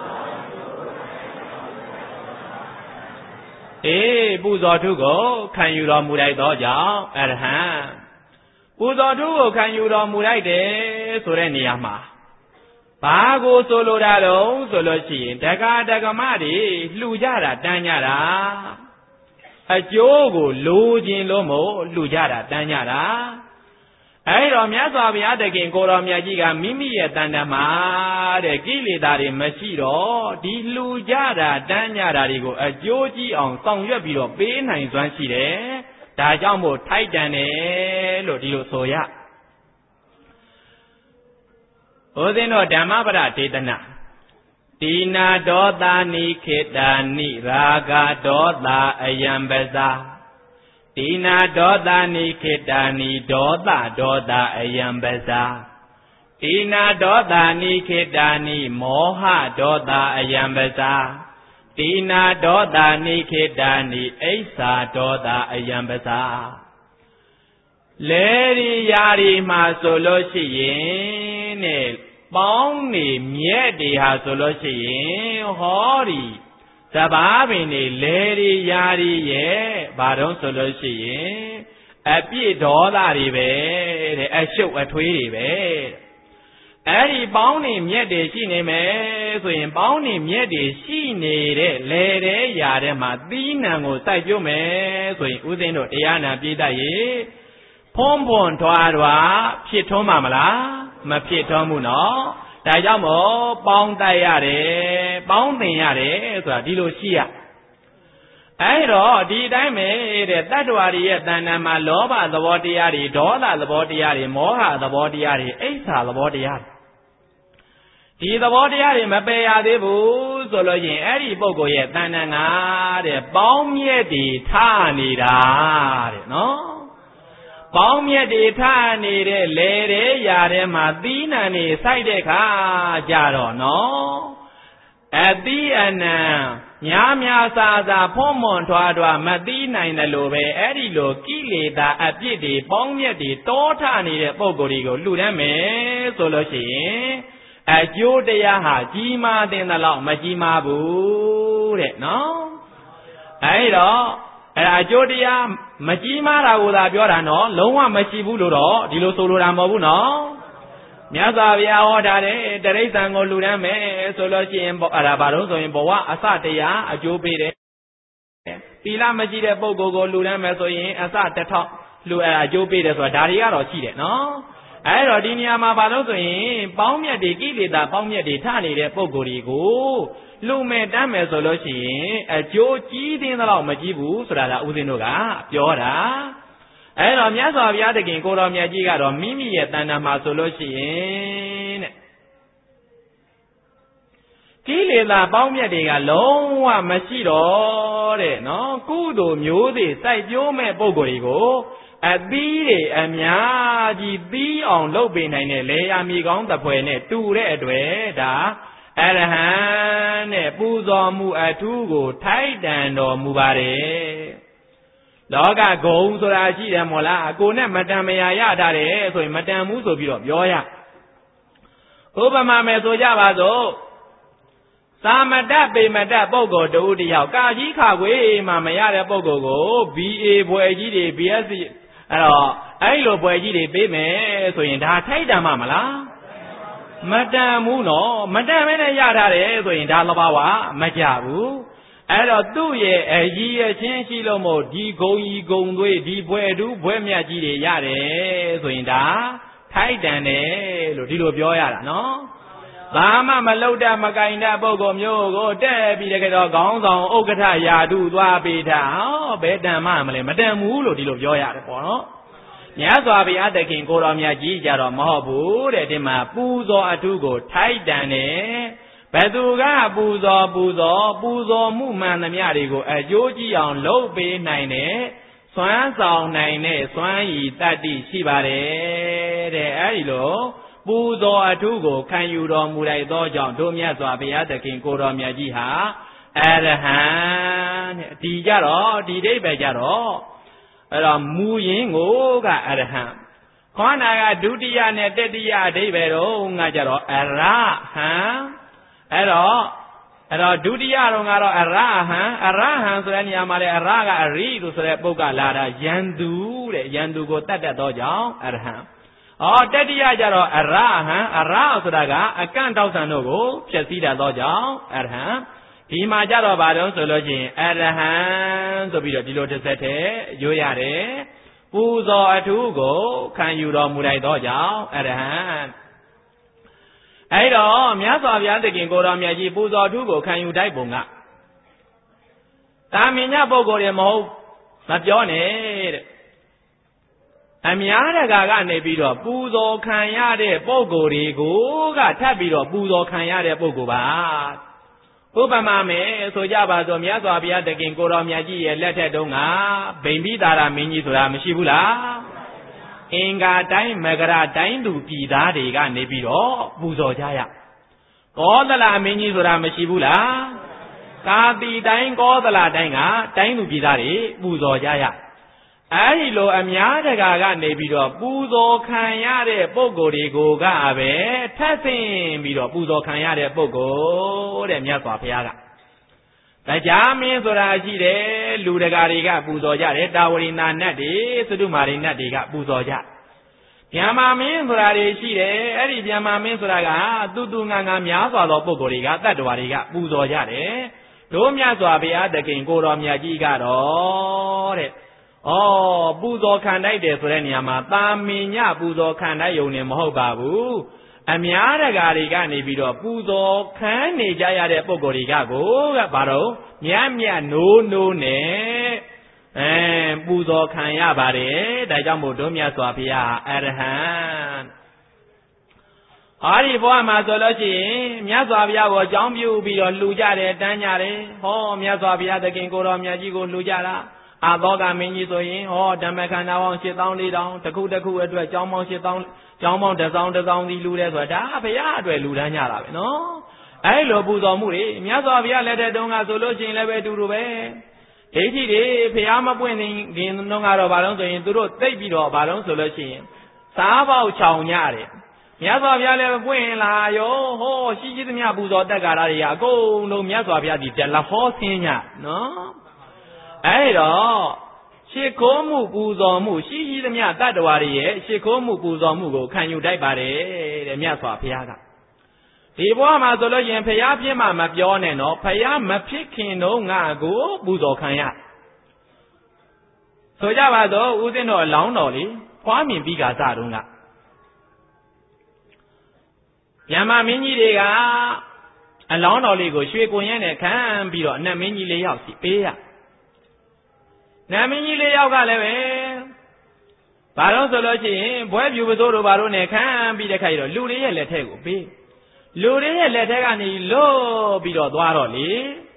Puzo Tugo, can you do Mudai Doja? Arahan. Puzo Tugo, can you do Mudai de Sureniama? Pago solo dado, solo si, Dagamadi, Lujara, Danyara. A jogo, Lujin Lomo, Lujara, Danyara. I don't have the king, Goramia, Mimi, Dandama, the Gilidari, Machiro, the Lujara, Danyara, a Joji on Song Yabiro, Ben, and Swanside, Dajambo, Titan, Lodio Soya. Odeno Damabara Tedana Tina Doda Ni Kedani Raga Doda Ayambeza Tina Doda Ni Kedani Doda Ayambeza Tina Doda Ni Kedani Moha Doda Ayambeza Tina Doda Ni Kedani Asa Doda Ayambeza Lady Yari Masoloshi Bounty, Mieti has Soloshi, Hori, Sababini, Lady Yari, ye, Baron Soloshi, a bit dollar, a show a tweety. Eddie Bounty, Mieti, she name, so in Bounty, Mieti, she needed Lady Yari, Madina, who said you may, so in Udino, Diana, Bidaye, Pompon, Toadwa, Pitomamala. Mapitomuno, Dayamo, Bound Diare, Bounding Yare, Dilucia. I wrote, did I made that worry than a loba, the body, dollar, the body, moha, the body, asa, the body. The body, Mapea de Boo, Soloyin, Eddie Bogo yet, than an the bomb yeti, Tanida, no? Baumye de Tani, Lady Yare Madina, Sideka, Jaro, no? At the end, Yamya Saza, Pomon, Toadwa, Madina in the Lobe, Edilo, Kilida, Apidi, Baumye de Totani, Bogorigo, Ludame, Soloshi, at Judeaha, Jima, then the law, Majima Boo, no? I don't. A Jodia Majima Raula Biorano, Loma Machibuluro, Dilo Soloramobu, no? Miazavia order, the Rezango Ludame, Solochi and Arabaroso in Boa, Asatea, a Jubide. Pila Majida Bogo Ludame, so in Asata top, Lua Jubide, or Daria or Chile, no? Aerodinia Mabaloso in Baumia de Gilida, Baumia de Tani, de Bogorigo. Lume Dame Soloshi, a Joji in the law Majibu, Srada Udinoga, Piora. And on Yaza Yadakin, Goromia Giga, or Mimi at Nanama Soloshi. Kilila Baumia de Galo, Machiro, no, Kudo, Mudi, Sayome Bogorigo, a Bide, a Miaji, be on Lobin and a lay amigon the Puene, two red way, Arahan, Puzomu Atugo, Titan or Mubare. Loga goes or Aji Mola, go ne Madame Yadare, so Madame Muso Yoya. ဥပမာမယ်ဆိုကြပါစို့သာမတတ်ပေမတတ်ပုဂ္ဂိုလ်တူတယောက်ကာကြီးခါခွေမှမရတဲ့ပုဂ္ဂိုလ်ကို BA ဘွယ်ကြီးတွေ BSc အဲ့လိုဘွယ်ကြီးတွေပေးမယ်ဆိုရင်ဒါထိုက်တန်မှာမလားမတန်ဘူးနော်မတန်မဲနဲ့ရထားတယ်ဆိုရင်ဒါသဘာဝမကြဘူးအဲ့တော့သူ့ရဲ့အကြီးအချင်းရှိလို့မို့ဒီဂုံကြီးဂုံသွေးဒီဘွယ်တူးဘွယ်မြတ်ကြီးတွေရတယ်ဆိုရင်ဒါထိုက်တန်တယ်လို့ဒီလိုပြောရတာနော်ဘာမှမလုပ်တတ်မကင်တဲ့ပုဂ္ဂိုလ်မျိုးကိုတဲ့ပြီးတဲ့ကတော့ခေါင်းဆောင်ဥက္ကဋ္ဌယာတုသွားပေးတာဘယ်တန်မှမလဲမတန်ဘူးလို့ဒီလိုပြောရတယ်ပေါ့နော်မြတ်စွာဘုရားသခင်ကိုတော်မြတ်ကြီးကြတော့မဟုတ်ဘူးတဲ့ဒီမှာပူဇော်အထုကိုထိုက်တန်တယ်ဘယ်သူကပူဇော်မှုမှန်သမျှတွေကိုအကျိုးကြည့်အောင်လုပ်ပေးနိုင်တဲ့စွမ်းဆောင်နိုင်တဲ့စွမ်းရည်တတ္တိရှိပါတယ်တဲ့အဲဒီလိုပူဇော်အထုကိုခံယူတော်မူလိုက်သောကြောင့်တို့မြတ်စွာဘုရားသခင်ကိုတော်မြတ်ကြီးဟာအရဟံတဲ့ဒီကြတော့ဒီအိဗယ်ကြတော့အဲ့တော့မူရင်းကိုကအရဟံခေါင်းနာကဒုတိယနဲ့တတိယအဓိပ္ပာယ်တော့ငါကြတော့အရဟံအဲ့တော့ဒုတိယတော့ကတော့အရဟံဆိုတဲ့နေရာမှာလေအရကအရိလို့ဆိုတဲ့ပုဂ္ဂလာတာယန္တုတဲ့ယန္တုကိုတတ်တတ်သောကြောင့်အရဟံတတိယကြတော့အရဆိုတာကအကန့်တောက်ဆံတို့ကိုဖြည့်ဆည်းတတ်သောကြောင့်အရဟံဒီမှာကြတော့ဗါတော့ဆိုလို့ရှိရင်အရဟံဆိုပြီးတော့ဒီလိုတစ်ဆက်တည်းရွရတယ်ပူဇော်အထုကိုခံယူတော်မူလိုက်သောကြောင့်အရဟံအဲ့တော့မြတ်စွာဘုရားသခင်ကိုတော်မြတ်ကြီးပူဇော်အထုကိုခံယူတိုက်ပုံကတာမင်ညပုဂ္ဂိုလ်တွေမဟုတ်မပြောနဲ့တဲ့အများတကာကနေပြီးတော့ပူဇော်ခံရတဲ့ပုဂ္ဂိုလ်တွေကိုကထပ်ပြီးတော့ပူဇော်ခံရတဲ့ပုဂ္ဂိုလ်ပါဥပမာမယ်ဆိုကြပါစို့မြတ်စွာဘုရားသခင်ကိုတော်မြတ်ကြီးရဲ့လက်ထက်တုန်းကဗိမ္ပိသာရမင်းကြီးဆိုတာမရှိဘူးလားအင်္ဂါတိုင်းမဂရတိုင်းသူပြည်သားတွေကနေပြီးတော့ပူဇော်ကြရကောသလမင်းကြီးဆိုတာမရှိဘူးလားကာတိတိုင်းကောသလတိုင်းကတိုင်းသူပြည်သားတွေပူဇော်ကြရအဲဒီလိုအများတကာကနေပြီးတော့ပူဇော်ခံရတဲ့ပုဂ္ဂိုလ်တွေကိုကပဲထပ်ဆင့်ပြီးတော့ပူဇော်ခံရတဲ့ပုဂ္ဂိုလ်တဲ့မြတ်စွာဘုရားကတရားမင်းဆိုတာရှိတယ်လူတကာတွေကပူဇော်ကြတယ်တာဝရိနာနတ်တွေသုတုမာရိနတ်တွေကပူဇော်ကြဗျာမာမင်းဆိုတာတွေရှိတယ်အဲ့ဒီဗျာမာမင်းဆိုတာကသူငါများစွာသောပုဂ္ဂိုလ်တွေကတတ္တဝါတွေကပူဇော်ကြတယ်တို့မြတ်စွာဘုရားသခင်ကိုတော်မြတ်ကြီးကတော့တဲ့ပူဇော်ခံတိုက်တယ်ဆိုတဲ့နေရာမှာတာမင်ညပူဇော်ခံတိုက်ယုံနေမဟုတ်ပါဘူးအများတကာတွေကနေပြီးတော့ပူဇော်ခံနေကြရတဲ့ပုဂ္ဂိုလ်တွေကဘာတော့မြတ်နိုးနဲ့ပူဇော်ခံရပါတယ်ဒါကြောင့်မို့တို့မြတ်စွာဘုရားအရဟံဒီဘဝမှာဆိုလို့ရှိရင်မြတ်စွာဘုရားကိုအကြောင်းပြုပြီးတော့လှူကြတယ်တန်းကြတယ်မြတ်စွာဘုရားသခင်ကိုတော်မြတ်ကြီးကိုလှူကြတာအာသောကမင်းကြီးဆိုရင်ဓမ္မခန္ဓာပေါင်း 84,000 တစ်ခုအတွက်ကျောင်းပေါင်း 8,000 ကျောင်းပေါင်းတစ်စောင်းစီလူတယ်ဆိုတာဒါဘုရားအတွက်လူတန်းကြတာပဲနော်အဲ့လိုပူဇော်မှုတွေမြတ်စွာဘုရားလက်ထက်တုန်းကဆိုလို့ရှိရင်လည်းပဲတူတူပဲဒိဋ္ဌိတွေဘုရားမပွင့်ခင်တုန်းကတော့ဘာလို့ဆိုရင်သူတို့သိပ်ပြီးတော့ဘာလို့ဆိုလို့ရှိရင်စားပေါက်ချောင်ကြတယ်မြတ်စွာဘုရားလည်းပွင့်လာရောရှိသမျှပူဇော်တက်ကားတွေကအကုန်လုံးမြတ်စွာဘုရားဒီတလဟောဆင်းညနော်အဲ့တော့ရှ िख ိုးမှုပူဇော်မှုရှိသမျှတတ္တဝါတွေရဲ့ရှ िख ိုးမှုပူဇော်မှုကိုခံယူတတ်ပါတယ်တဲ့မြတ်စွာဘုရားကဒီဘဝမှာဆိုလို့ရင်ဘုရားဖြစ်မှမပြောနဲ့နော်ဘုရားမဖြစ်ခင်တော့ငါကိုပူဇော်ခံရဆိုကြပါတော့ဦးဇင်းတော်အလောင်းတော်လေးဖွားမြင်ပြီးကစတုန်းကဗျာမာမင်းကြီးတွေကအလောင်းတော်လေးကိုရွှေကိုရင်းနဲ့ခံပြီးတော့အနတ်မင်းကြီး၄ယောက်စီပေးရနတ်မင်းကြီး၄ယောက်ကလည်းပဲဘာလို့ဆိုလို့ရှိရင်ဘွဲပြူပစိုးတို့ဘာလို့နဲ့ခံပြီးတဲ့ခိုက်တော့လူတွေရဲ့လက်ထက်ကိုပေးလူတွေရဲ့လက်ထက်ကနေလို့ပြီးတော့သွားတော့လေ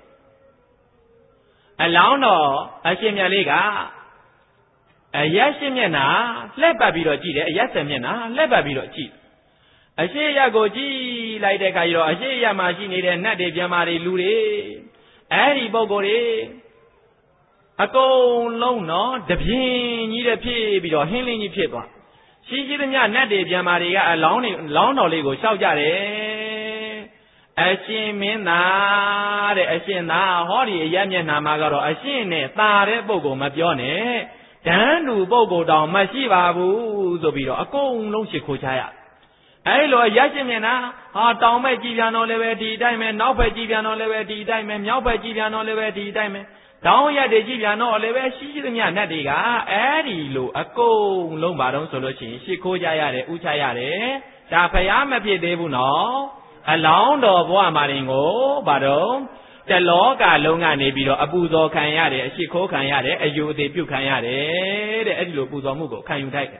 အလောင်းတော်အရှင်မြတ်လေးကအရက်ရှင်းမျက်နှာလှည့်ပတ်ပြီးတော့ကြည့်တယ်အရက်ဆယ်မျက်နှာလှည့်ပတ်ပြီးတော့ကြည့်အရှိရက်ကိုကြည့်လိုက်တဲ့ခါကျတော့အရှိရက်မှာရှိနေတဲ့နတ်တွေပြမာတွေလူတွေအဲ့ဒီပုဂ္ဂိုလ်တွေအကုန်လုံးနော်တပြင်းကြီးတဲ့ဖြစ်ပြီးတော့ဟင်းလင်းကြီးဖြစ်သွားရှိရှိသမျှနတ်တွေပြန်မာတွေကအလောင်းတော်လေးကိုလျှောက်ကြတယ်အရှင်မင်းသားတဲ့အရှင်သားဟောဒီအရက်မျက်နှာမှာကတော့အရှင်နဲ့ตาတဲ့ပုဂ္ဂိုလ်မပြောနဲ့ဓာန်လူပုဂ္ဂိုလ်တောင်မရှိပါဘူးဆိုပြီးတော့အကုန်လုံးရှိခိုးချရအဲ့လိုရက်ရှင်မျက်နှာဟာတောင်ဘက်ကြည်ပြန်တော့လည်းပဲဒီအတိုင်းပဲနောက်ဘက်ကြည်ပြန်တော့လည်းပဲဒီအတိုင်းပဲမြောက်ဘက်ကြည်ပြန်တော့လည်းပဲဒီအတိုင်းပဲတောင်ရက်တွေကြည်ပြန်တော့လည်းပဲရှိသမျှနတ်တွေကအဲ့ဒီလိုအကုန်လုံးပါတော့ဆိုလို့ရှိရင်ရှိခိုးကြရတယ်ဥချရတယ်ဒါဖျားမဖြစ်သေးဘူးနော်အလောင်းတော်ဘဝမှာရင်ကိုဘာတော့တလောကလုံးကနေပြီးတော့အပူဇော်ခံရတယ်အရှိခိုးခံရတယ်အယူအသေးပြုတ်ခံရတယ်တဲ့အဲ့ဒီလိုပူဇော်မှုကိုခံယူထိုက်တယ်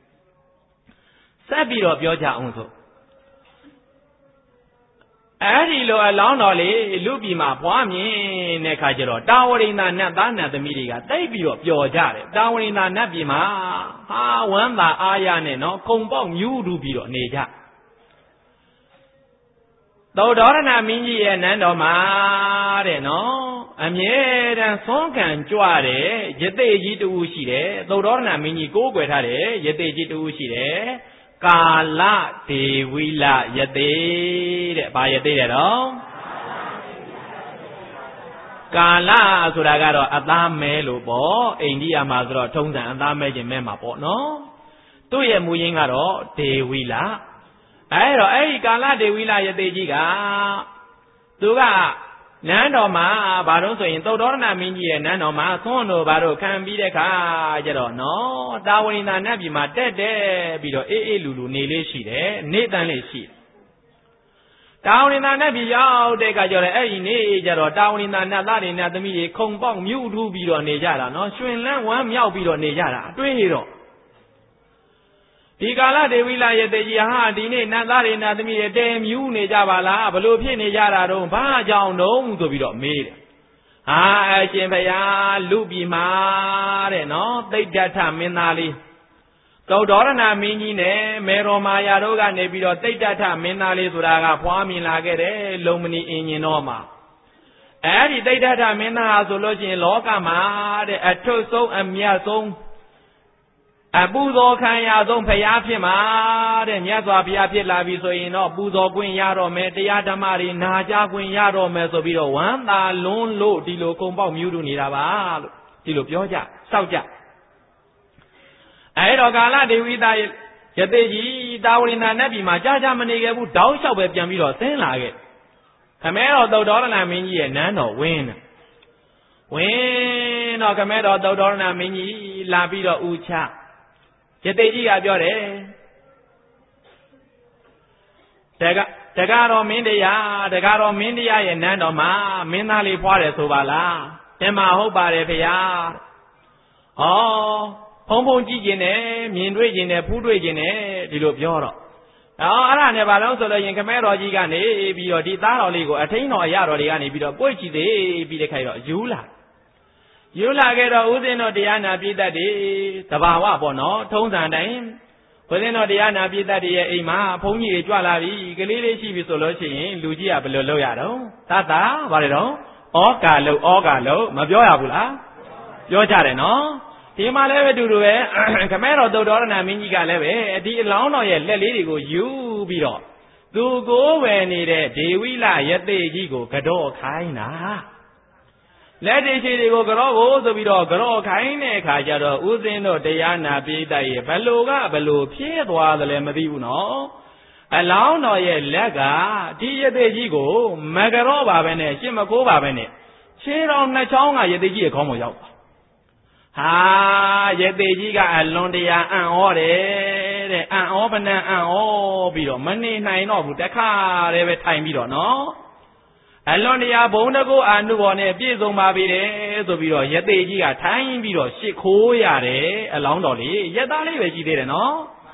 ဆက်ပြီးတော့ပြောကြအောင်ဆိုအဲ့ဒီလိုအလောင်းတော်လေးလူပြည်မှာပွားမြင်တဲ့ခါကျတော့တာဝရိန္ဒနတ်သားနတ်သမီးတွေကတိတ်ပြီးတော့ပျော်ကြတယ်တာဝရိန္ဒနတ်ပြည်မှာဟာဝမ်းသာအားရနဲ့နော်ခုံပေါက်မြူးတူပြီးတော့နေကြသုဒ္ဓရဏမင်းကြီးရဲ့နန်းတော်မှာတဲ့နော်အမြဲတမ်းသွန်းခံကြွတဲ့ယသိကြီးတူရှိတယ်သုဒ္ဓရဏမင်းကြီးကိုးကွယ်ထားတယ်ယသိကြီးတူရှိတယ်ကာလဒေဝိလယသိတဲ့ဘာယသိတဲ့တော့ကာလဆိုတာကတော့အသားမဲလို့ပေါ့အိန္ဒိယမှာဆိုတော့ထုံးစံအသားမဲခြင်းမဲမှာပေါ့နော်သူ့ရဲ့မူရင်းကတော့ဒေဝိလအဲ့တော့အဲ့ဒီကာလဒေဝိလယသိကြီးကသူကနန်းတော်မှာဘာလို့ဆိုရင်သုဒ္ဓရဏမင်းကြီးရဲ့နန်းတော်မှာသွန်းတို့ဘာလို့ခံပြီးတဲ့ခါကျတော့နော်တာဝရိန္ဒနတ်ပြည်မှာတက်ပြီးတော့အေးလူလူနေလေးရှိတယ်နေတန်းလေးရှိတယ်တာဝရိန္ဒနတ်ပြည်ရောက်တဲ့ခါကျတော့အဲ့ဒီနေကျတော့တာဝရိန္ဒနတ်သားတွေနတ်သမီးတွေခုံပေါက်မြူးထူးပြီးတော့နေကြတာနော်ရွှင်လန်းဝမ်းမြောက်ပြီးတော့နေကြတာအတွေးတော့ဒီကာလဒေဝိလယသိကြီးဟာဒီနေ့နတ်သားတွေနတ်သမီးတွေတဲမြူးနေကြပါလားဘလို့ဖြစ်နေကြတာတော့ဘာကြောင့်တော့ဆိုပြီးတော့မေးတယ်ဟာအရှင်ဘုရားလူပြည်မှာတဲ့နော်သိဒ္ဓထမင်းသားလေးသုဒ္ဓရဏမင်းကြီးနဲ့မေရောမာယာတို့ကနေပြီးတော့သိဒ္ဓထမင်းသားလေးဆိုတာကဖွားမြင်လာခဲ့တယ်လုံမဏီအင်ဂျင်တော်မှာအဲ့ဒီသိဒ္ဓထမင်းသားဆိုလို့ရှိရင်လောကမှာတဲ့အထွတ်ဆုံးအမြတ်ဆုံးအပူဇော်ခံရဆုံးဘုရားဖြစ်မှာတဲ့မြတ်စွာဘုရားဖြစ်လာပြီဆိုရင်တော့ပူဇော်ခွင့်ရတော့မယ်တရားဓမ္မတွေနာကြားခွင့်ရတော့မယ်ဆိုပြီးတော့ဝမ်းသာလွန်းလို့ဒီလိုကုံပေါက်မြူးတူနေတာပါလို့ဒီလိုပြောကြစောက်ကြအဲ့တော့ကာလဒေဝိသယသိကြီးတာဝရိန္ဒနတ်ပြည်မှာကြာမနေခဲ့ဘူးတောက်လျှောက်ပဲပြန်ပြီးတော့ဆင်းလာခဲ့ခမဲတော်သုဒ္ဓရဏမင်းကြီးရဲ့နန်းတော်ဝင်းတော့ခမဲတော်သုဒ္ဓရဏမင်းကြီးလာပြီးတော့ဥချယသိကြီးကပြောတယ်တကားတော်မင်းတရားရဲ့နန်းတော်မှာမင်းသားလေးဖွားတယ်ဆိုပါလားတင်မဟုတ်ပါတယ်ဖေဟာဖုံကြည့်ခြင်းနဲ့မြင်တွေ့ခြင်းနဲ့ဖူးတွေ့ခြင်းနဲ့ဒီလိုပြောတော့အဲ့ဒါနဲ့ဘာလို့ဆိုလို့ရင်ခမဲတော်ကြီးကနေပြီးတော့ဒီသားတော်လေးကိုအထိန်တော်အရတော်တွေကနေပြီးတော့ပွေ့ချီသေးပြီးတဲ့ခိုက်တော့ယူလာခဲ့တော့ဦးဇင်းတို့တရားနာပြည်သက်တွေတဘာဝပေါ့နော်ထုံးစံတိုင်းဦးဇင်းတို့တရားနာပြည်သက်တွေရဲ့အိမ်မှာဘုန်းကြီးတွေကြွလာပြီကလေးလေးရှိပြီဆိုလို့ရှိရင်လူကြီးကဘယ်လိုလုပ်ရတော့သတ္တာဗါတယ်တော့ဩကာလို့မပြောရဘူးလားပြောကြတယ်နော်ဒီမှာလည်းပဲတူတူပဲခမဲတော်သုဒ္ဓရဏမင်းကြီးကလည်းပဲဒီအလောင်းတော်ရဲ့လက်လေးတွေကိုယူပြီးတော့သူကိုယ်ဝယ်နေတဲ့ဒေဝိလယသိကြီးကိုကြော့ခိုင်းတာလက်တွေရှိတွေကိုကြောကိုဆိုပြီးတော့ကြောခိုင်းတဲ့အခါကျတော့ဥစဉ်တို့တရားနာပိဋကရဲ့ဘလို့ဖြည့်သွားသလဲမသိဘူးနော်အလောင်းတော်ရဲ့လက်ကဒီယသိကြီးကိုမကြောပါပဲနဲ့ရှင်းမကိုးပါပဲနဲ့ခြေတော်နှစ်ချောင်းကယသိကြီးရဲ့ခေါင်းပေါ်ရောက်သွားဟာယသိကြီးကအလွန်တရာအံ့ဩတယ်တဲ့အံ့ဩပနံအံ့ဩပြီးတော့မနေနိုင်တော့ဘူးတခါတည်းပဲထိုင်ပြီးတော့နော်အလွန်တရာဘုံတကုအာနုဘော်နဲ့ပြည့်စုံပါပြီတဲ့ဆိုပြီးတော့ယသိကြီးကထိုင်ပြီးတော့ရှ िख ိုးရတယ်အလောင်းတော်လေးယသားလေးပဲရှိသေးတယ်နော်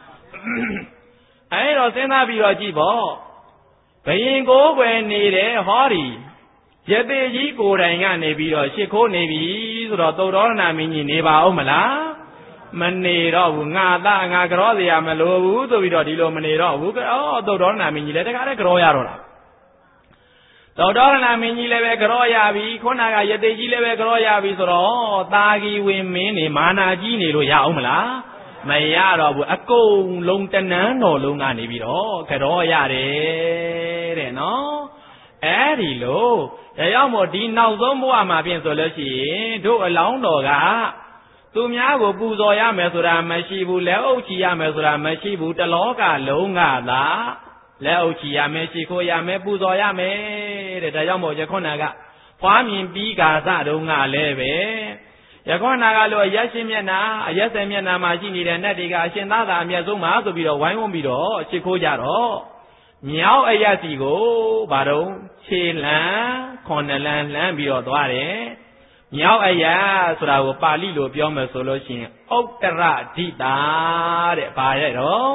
အဲ့တော့စဉ်းစားပြီးတော့ကြည့်ပေါ့ဘယင်ကိုယ်ွယ်နေတဲ့ဟောဒီယသိကြီးကိုယ်တိုင်ကနေပြီးတော့ရှ िख ိုးနေပြီဆိုတော့သုဒ္ဓရဏမင်းကြီးနေပါဦးမလားမနေတော့ဘူးငါသားငါကြောစရာမလိုဘူးဆိုပြီးတော့ဒီလိုမနေတော့ဘူးသုဒ္ဓရဏမင်းကြီးလည်းတခါတည်းကြောရတော့တာသုဒ္ဓရဏမင်းကြီးလည်းပဲကြောရပြီခုနကယသိကြီးလည်းပဲကြောရပြီဆိုတော့တာဂီဝင်မင်းနေမာနာကြီးနေလို့ရအောင်မလားမရတော့ဘူးအကုန်လုံးတဏန်းတော်လုံးကနေပြီးတော့ကြောရတယ်တဲ့နော်အဲ့ဒီလို့ဒါကြောင့်မို့ဒီနောက်ဆုံးဘဝမှာပြင်ဆိုလို့ရှိရင်တို့အလောင်းတော်ကသူများကိုပူဇော်ရမယ်ဆိုတာမရှိဘူးလက်အုပ်ချီရမယ်ဆိုတာမရှိဘူးတလောကလုံးကသာလက်အုပ်ချီရမယ်ရှိခိုးရမယ်ပူဇော်ရမယ်တဲ့ဒါကြောင့်မို့ရခုနကဖွားမြင်ပြီးကာသတုံးကလည်းပဲယခုနကလို့အရက်ရှင်မျက်နာအရက်ဆယ်မျက်နာမှာရှိနေတဲ့နတ်တွေကအရှင်သာသာအမျက်ဆုံးပါဆိုပြီးတော့ဝိုင်းဝန်းပြီးတော့ရှိခိုးကြတော့မြောက်အရက်စီကိုဘာတော့ခြေလန်းခွန်နလန်းလှမ်းပြီးတော့သွားတယ်မြောက်အရက်ဆိုတာကိုပါဠိလိုပြောမယ်ဆိုလို့ရှိရင်ဥတ္တရဒိတာတဲ့ဘာရဲ့တော့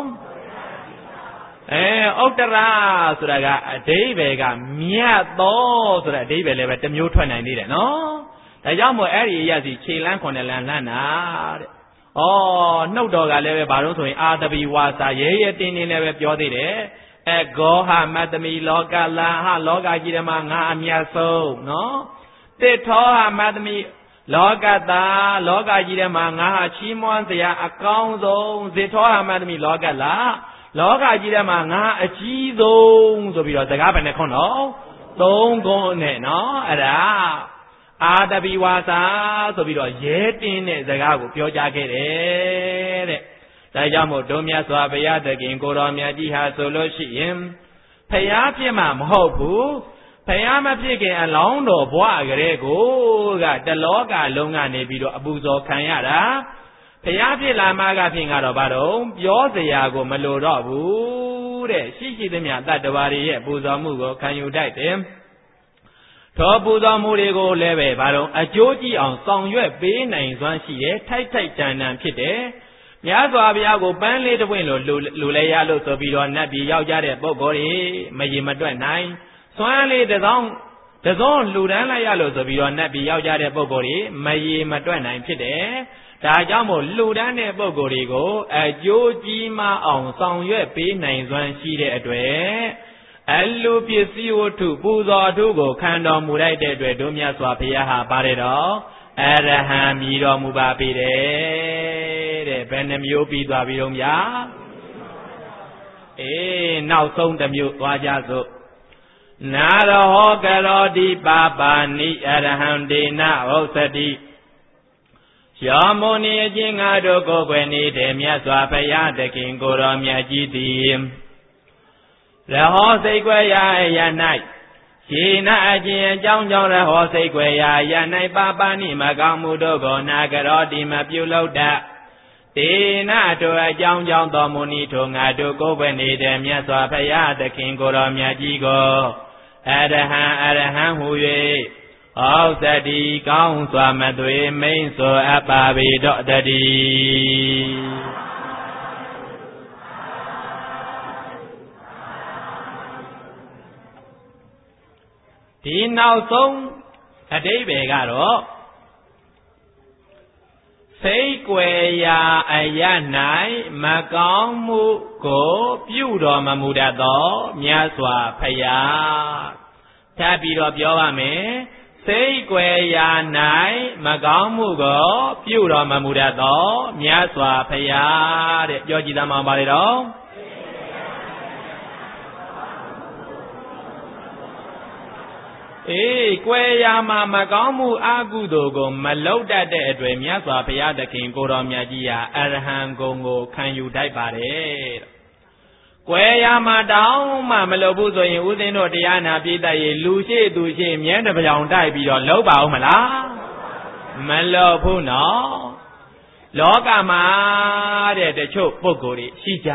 ဥတ္တရဆိုတာကအဓိပ္ပာယ်ကမြတ်သောဆိုတဲ့အဓိပ္ပာယ်လည်းပဲတစ်မျိုးထွက်နိုင်သေးတယ်နော်ဒါကြောင့်မို့အဲ့ဒီအရာစီခြေလန်းခွန်လန်းလှမ်းတာတဲ့နှုတ်တော်ကလည်းပဲဘာလို့ဆိုရင်အာတပိဝါစာရဲရဲတင်းတင်းလည်းပဲပြောသေးတယ်ဂောဟမတ္တမိလောကလဟလောကကြီးထဲမှာငါအမြတ်ဆုံးနော်တိထောဟမတ္တမိလောကတာလောကကြီးထဲမှာငါဟာချီးမွမ်းတရားအကောင်းဆုံးဇေထောဟမတ္တမိလောကလာလောကကြီးထဲမှာငါအကြီးဆုံးဆိုပြီးတော့စကားပဲနဲ့ခွန်းတော့သုံးခွန်းနဲ့နော်အဲ့ဒါအာတပိဝါစာဆိုပြီးတော့ရဲတင်းတဲ့စကားကိုပြောကြားခဲ့တယ်တဲ့ဒါကြောင့်မို့တို့မြတ်စွာဘုရားသခင်ကိုတော်မြတ်ကြီးဟာဆိုလို့ရှိရင်ဖျားဖြစ်မှမဟုတ်ဘူးဖျားမဖြစ်ခင်အလောင်းတော်ဘွားကလေးကိုကတလောကလုံးကနေပြီးတော့အပူဇော်ခံရတာဖျားဖြစ်လာမှကဖြင့်ကတော့ဘာတော့ပြောစရာကိုမလိုတော့ဘူးတဲ့ရှိသမျှတတ္တဝါတွေရဲ့ပူဇော်မှုကိုခံယူတတ်တယ်သောပူဇော်မှုတွေကိုလည်းပဲဘာတော့အကျိုးကြည့်အောင်ဆောင်ရွက်ပေးနိုင်စွမ်းရှိတယ်ထိုက်ထိုက်တန်တန်ဖြစ်တယ်မြတ်စွာဘုရားကိုပန်းလေးတစ်ပွင့်လို့လူလဲရလို့ဆိုပြီးတော့နတ်ပြည်ရောက်ကြတဲ့ပုဂ္ဂိုလ်တွေမရေမတွက်နိုင်စွမ်းလေးတစ်စောင်းလှူဒန်းလိုက်ရလို့ဆိုပြီးတော့နတ်ပြည်ရောက်ကြတဲ့ပုဂ္ဂိုလ်တွေမရေမတွက်နိုင်ဖြစ်တယ်ဒါကြောင့်မို့လှူဒန်းတဲ့ပုဂ္ဂိုလ်တွေကိုအကျိုးကြီးမအောင်ဆောင်ရွက်ပေးနိုင်စွမ်းရှိတဲ့အတွက်အလူပစ္စည်းဝတ္ထုပူဇော်ထုကိုခံတော်မူလိုက်တဲ့အတွက်တို့မြတ်စွာဘုရားဟာပါတယ်တော့အရဟံမြည်တော်မူပါပေတယ်တဲ့ဘယ်နှမျိုးပြီးသွားပြီတော့ဗျာနောက်ဆုံးတစ်မျိုးသွားကြစို့နာရောကရောတိပါပါဏိအရဟံဒေနဟုတ်သတိယောမုန်ဤအချင်းငါတို့ကိုယ်ွယ်နေတဲ့မြတ်စွာဘုရားသခင်ကိုတော်မြတ်ကြီးသည်ရဟောစိတ်ွယ်ရာယ၌ရေနာအချင်းအကြောင်းကြောင့်ရဟောစိတ်ွယ်ရာယ၌ပါပါဏိမကောင်းမှုတို့ကိုနာကရောတိမပြုလုပ်တတ်တေနတို့အကြောင်းကြောင့်တော်မူနီထိုငါတို့ကိုယ်ွယ်နေတဲ့မြတ်စွာဘုရားသခင်ကိုတော်မြတ်ကြီးကိုအရဟံဟူ၍ဟောသတိကောင်းစွာမသွေမိန်ဆိုအပ်ပါပေတော့တည်းဒီနောက်ဆုံးအဓိပ္ပာယ်ကတော့စိတ်ွယ်ရာအရ၌မကောင်းမှုကိုပြုတော်မမူတတ်သောမြတ်စွာဘုရားထပ်ပြီးတော့ပြောပါမယ်စိတ်ွယ်ရာ၌မကောင်းမှုကိုပြုတော်မမူတတ်သောမြတ်စွာဘုရားတဲ့ပြောကြည့်သမောင်းပါလေတော့ကွယ်ရာမှာမကောင်းမှုအကုသိုလ်ကိုမလုပ်တတ်တဲ့အတွက်မြတ်စွာဘုရားသခင်ကိုတော်မြတ်ကြီးဟာအရဟံဂုဏ်ကိုခံယူတတ်ပါတယ်ကွယ်ရာမှာတောင်းမှမလုပ်ဘူးဆိုရင်ဦးဇင်းတို့တရားနာပိဋကရေလူရှိသူရှိမြဲတစ်ပြောင်တိုက်ပြီးတော့လုပ်ပါဦးမလားမလုပ်ဘူးနော်လောကမှာတဲ့တချို့ပုဂ္ဂိုလ်တွေရှိကြ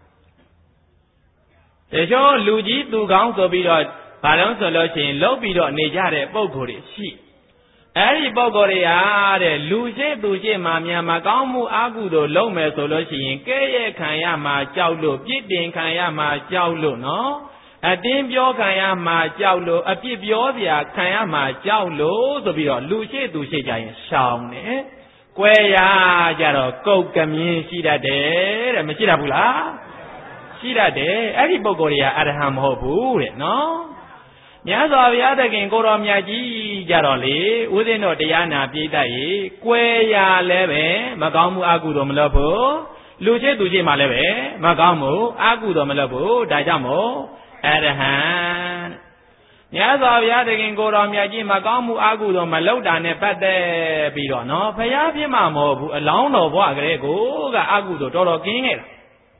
တချို့လူကြီးသူကောင်းဆိုပြီးတော့ဘာလို့ဆိုလို့ရှိရင်လှုပ်ပြီးတော့နေကြတဲ့ပုံကိုယ်တွေရှိအဲ့ဒီပုံကိုယ်တွေဟာတဲ့လူရှိသူရှိမှများမကောင်းမှုအကုသို့လုပ်မယ်ဆိုလို့ရှိရင်ကဲ့ရဲ့ခံရမှာကြောက်လို့ပြစ်တင်ခံရမှာကြောက်လို့နော်အတင်းပြောခံရမှာကြောက်လို့အပြစ်ပြောစရာခံရမှာကြောက်လို့ဆိုပြီးတော့လူရှိသူရှိကြရင်ရှောင်တယ်ကွဲရကြတော့ကုတ်ကမြင်းရှိတတ်တယ်တဲ့မရှိတတ်ဘူးလားရှိတတ်တယ်အဲ့ဒီပုံကိုယ်တွေကအရဟံမဟုတ်ဘူးတဲ့နော်မြတ်စွာဘုရားသခင်ကိုတော်မြတ်ကြီးကြတော့လေဦးဇင်းတို့တရားနာပြိတ္တရေကွဲရလဲပဲမကောင်းမှုအကုသို့မလုပ်ဘူးလူချစ်သူချစ်မှလည်းပဲမကောင်းဘူးအကုသိုလ်မလုပ်ဘူးဒါကြောင့်မို့အရဟံမြတ်စွာဘုရားသခင်ကိုတော်မြတ်ကြီးမကောင်းမှုအကုသိုလ်မလုပ်တာနဲ့ပတ်သက်ပြီးတော့နော်ဘုရားဖြစ်မှာမဟုတ်ဘူးအလောင်းတော်ဘဝကလေးကိုကအကုသိုလ်တော်တော်ကင်းခဲ့တာ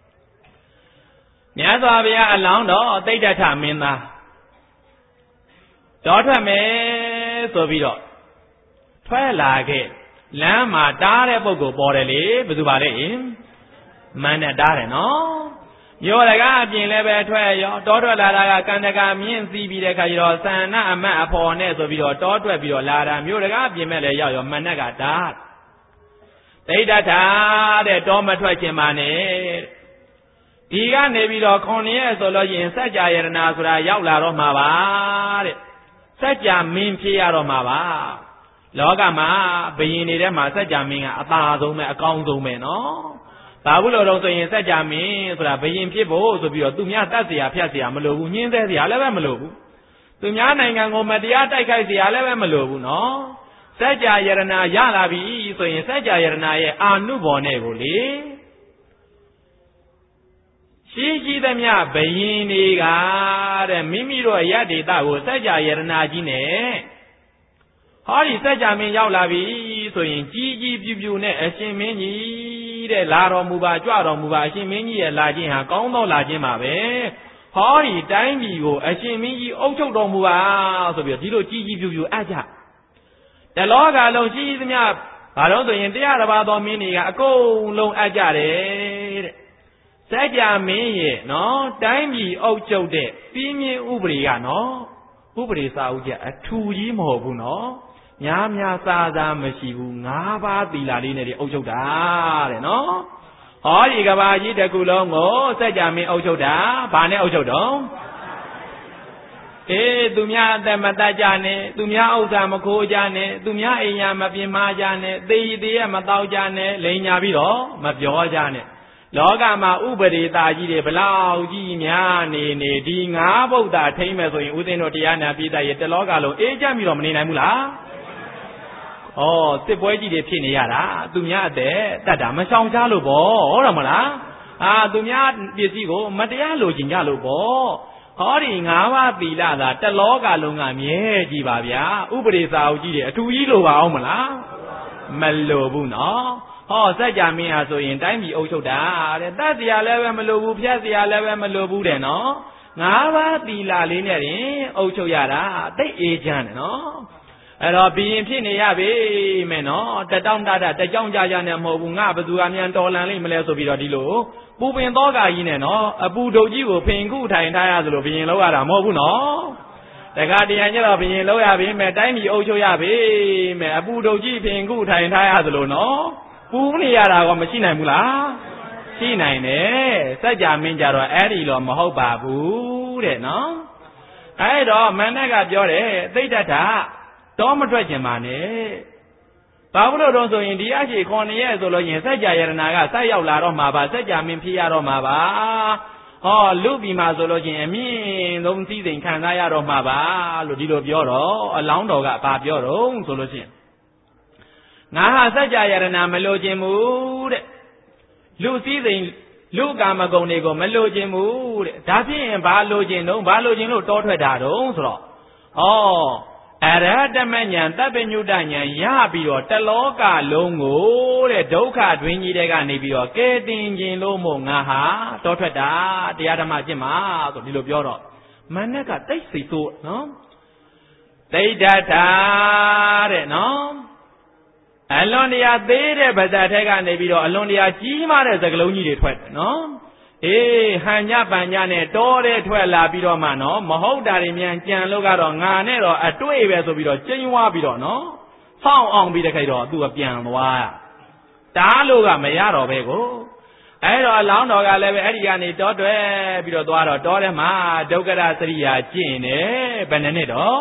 မြတ်စွာဘုရားအလောင်းတော်သိဒ္ဓထမင်းသားတော်ထွက်မယ်ဆိုပြီးတော့ထွက်လာခဲ့လမ်းမှာတားတဲ့ပုဂ္ဂိုလ်ပေါ်တယ်လေဘယ်သူပါလဲမန်းနဲ့တားတယ်နော်မြို့တကားအပြင်လည်းပဲထွက်ရောတောထွက်လာတာကကန္တကမြင့်စီးပြီးတဲ့ခါကျတော့သန္နအမတ်အဖော်နဲ့ဆိုပြီးတော့တောထွက်ပြီးတော့လာတာမြို့တကားအပြင်မဲ့လည်းရောက်ရောမန်းနဲ့ကတားသိဒ္ဓထတဲ့တောမထွက်ခြင်းပါနဲ့ဒီကနေပြီးတော့9ရက်ဆိုလို့ရင်စัจ जा ယရနာဆိုတာရောက်လာတော့မှာပါတဲ့စัจ जा မင်းဖြစ်ရတော့မှာပါလောကမှာဘယင်နေတဲ့မှာစัจ जा မင်းကအသာဆုံးပဲအကောင်းဆုံးပဲနော်ဘာဘူးလို့တော့ဆိုရင်စัจ जा မင်းဆိုတာဘယင်ဖြစ်ဖို့ဆိုပြီးတော့သူများတတ်เสียဖြတ်เสียမလိုဘူးညှင်းသေးเสียလည်းပဲမလိုဘူးသူများနိုင်ငံကိုမတရားတိုက်ခိုက်เสียလည်းပဲမလိုဘူးနော်စัจ जा ယရနာရလာပြီဆိုရင်စัจ जा ယရနာရဲ့အာနုဘော်နဲ့ကိုလေရှိရှိသမျှဘယင်တွေကတဲ့မိမိတို့ရတ္တိတကိုစัจ जा ယရနာကြီးနဲ့ဟောဒီစัจ जा မင်းရောက်လာပြီဆိုရင်ကြီးကြီးပြူပြူနဲ့အရှင်မင်းကြီးတဲ့လာတော်မူပါကြွတော်မူပါအရှင်မင်းကြီးရဲ့လာခြင်းဟာကောင်းသောလာခြင်းပါပဲဟောဒီတိုင်းပြည်ကိုအရှင်မင်းကြီးအုပ်ချုပ်တော်မူပါဆိုပြီးတော့ဒီလိုကြီးကြီးပြူပြူအပ်ကြတလောကလုံးရှိသမျှဘာလို့ဆိုရင်တရားတစ်ပါးသောမင်းတွေကအကုန်လုံးအပ်ကြတယ်တဲ့စัจ जा မင်းရဲ့နော်တိုင်းပြည်အုပ်ချုပ်တဲ့ပြီးမြင်ဥပဒေကနော်ဥပဒေစာအုပ်ကြီးအထူကြီးမဟုတ်ဘူးနော်များများစားစားမရှိဘူး5ပါးသီလလေးနဲ့ဒီအုပ်ချုပ်တာတဲ့နော်ဟောဒီကဘာကြီးတစ်ခုလုံးကိုစัจ जा မင်းအုပ်ချုပ်တာဘာနဲ့အုပ်ချုပ်တော့သူများအသက်မတတ်ကြနဲ့သူများဥစ္စာမခိုးကြနဲ့သူများအိမ်ယာမပြင်မာကြနဲ့သေရသေးရမတော့ကြနဲ့လိန်ညာပြီးတော့မပြောကြနဲ့လောကမှာဥပဒေသားကြီးတွေဘလောက်ကြီးများနေဒီ5ဗုဒ္ဓထိမ့်မဲ့ဆိုရင်ဦးသိန်းတို့တရားနာပြည်သားရဲ့တလောကလုံးအေးချမ်းပြီးတော့မနေနိုင်ဘူးလားစစ်ပွဲကြီးတွေဖြစ်နေရတာသူများအသက်တတ်တာမရှောင်ကြလို့ပေါ့ဟုတ်တယ်မလားသူများပစ္စည်းကိုမတရားလိုချင်ကြလို့ပေါ့ဟောဒီ5ပါးသီလသာတလောကလုံးကမြဲကြည်ပါဗျာဥပဒေစာအုပ်ကြီးတွေအထူးကြီးလိုပါအောင်မလားမလိုဘူးနော်စัจ जा မင်းဟာဆိုရင်တိုင်းပြည်အုပ်ချုပ်တာတဲ့တတ်เสียလည်းပဲမလိုဘူးဖြတ်เสียလည်းပဲမလိုဘူးတဲ့နော်5ပါးသီလလေးနဲ့တင်အုပ်ချုပ်ရတာသိအေးချမ်းတယ်နော်အဲ့တော့ဘီရင်ဖြစ်နေရပြီမယ်နော်တတောင်းတတကြောင်ကြကြနဲ့မဟုတ်ဘူးငါဘသူကမြန်တော်လန်လိမ့်မလဲဆိုပြီးတော့ဒီလိုပူပင်သောကကြီးနဲ့နော်အပူဒုတ်ကြီးကိုဖင်ခုထိုင်ထားရသလိုဘီရင်လောက်ရတာမဟုတ်ဘူးနော်တခါတရံကျတော့ဘီရင်လောက်ရပြီမယ်တိုင်းပြည်အုပ်ချုပ်ရပြီမယ်အပူဒုတ်ကြီးဖင်ခုထိုင်ထားရသလိုနော်ပူနေရတာကမရှိနိုင်ဘူးလားရှိနိုင်တယ်စัจ जा မင်းကြတော့အဲ့ဒီတော့မဟုတ်ပါဘူးတဲ့နော်အဲ့တော့မန္တကပြောတယ်သိဒ္ဓထတော့မထွက်ကျင်ပါနဲ့ဘာလို့တော့ဆိုရင်ဒီအရှိ9ရက်ဆိုလို့ရင်စัจ जा ယရနာကဆက်ရောက်လာတော့မှာပါစัจ जा မင်းဖြစ်ရတော့မှာပါလူပြည်မှာဆိုလို့ချင်းအမြင့်ဆုံးစည်းစိမ်ခံစားရတော့မှာပါလို့ဒီလိုပြောတော့အလောင်းတော်ကဘာပြောတော့ဆိုလို့ချင်းငါဟာစัจ जा ယရနာမလိုချင်ဘူးတဲ့လူစည်းစိမ်လူကာမဂုဏ်တွေကိုမလိုချင်ဘူးတဲ့ဒါဖြင့်ဘာလိုချင်တော့ဘာလိုချင်လို့တောထွက်တာတော့ဆိုတော့အရဟတမဉ္ဇဉ်တပ်ပညုတဉ္ဇဉ်ရပြီးတော့တလောကလုံးကိုတဲ့ဒုက္ခတွင်ကြီးတဲ့ကနေပြီးတော့ကဲတင်ခြင်းလို့မို့ငါဟာတောထွက်တာတရားဓမ္မကျင့်မှာဆိုဒီလိုပြောတော့မန္နကတိတ်စိတ်ဆိုးနော်သိဒ္ဓတာတဲ့နော်အလွန်တရာသေးတဲ့ဗဇတ်ထဲကနေပြီးတော့အလွန်တရာကြီးမားတဲ့စကလုံးကြီးတွေထွက်တယ်နော်ဟန်ညပန်ညနဲ့တောတဲ့ထွက်လာပြီးတော့မှနော်မဟုတ်တာတွေမြန်ကြံလို့ကတော့ငါနဲ့တော့အတွေ့ပဲဆိုပြီးတော့ကျင်းဝါပြီးတော့နော်ဆောင်းအောင်ပြီးတဲ့ခိုက်တော့သူကပြန်သွားတားလို့ကမရတော့ပဲကိုအဲ့တော့အလောင်းတော်ကလည်းပဲအဲ့ဒီကနေတောတွဲပြီးတော့သွားတော့တောထဲမှာဒုက္ခရစရိယာကျင့်တယ်ဘယ်နှစ်တော့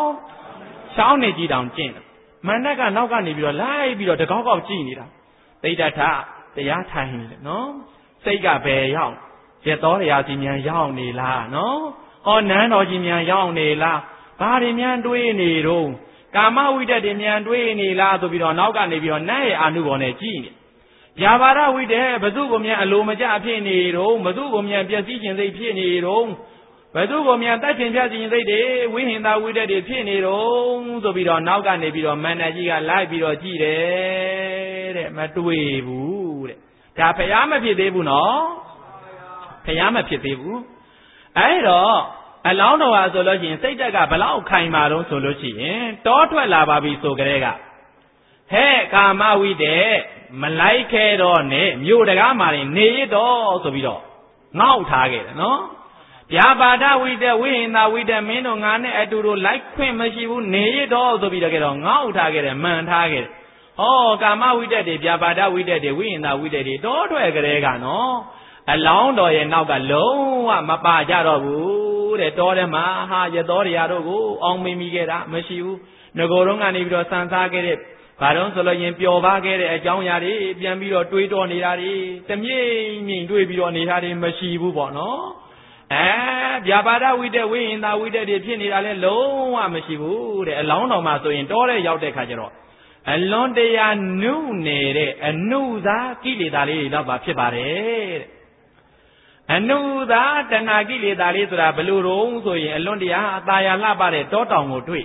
6နှစ်ကြီးတောင်ကျင့်တယ်မန္တကနောက်ကနေပြီးတော့လိုက်ပြီးတော့တကောက်ကောက်ကြည့်နေတာသိဒ္ဓထတရားထိုင်နေတယ်နော်စိတ်ကဘယ်ရောက်ရတော်တရားစီမြန်ရောက်နေလားနော်နန်းတော်ကြီးမြန်ရောက်နေလားဘာတွေမြန်တွေးနေတော့ကာမဝိတ္တတွေမြန်တွေးနေလားဆိုပြီးတော့နောက်ကနေပြီးတော့နတ်ရဲ့အာနုဘော်နဲ့ကြည့်နေ Yabara with the Bazugomia Alomja Pieni Rome, Bazugomia Piazin they Pieni Rome, Bazugomia touching Piazin they day, winning that with the Pieni Rome, so be on Naga Nebiro, Managia, Libiro Gire, Matue wood. Tapayama Pidebu no? Payama Pidebu. I know. Allow no azology, say that Balau Kaimaro solution, Tortua Lavabi so grega. Hey, Kama we de, Malaike on it, Mudagama, need also be done. Now target, no? Yabada with the wind, with the Minongane, I do like Quimashibu, need also be the get on, now target, and man target. Oh, Kama with the Yabada with the wind, with the Tortua grega, no? Allow no, and now got low, Mapa Jaro. The daughter Maha, your daughter Yarogo, on Mimigera, Meshu, Nagorong and Ibro Santa get it. Baron Soloyan Piova get it, a young Yari, Piambiro, Tweet on Irari, Temi, Dwebi on Irari, Meshibu Bono. Eh, Yabada with the wind, with the Pinny low, Meshibu, the alone of Maso in Dore Yaute Kajero. Alone they are new nere, and new that Kilidari lava Pibare. And knew that and I give it that is a blue so in Londia, Taya Labare, Toton to it.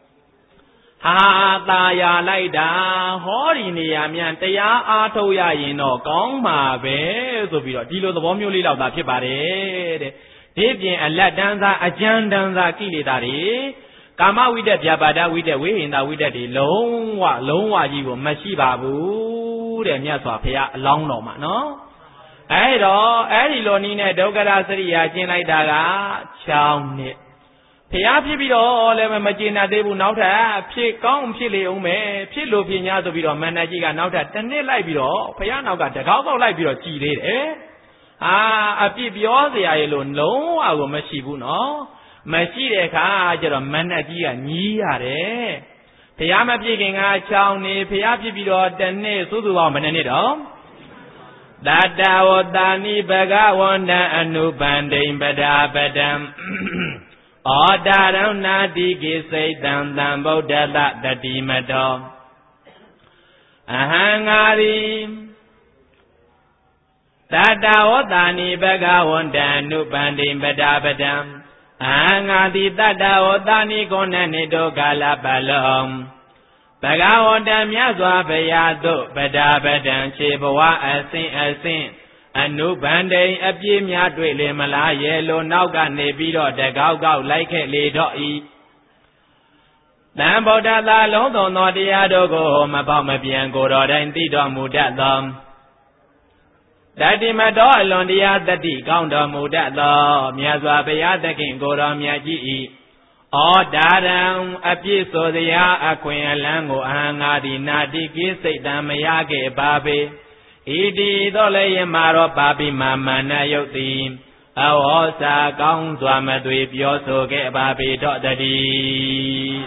Ha, Taya Laida, Horinia, Miantea, Atoya, Gongma, Be, so be a deal of the Womuli of the Pibare. Divian and let danza, a jan danza, Kilidari. Come out with the Jabada with the wind, with the long, you Mashibabu, the Miaswapia, long no. I don't need a dogara Saria, like Daga, Chown it. Piapi all ever Magina de Bunauta, Picom Chile Ume, Pilo Pina to be on Managiga Nauta, and they like Biro, Piano got the Gago like Biro Chile, eh? Ah, a Pibio the Island, no, I will Mashibu no. Machide Kaja Managia Niare. Piama picking a Chown, Piapi Biro, then Sudu Mananido. Dada Wadani Baga Wanda Anubanding Bada Badam Oda Nadi say down Dambo Della the Dimado Ahangari Dada Wadani Baga Wanda Anubanding Bada Badam Ahangadi Dada Wadani Gonanido Galabalom Bagawanda Miazwa Bayado, Badabadan, Chibawa, a sin, and no bande, a Pimia, Dwele, Malay, yellow, Nauga, Nebido, the Gauga, like a lido eat. Lambo da la londo no diado go home about my bianco, and Dido Mudadam. Daddy Madol on the other D, Gounda Mudadam, Miazwa Bayada King, Goram Yaji. O daram apiso de ya akwen lango angadi nadi kise damayage babe idi dole ye maro babi mama na yoti awo sa kaung swa ma twe pyo so ke babe dot tadi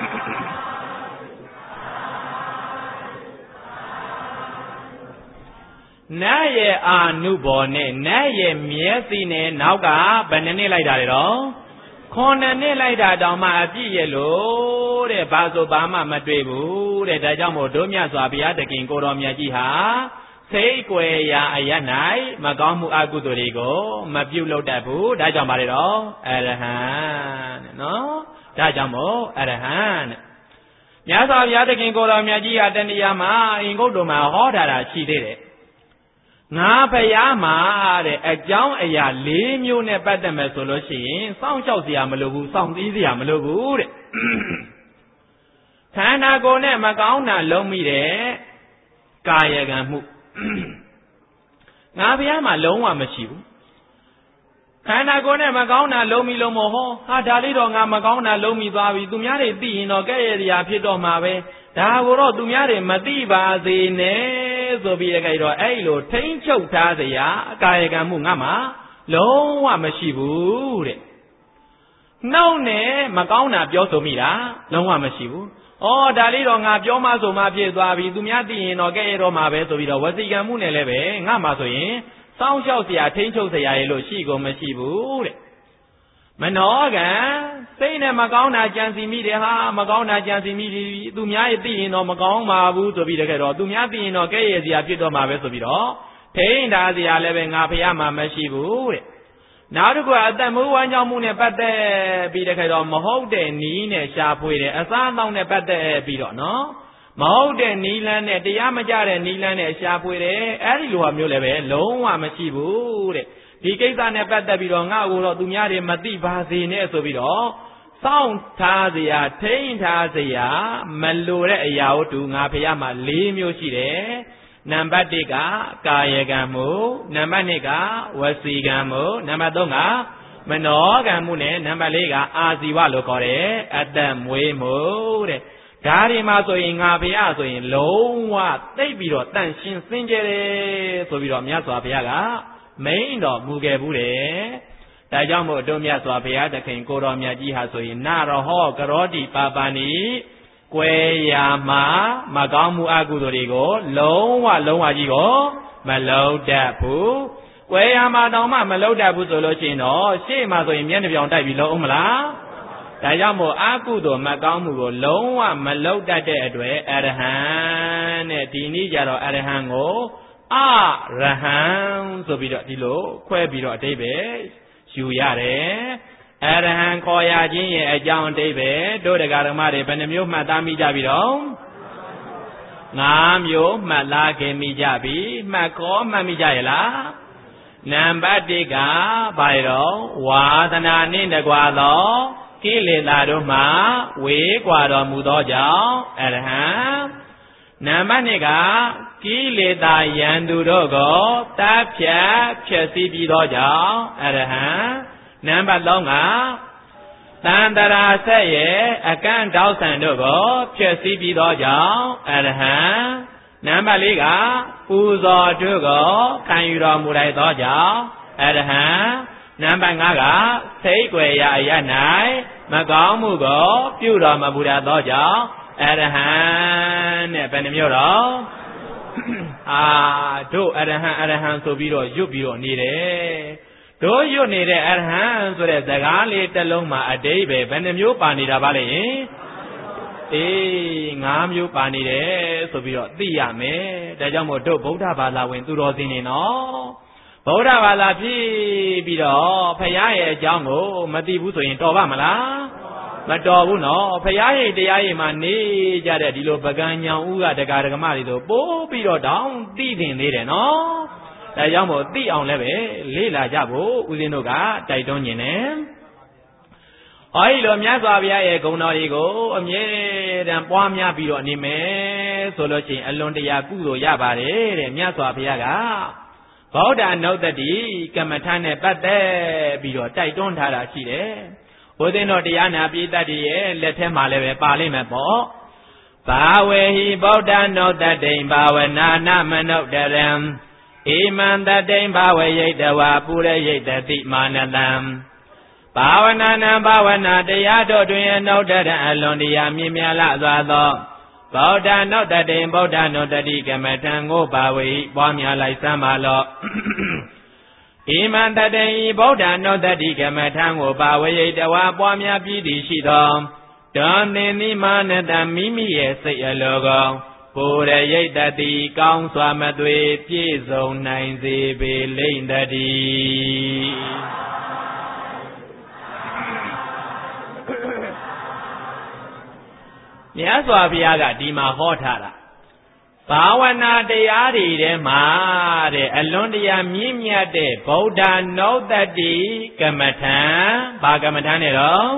na ye anubo ne na ye myesi ne nauka banane lai da le do Konane like that down my yellow, the Bazo Bama Madrebu, the Dajamo Domia Zabia, the King Goromia Jiha, say Quaya Ayanai, Magamu Agudorigo, Mabulo Dabu, Dajamarido, Arahan, no? Dajamo, Arahan. Yasa the King Goromia Jiha, then Yama, in Godoma, Hodara, she did it. Na Payama, a young a lim you never the mesology, sound shall the Amalu, sound easy Amalu. Tana go ne Magauna lomi de Kayagamu Nabiama loma machiu. Tana go ne Magauna lomi lomo, Hadalido Magauna lomi babi, Dumyare bean or Gaya Pido Mabe, Daworo Dumyare Madiba Zine. So be a guide or Alo, Tain Chota, the Ya, Kayagamu Nama, Lo Amashibu. No, ne, Magauna Biosomira, Lo Amashibu. Oh, Daliro Nabioma Zoma Piabi, Dumiati, or Gairo Mabe, so it was the Yamune Leve, Namasoin, Sound shall see a Tain Chota, Alo, Shigo Mashibu. မနောကံစိတ်နဲ့မကောင်းတာကြံစီမိတယ်ဟာမကောင်းတာကြံစီမိသူများရဲ့သိရင်တော့မကောင်းပါဘူးဆိုပြီးတကယ်တော့သူများသိရင်တော့ကဲ့ရဲ့စရာဖြစ်တော့မှာပဲဆိုပြီးတော့ထိန်းထားစရာလည်းပဲငါဖះမှာမရှိဘူးတဲ့နောက်တစ်ခုအသက်မွေးဝမ်းကြောင်းမှုနဲ့ပတ်သက်ပြီးတကယ်တော့မဟုတ်တဲ့နီးနဲ့ရှာဖွေတယ်အစားအသောက်နဲ့ပတ်သက်ပြီးတော့နော်မဟုတ်တဲ့နီးလန်းနဲ့တရားမကျတဲ့နီးလန်းနဲ့ရှာဖွေတယ်အဲ့ဒီလိုဟာမျိုးလည်းပဲလုံးဝမရှိဘူးတဲ့ဒီကိစ္စနဲ့ပတ်သက်ပြီးတော့ငါ့ကိုတော့သူများတွေမသိပါစေနဲ့ဆိုပြီးတော့စောင့်ထားစရာထိန်းထားစရာမလိုတဲ့အရာဝတ္ထုငါဖះမှာ၄မျိုးရှိတယ်နံပါတ်1ကကာယကံမှုနံပါတ်2ကဝစီကံမှုနံပါတ်3ကမနောကံမှုနဲ့နံပါတ်4ကအာဇီဝလို့ခေါ်တယ်အသက်မွေးမှုတဲ့ဒါဒီမှာဆိုရင်ငါဖះဆိုရင်လုံးဝသိပ်ပြီးတော့တန့်ရှင်းစင်ကြယ်တယ်ဆိုပြီးတော့မြတ်စွာဘုရားကမိန့်တော်မူခဲ့ဘူးတယ်ဒါကြောင့်မို့တို့မြတ်စွာဘုရားသခင်ကိုတော်မြတ်ကြီးဟာဆိုရင်နာရဟောကရောတိပါပါဏိကွယ်ရာမှာမကောင်းမှုအကုသိုလ်တွေကိုလုံးဝကြီးကိုမလုပ်တတ်ဘူးကွယ်ရာမှာတောင်မှမလုပ်တတ်ဘူးဆိုလို့ရှိရင်တော့ရှေ့မှာဆိုရင်မျက်နှာပြောင်တိုက်ပြီးလုပ်အောင်မလားဒါကြောင့်မို့အကုသိုလ်မကောင်းမှုကိုလုံးဝမလုပ်တတ်တဲ့အတွက်အရဟံတဲ့ဒီနည်းကြတော့အရဟံကိုအရဟံဆိုပြီးတော့ဒီလိုခွဲပြီးတော့အဓိပ္ပာယ်ယူရတယ်အရဟံခေါ်ရခြင်းရဲ့အကြောင်းအဓိပ္ပာယ်တို့တရားဓမ္မတွေဘယ်နှမျိုးမှတ်သားမိကြပြီတော့5မျိုးမှတ်လာခင်မိကြပြီမှတ်ခေါ်မှတ်မိကြရဲ့လားနံပါတ်1ကဘာရောဝါသနာနှင့်တကွာသောကိလေသာတို့မှဝေးကွာတော်မူသောကြောင့်အရဟံနံပါတ်2ကကိလေသာယံသူတို့ကိုတပ်ဖြတ်ဖျက်ဆီးပြီးသောကြောင့်အရဟံနံပါတ်3ကတန်တရာဆက်ရဲ့အကန့်တောက်ဆံတို့ကိုဖျက်ဆီးပြီးသောကြောင့်အရဟံနံပါတ်4ကပူဇော်တို့ကိုခံယူတော်မူလိုက်သောကြောင့်အရဟံနံပါတ်5ကစိတ်ွယ်ရာအရ၌မကောင်းမှုကိုပြုတော်မမူတတ်သောကြောင့်အရဟံနဲ့ဘယ်နှမျိုးတော့တို့အရဟံဆိုပြီးတော့ရွတ်ပြီးတော့နေတယ်တို့ရွတ်နေတဲ့အရဟံဆိုတဲ့စကားလေးတစ်လုံးမှာအဓိပ္ပာယ်ဘယ်နှမျိုးပါနေတာပါလဲ5မျိုးပါနေတယ်ဆိုပြီးတော့သိရမယ်ဒါကြောင့်မို့တို့ဗုဒ္ဓဘာသာဝင်သူတော်စင်နေနော်ဗုဒ္ဓဘာသာဖြစ်ပြီးတော့ဖရာရဲ့အကြောင်းကိုမသိဘူးဆိုရင်တော်ပါမလားမတော်ဘူးနော်ဖရာရဲ့တရားရဲ့မှာနေကြတဲ့ဒီလိုပကံညောင်ဦးကတရားဓမ္မတွေဆိုပိုးပြီးတော့တောင်းသိတင်သေးတယ်နော်ဒါကြောင့်မို့သိအောင်လည်းပဲလေ့လာကြဖို့ဦးဇင်းတို့ကတိုက်တွန်းနေတယ်ဟောဒီလိုမြတ်စွာဘုရားရဲ့ဂုဏ်တော်တွေကိုအမြဲတမ်းပွားများပြီးတော့နေမယ်ဆိုလို့ရှိရင်အလွန်တရာကုသိုလ်ရပါတယ်တဲ့မြတ်စွာဘုရားကဗုဒ္ဓနုတ္တိကမ္မထာနဲ့ပတ်သက်ပြီးတော့တိုက်တွန်းထားတာရှိတယ်ဘုသင်တို့တရားနာပိဋကတ်ရဲ့လက်ထဲမှာလည်းပဲပါလိမ့်မယ်ပေါ့ဘာဝေဟိဗုဒ္ဓနုတ္တိဘာဝနာနမနုတ္တရံဣမံတတိဘာဝယိတဝါပုရယိတတိမာနတံဘာဝနာနံဘာဝနာတရားတို့တွင်အနုတ္တရံအလွန်တရာမြင့်မြတ်လာစွာသောဗုဒ္ဓနုတ္တိဗုဒ္ဓနုတ္တိကမ္မထံကိုဘာဝေပွားများလိုက်စမ်းပါလော့ဣမံတတိဗုဒ္ဓနုတ္တိကမ္မထံကိုဘာဝေတဝါပွားများပြီးသည်ရှိသောတံသင်္နိမာနတမိမိရဲ့စိတ်အလိုကောပုရယိတတိကောင်းစွာမသွေပြည့်စုံနိုင်စေပေလိမ့်တည်းမြတ်စွာဘုရားကဒီမှာဟောထားတာဘာဝနာတရားတွေထဲမှာတဲ့အလွန်တရာမြင့်မြတ်တဲ့ဗုဒ္ဓနုတ္တိကမ္မထံဘာကမ္မထံနဲ့တော့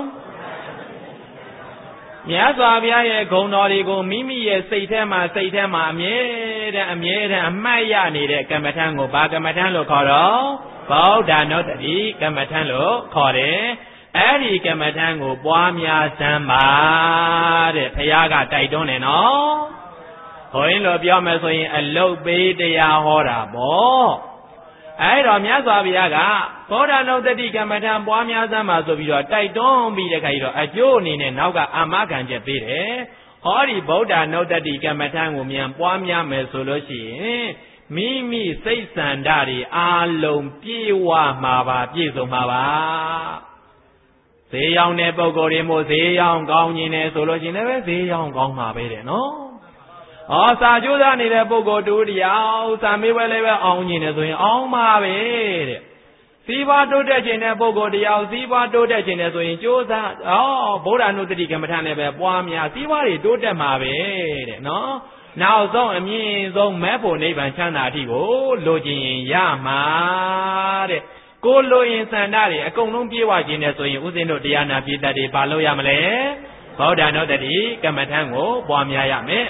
မြတ်စွာဘုရားရဲ့ဂုဏ်တော်တွေကိုမိမိရဲ့စိတ်ထဲမှာအမြဲတမ်းအမှတ်ရနေတဲ့ကမ္မထံကိုဘာကမ္မထံလို့ခေါ်တော့ဗုဒ္ဓနုတ္တိကမ္မထံလို့ခေါ်တယ်အဲ့ဒီကမ္မထံကိုပွားများစမ်းပါတဲ့ဘုရားကတိုက်တွန်းတယ်နော်ဟိုရင်လို့ပြောမယ်ဆိုရင်အလုတ်ပေးတရားဟောတာပေါ့အဲ့တော့မြတ်စွာဘုရားကဗုဒ္ဓနုတ္တိကမ္မထံပွားများစမ်းပါဆိုပြီးတော့တိုက်တွန်းပြီးတဲ့ခါကျတော့အကျိုးအနေနဲ့နောက်ကအာမခံချက်ပေးတယ်ဟောဒီဗုဒ္ဓနုတ္တိကမ္မထံကိုမြန်ပွားများမယ်ဆိုလို့ရှိရင်မိမိစိတ်ဆန္ဒတွေအာလုံးပြေဝမှာပါပြည့်စုံမှာပါဈေးရောင်းတဲ့ပုဂ္ဂိုလ်တွေမို့ဈေးရောင်းကောင်းခြင်းနဲ့ဆိုလို့ရှိရင်လည်းဈေးရောင်းကောင်းမှာပဲတဲ့နော်။စာကြိုးစားနေတဲ့ပုဂ္ဂိုလ်တူတရားစာမေးပွဲလည်းပဲအောင်ခြင်းနဲ့ဆိုရင်အောင်မှာပဲတဲ့။စီးပွားတိုးတက်ခြင်းတဲ့ပုဂ္ဂိုလ်တရားစီးပွားတိုးတက်ခြင်းနဲ့ဆိုရင်ကြိုးစားဗုဒ္ဓနုတ္တိကမ္မထာနဲ့ပဲပွားများစီးပွားတွေတိုးတက်မှာပဲတဲ့နော်။နောက်ဆုံးအမြင့်ဆုံးမဲ့ဖို့နိဗ္ဗာန်ချမ်းသာအထိကိုလိုချင်ရင်ရမှာတဲ့။ကိုလိုရင်စန္ဒတွေအကုန်လုံးပြေဝခြင်းနဲ့ဆိုရင်ဥစဉ်တို့တရားနာပြည်သက်တွေဘာလို့ရမလဲဗုဒ္ဓနုတ္တိကမ္မထာကိုပွားများရမယ်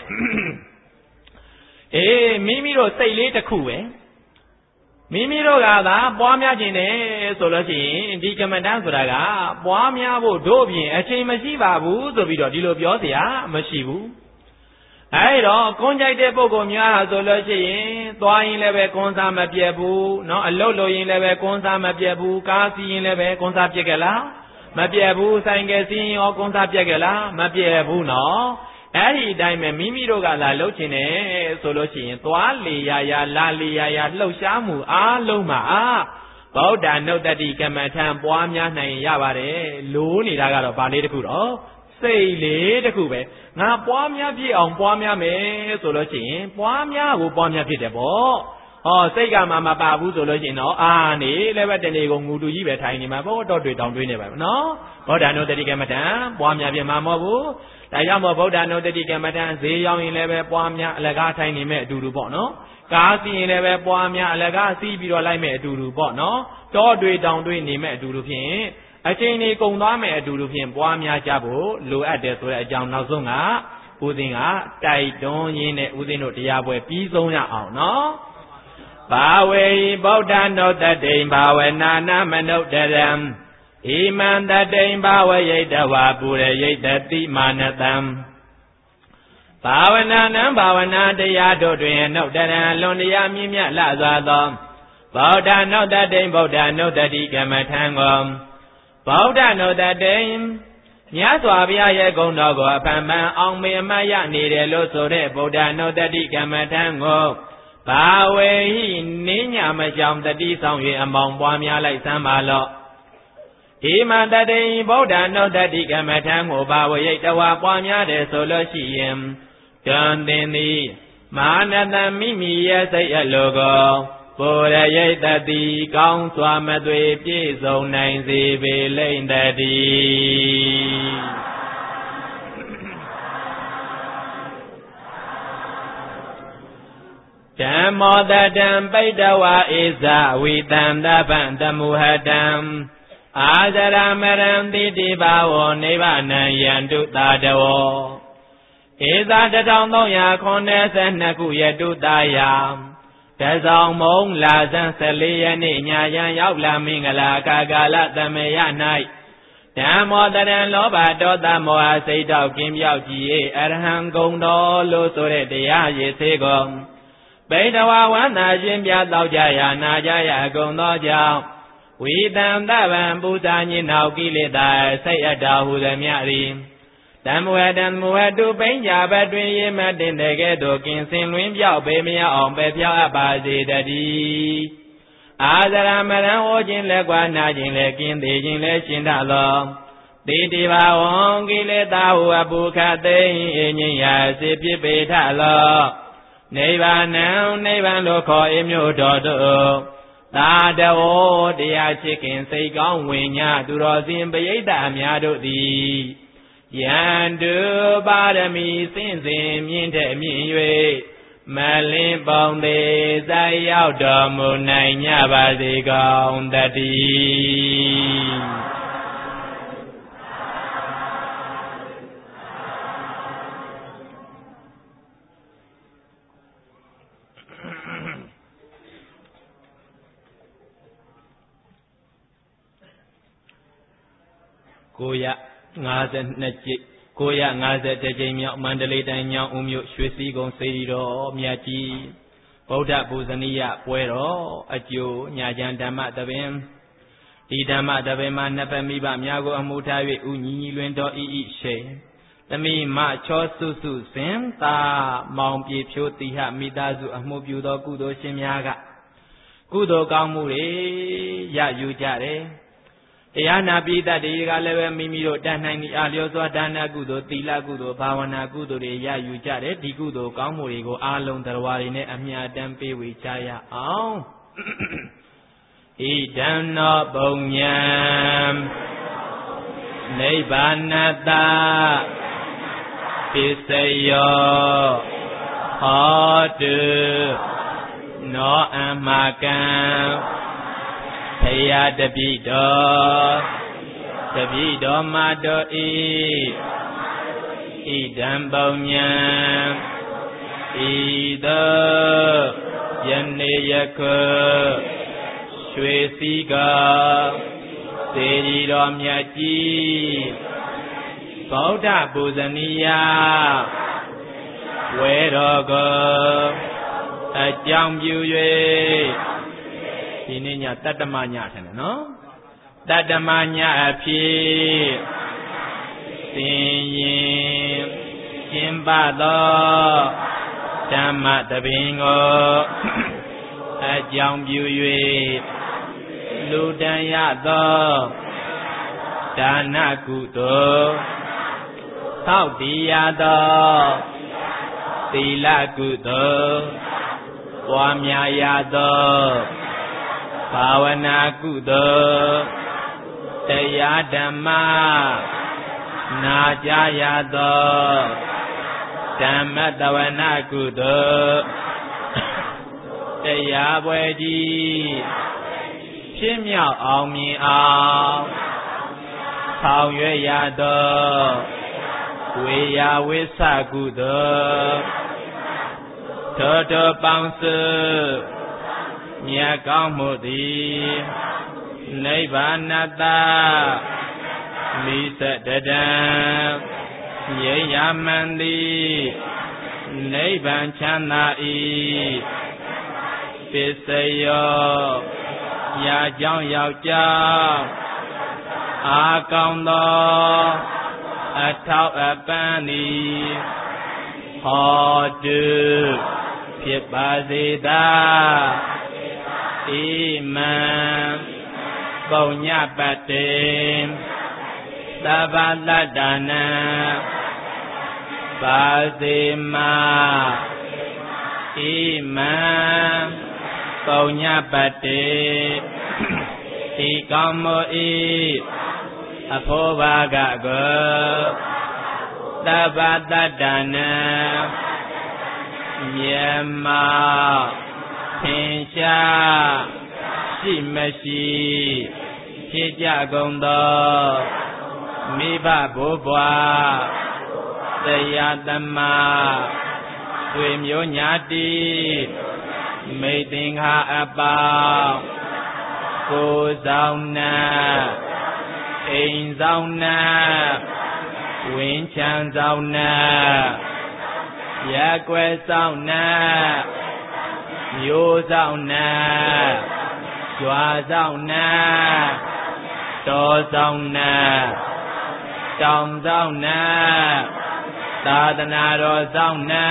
မိမိတို့စိတ်လေးတစ်ခုပဲမိမိတို့ကသာပွားများခြင်းနဲ့ဆိုလို့ရှိရင်ဒီကမ္မထာဆိုတာကပွားများဖို့တို့ပြင်အချိန်မရှိပါဘူးဆိုပြီးတော့ဒီလိုပြောเสียမရှိဘူးအဲ့တော့ကွန်ကြိုက်တဲ့ပုဂ္ဂိုလ်များဆိုလို့ရှိရင်သွားရင်လည်းပဲကွန်စားမပြတ်ဘူးเนาะအလုတ်လို့ရင်လည်းပဲကွန်စားမပြတ်ဘူးကားစီးရင်လည်းပဲကွန်စားပြတ်ကြလားမပြတ်ဘူးဆိုင်ကယ်စီးရင်ရောကွန်စားပြတ်ကြလားမပြတ်ဘူးเนาะအဲ့ဒီအတိုင်းပဲမိမိတို့ကလာလှုပ်ခြင်းနဲ့ဆိုလို့ရှိရင်သွားလေရာလာလေရာလှုပ်ရှားမှုအားလုံးမှာဗုဒ္ဓနုတ္တိကမ္မထာပွားများနိုင်ရပါတယ်လိုးနေတာကတော့ဗာလေးတစ်ခုတော့စိတ်လေးတစ်ခုပဲငါပွားများပြည့်အောင်ပွားများမယ်ဆိုလို့ရှိရင်ပွားများကိုပွားများဖြစ်တယ်ပေါ့စိတ်ကမှမပါဘူးဆိုလို့ရှိရင်တော့နေလည်းပဲတနေ့ကိုငူတူကြီးပဲထိုင်နေမှာပေါ့တော့တွေ့တောင်တွေးနေပါဘူးနော်ဗုဒ္ဓနုတ္တိကမ္မထာပွားများပြမှာမဟုတ်ဘူးဒါကြောင့်မို့ဗုဒ္ဓနုတ္တိကမ္မထာဈေးရောင်းရင်လည်းပဲပွားများအလကားထိုင်နေမဲ့အတူတူပေါ့နော်ကားစီးရင်လည်းပဲပွားများအလကားစီးပြီးတော့လိုက်မဲ့အတူတူပေါ့နော်တော့တွေ့တောင်တွေးနေမဲ့အတူတူဖြင့်အချိန်လေးကုန်သွားမဲ့အတူတူဖြင့်ပွားများကြဖို့လိုအပ်တယ်ဆိုတဲ့အကြောင်းနောက်ဆုံးကဦးသိန်းကတိုက်တွန်းရင်းနဲ့ဦးသိန်းတို့တရားပွဲပြီးဆုံးရအောင်နော်ဘာဝေဗုဒ္ဓနုတ္တိဘာဝနာနာမနုဿရံဣမံတတိဘာဝယိတဝါပုရယိတတိမာနတံဘာဝနာနံဘာဝနာတရားတို့တွင်နုတ္တရံလွန်တရားမြင့်မြတ်လှစွာသောဗုဒ္ဓနုတ္တိဗုဒ္ဓနုတ္တိကမ္မထံကိုဗုဒ္ဓနုတ္တိမြတ်စွာဘုရားရဲ့ဂုဏ်တော်ကိုအဖန်ဖန်အောင်မေအမတ်ရနေတယ်လို့ဆိုတဲ့ဗုဒ္ဓနုတ္တိကမ္မထံကိုဘာဝေဟိနင်းညာမကြောင်တတိဆောင်၍အမောင်ပွားများလိုက်စမ်းပါလော့ဣမံတတိဗုဒ္ဓနုတ္တိကမ္မထံကိုဘာဝရိတ်တဝါပွားများတယ်ဆိုလို့ရှိရင်တန်တင်သည်မာနတမိမိရဲ့စိတ်အလိုကိုပုရယိတတိကောင်းစွာမသွေပြည့်စုံနိုင်စေပေလိမ့်တည်းဓမ္မောတတံပိတဝါဣဇဝိတံတပံတမုဟတံအာဇရမရံတိတိဘာဝောနိဗ္ဗာနံယန္တုတာတဝောဧဇာ1382ခုယတုတာယတဆောင်မုံလာဇန်14ရက်နေ့ညာယံရောက်လာမင်္ဂလာကာလသမယ၌ဓမ္မောတရံလောဘဒေါသမောဟစိတ်တောက်ကင်းပြောက်ကြည်အရဟံဂုံတော်လို့ဆိုတဲ့တရားရည်သေးကုန်ပိတဝဝန္တာရှင်ပြတောက်ကြရနာကြရအကုန်သောကြောင့်ဝိတံတဗံပူဇာညင်နောက်ကိလေသာစိတ်အတာဟုသမျှသည်တမဝတံမဝတုပိဉ္ဇာဘတွင်ရေမတင်တဲ့ကဲ့သို့ကင်စင်လွင်ပြောက်ပေမရအောင်ပဲပြောက်အပ်ပါစေတည်းအာဇရမရံဟောခြင်းလက်ကွာနာခြင်းလည်းကင်းသေးခြင်းလည်းရှင်းတတ်သောတိတိဘာဝံကိလေသာဟုအပုခသိဉ္အငြိယစေဖြစ်ပေထလောနိဗ္ဗာန်နိဗ္ဗာန်လို့ခေါ်အမျိုးတော်တို့သာတဝောတရားချစ်ခင်စိတ်ကောင်းဝင်ညာသူတော်စင်ပရိသတ်အများတို့သည်ယန္တုပါရမီစင့်စဉ်မြင့်တဲ့မြင့်၍မလင်းပေါင်းသေးဇာရောက်တော်မူနိုင်ကြပါစေကုန်တည်း952ကြိမ်950ကြိမ်မြောက်မန္တလေးတိုင်းညောင်ဦးမြို့ရွှေစည်းကုန်းစေတီတော်မြတ်ကြီးဗုဒ္ဓပူဇနီယပွဲတော်အကျိုးညာချမ်းဓမ္မသဘင်ဒီဓမ္မသဘင်မှာနှစ်ပတ်မိဘများကိုအမှုထား၍ဥညီညီလွင်တော်ဤရှိသမီးမချောစုစုစင်သာမောင်ပြေဖြိုးတိဟမိသားစုအမှုပြုသောကုသိုလ်ရှင်များကကုသိုလ်ကောင်းမှုတွေရယူကြတယ်တရားနာပိသတ်တွေကလည်းပဲမိမိတို့တန်နိုင်ဒီအားလျော်စွာဒါနကုသိုလ်သီလကုသိုလ်ဘာဝနာကုသိုလ်တွေရယူကြတယ်ဒီကုသိုလ်ကောင်းမှုတွေကိုအားလုံးတရားတွေနဲ့အမြတ်တမ်းပေးဝေကြရအောင်ဣဒံနောပုံညံနိဗ္ဗာနတပစ္စယောဟောတုနောအမကံဘုရားတပိတော်မတော်ဤဣဒံပုံညံဤသောယနေ့ယခုရွှေစည်းကစေရီတော်မြတ်ကြီးဗုဒ္ဓပူဇနီယဝေတော်ကိုအကြောင်းပြု၍ဒီနေ့ညတတ္တမညထင်တယ်နော်တတ္တမညအဖြစ်သင်ရင်ကျင်းပသောဓမ္မတပင်ကိုအကြောင်းပြု၍လူတန်ရသောဒါနကုသိုလ်သောက်တည်ရသောသီလကုသိုလ်ပွားများရသောဘာဝနာကုသိုလ်တရားဓမ္မနာကြားရသောဓမ္မတဝနာကုသိုလ်တရားပွဲကြီးဖြစ်မြောက်အောင်မြင်အောင်ဆောင်ရွက်ရသောဝေယဝိသကုသိုလ်ထိုပေါင်းစုမြတ်ကောင်းမှုသည်နိဗ္ဗာနတမိသတတံရိယာမန္တိနိဗ္ဗာန်ချမ်းသာ၏ပစ္စယောရာကြောင့်ယောက်ျားအာကောင်းသောအထောက်အပံ့သည်ဟောတုဖြစ်ပါစေသာဣမံပုံညပတ္တေသဗ္ဗတတ္တနာပါစေမဣမံပုံညပတ္တေဤကောင်းမှုဤအဖို့ဘာကကိုသဗ္ဗတတ္တနာမြတ်မသင်္ရှားရှိမရှိဖြစ်ကြကုန်သောမိဘဘိုးဘွားတရားသမားဆွေမျိုးညာတိမိတ်သင်္ဃာအပေါင်းကိုယ်ဆောင်နာအိမ်ဆောင်နာဝင်းချမ်းဆောင်နာရက်ွယ်ဆောင်နာမျိုးဆောင်နာကျွာဆောင်နာတော်ဆောင်နာတောင်ဆောင်နာသာသနာတော်ဆောင်နာ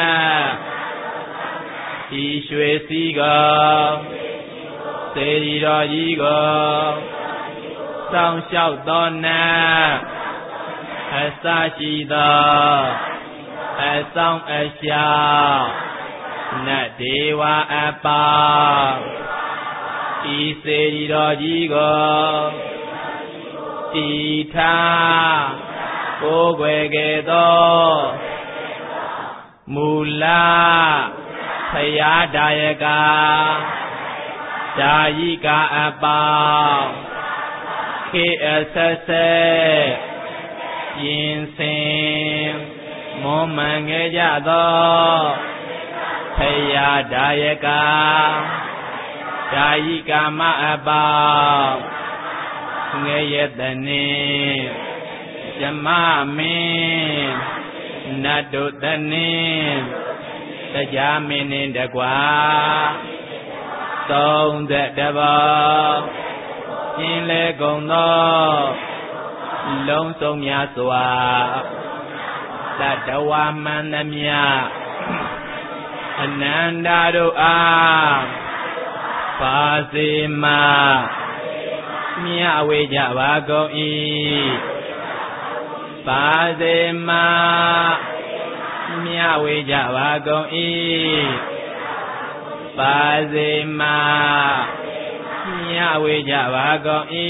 ဤရွှေစည်းကိုစေရီတော်ကြီးကိုစောင့်ရှောက်သောနာအစရှိသောအဆောင်အရှောက်နတ်ဒေဝအပေါင်းဤစေရီတော်ကြီးကိုတည်ထားကိုယ်ွယ်ခဲ့သောမူလဖယားဒါယကဒါယိကအပေါင်းခေအဆက်ဆက်ပြင်ဆင်မွမ်းမံခဲ့ကြသောဖယားဒါယကဒါယိကမအပေါင်းငယ်ရတနေဇမမင်းနတ်တို့တနေတရားမင်းနှင့်တကွာ32ဘောကျင်းလဲကုန်သောလုံးစုံများစွာတတဝမန္တမြအနန္တတို့အားပါစေမမြဝေကြပါကုန်၏ပါစေမာမြဝေကြပါကုန်၏ပါစေမာမြဝေကြပါကုန်၏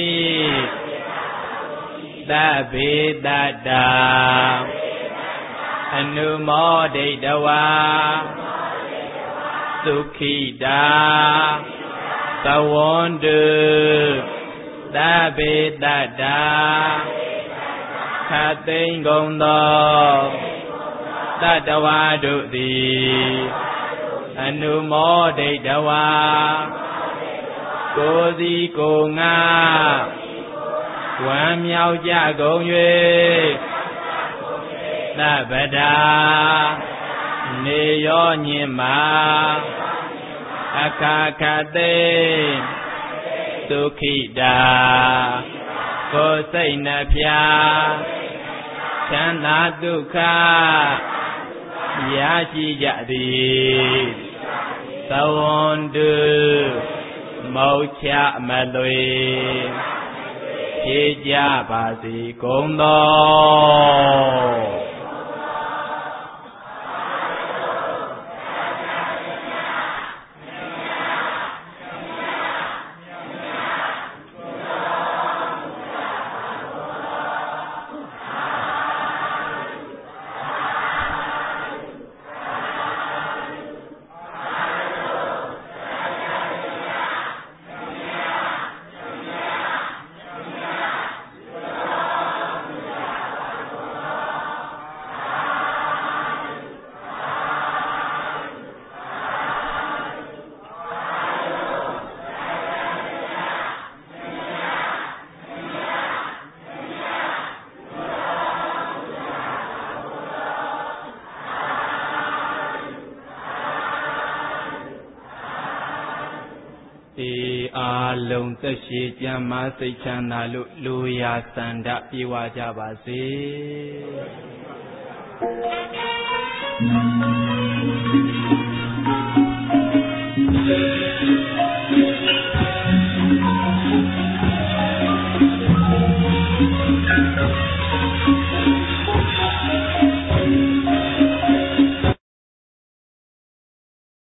သဗ္ဗေတ္တာအနုမောဒိတဝါသုခိတာသဝန္တုသဗ္ဗေတ္တာခသိင်္ဂုံသောတတဝါတို့သည်အနုမောဒိတဝါကိုယ်စီကိုယ်ငါဝမ်းမြောက်ကြကုန်၍သဗ္ဗတာနေရောညင်မာအခါခသိသုခိတာကိုယ်စိတ်နှဖျားချမ်းသာဒုက္ခရရှိကြသည်သဝန္တုမောချမလွေဖြေကြပါစေကုန်သောအာလုံးသက်ရှိကြမ်းမာစိတ်ချမ်းသာလို့လူရာစန္ဒပြေဝကြပါစေ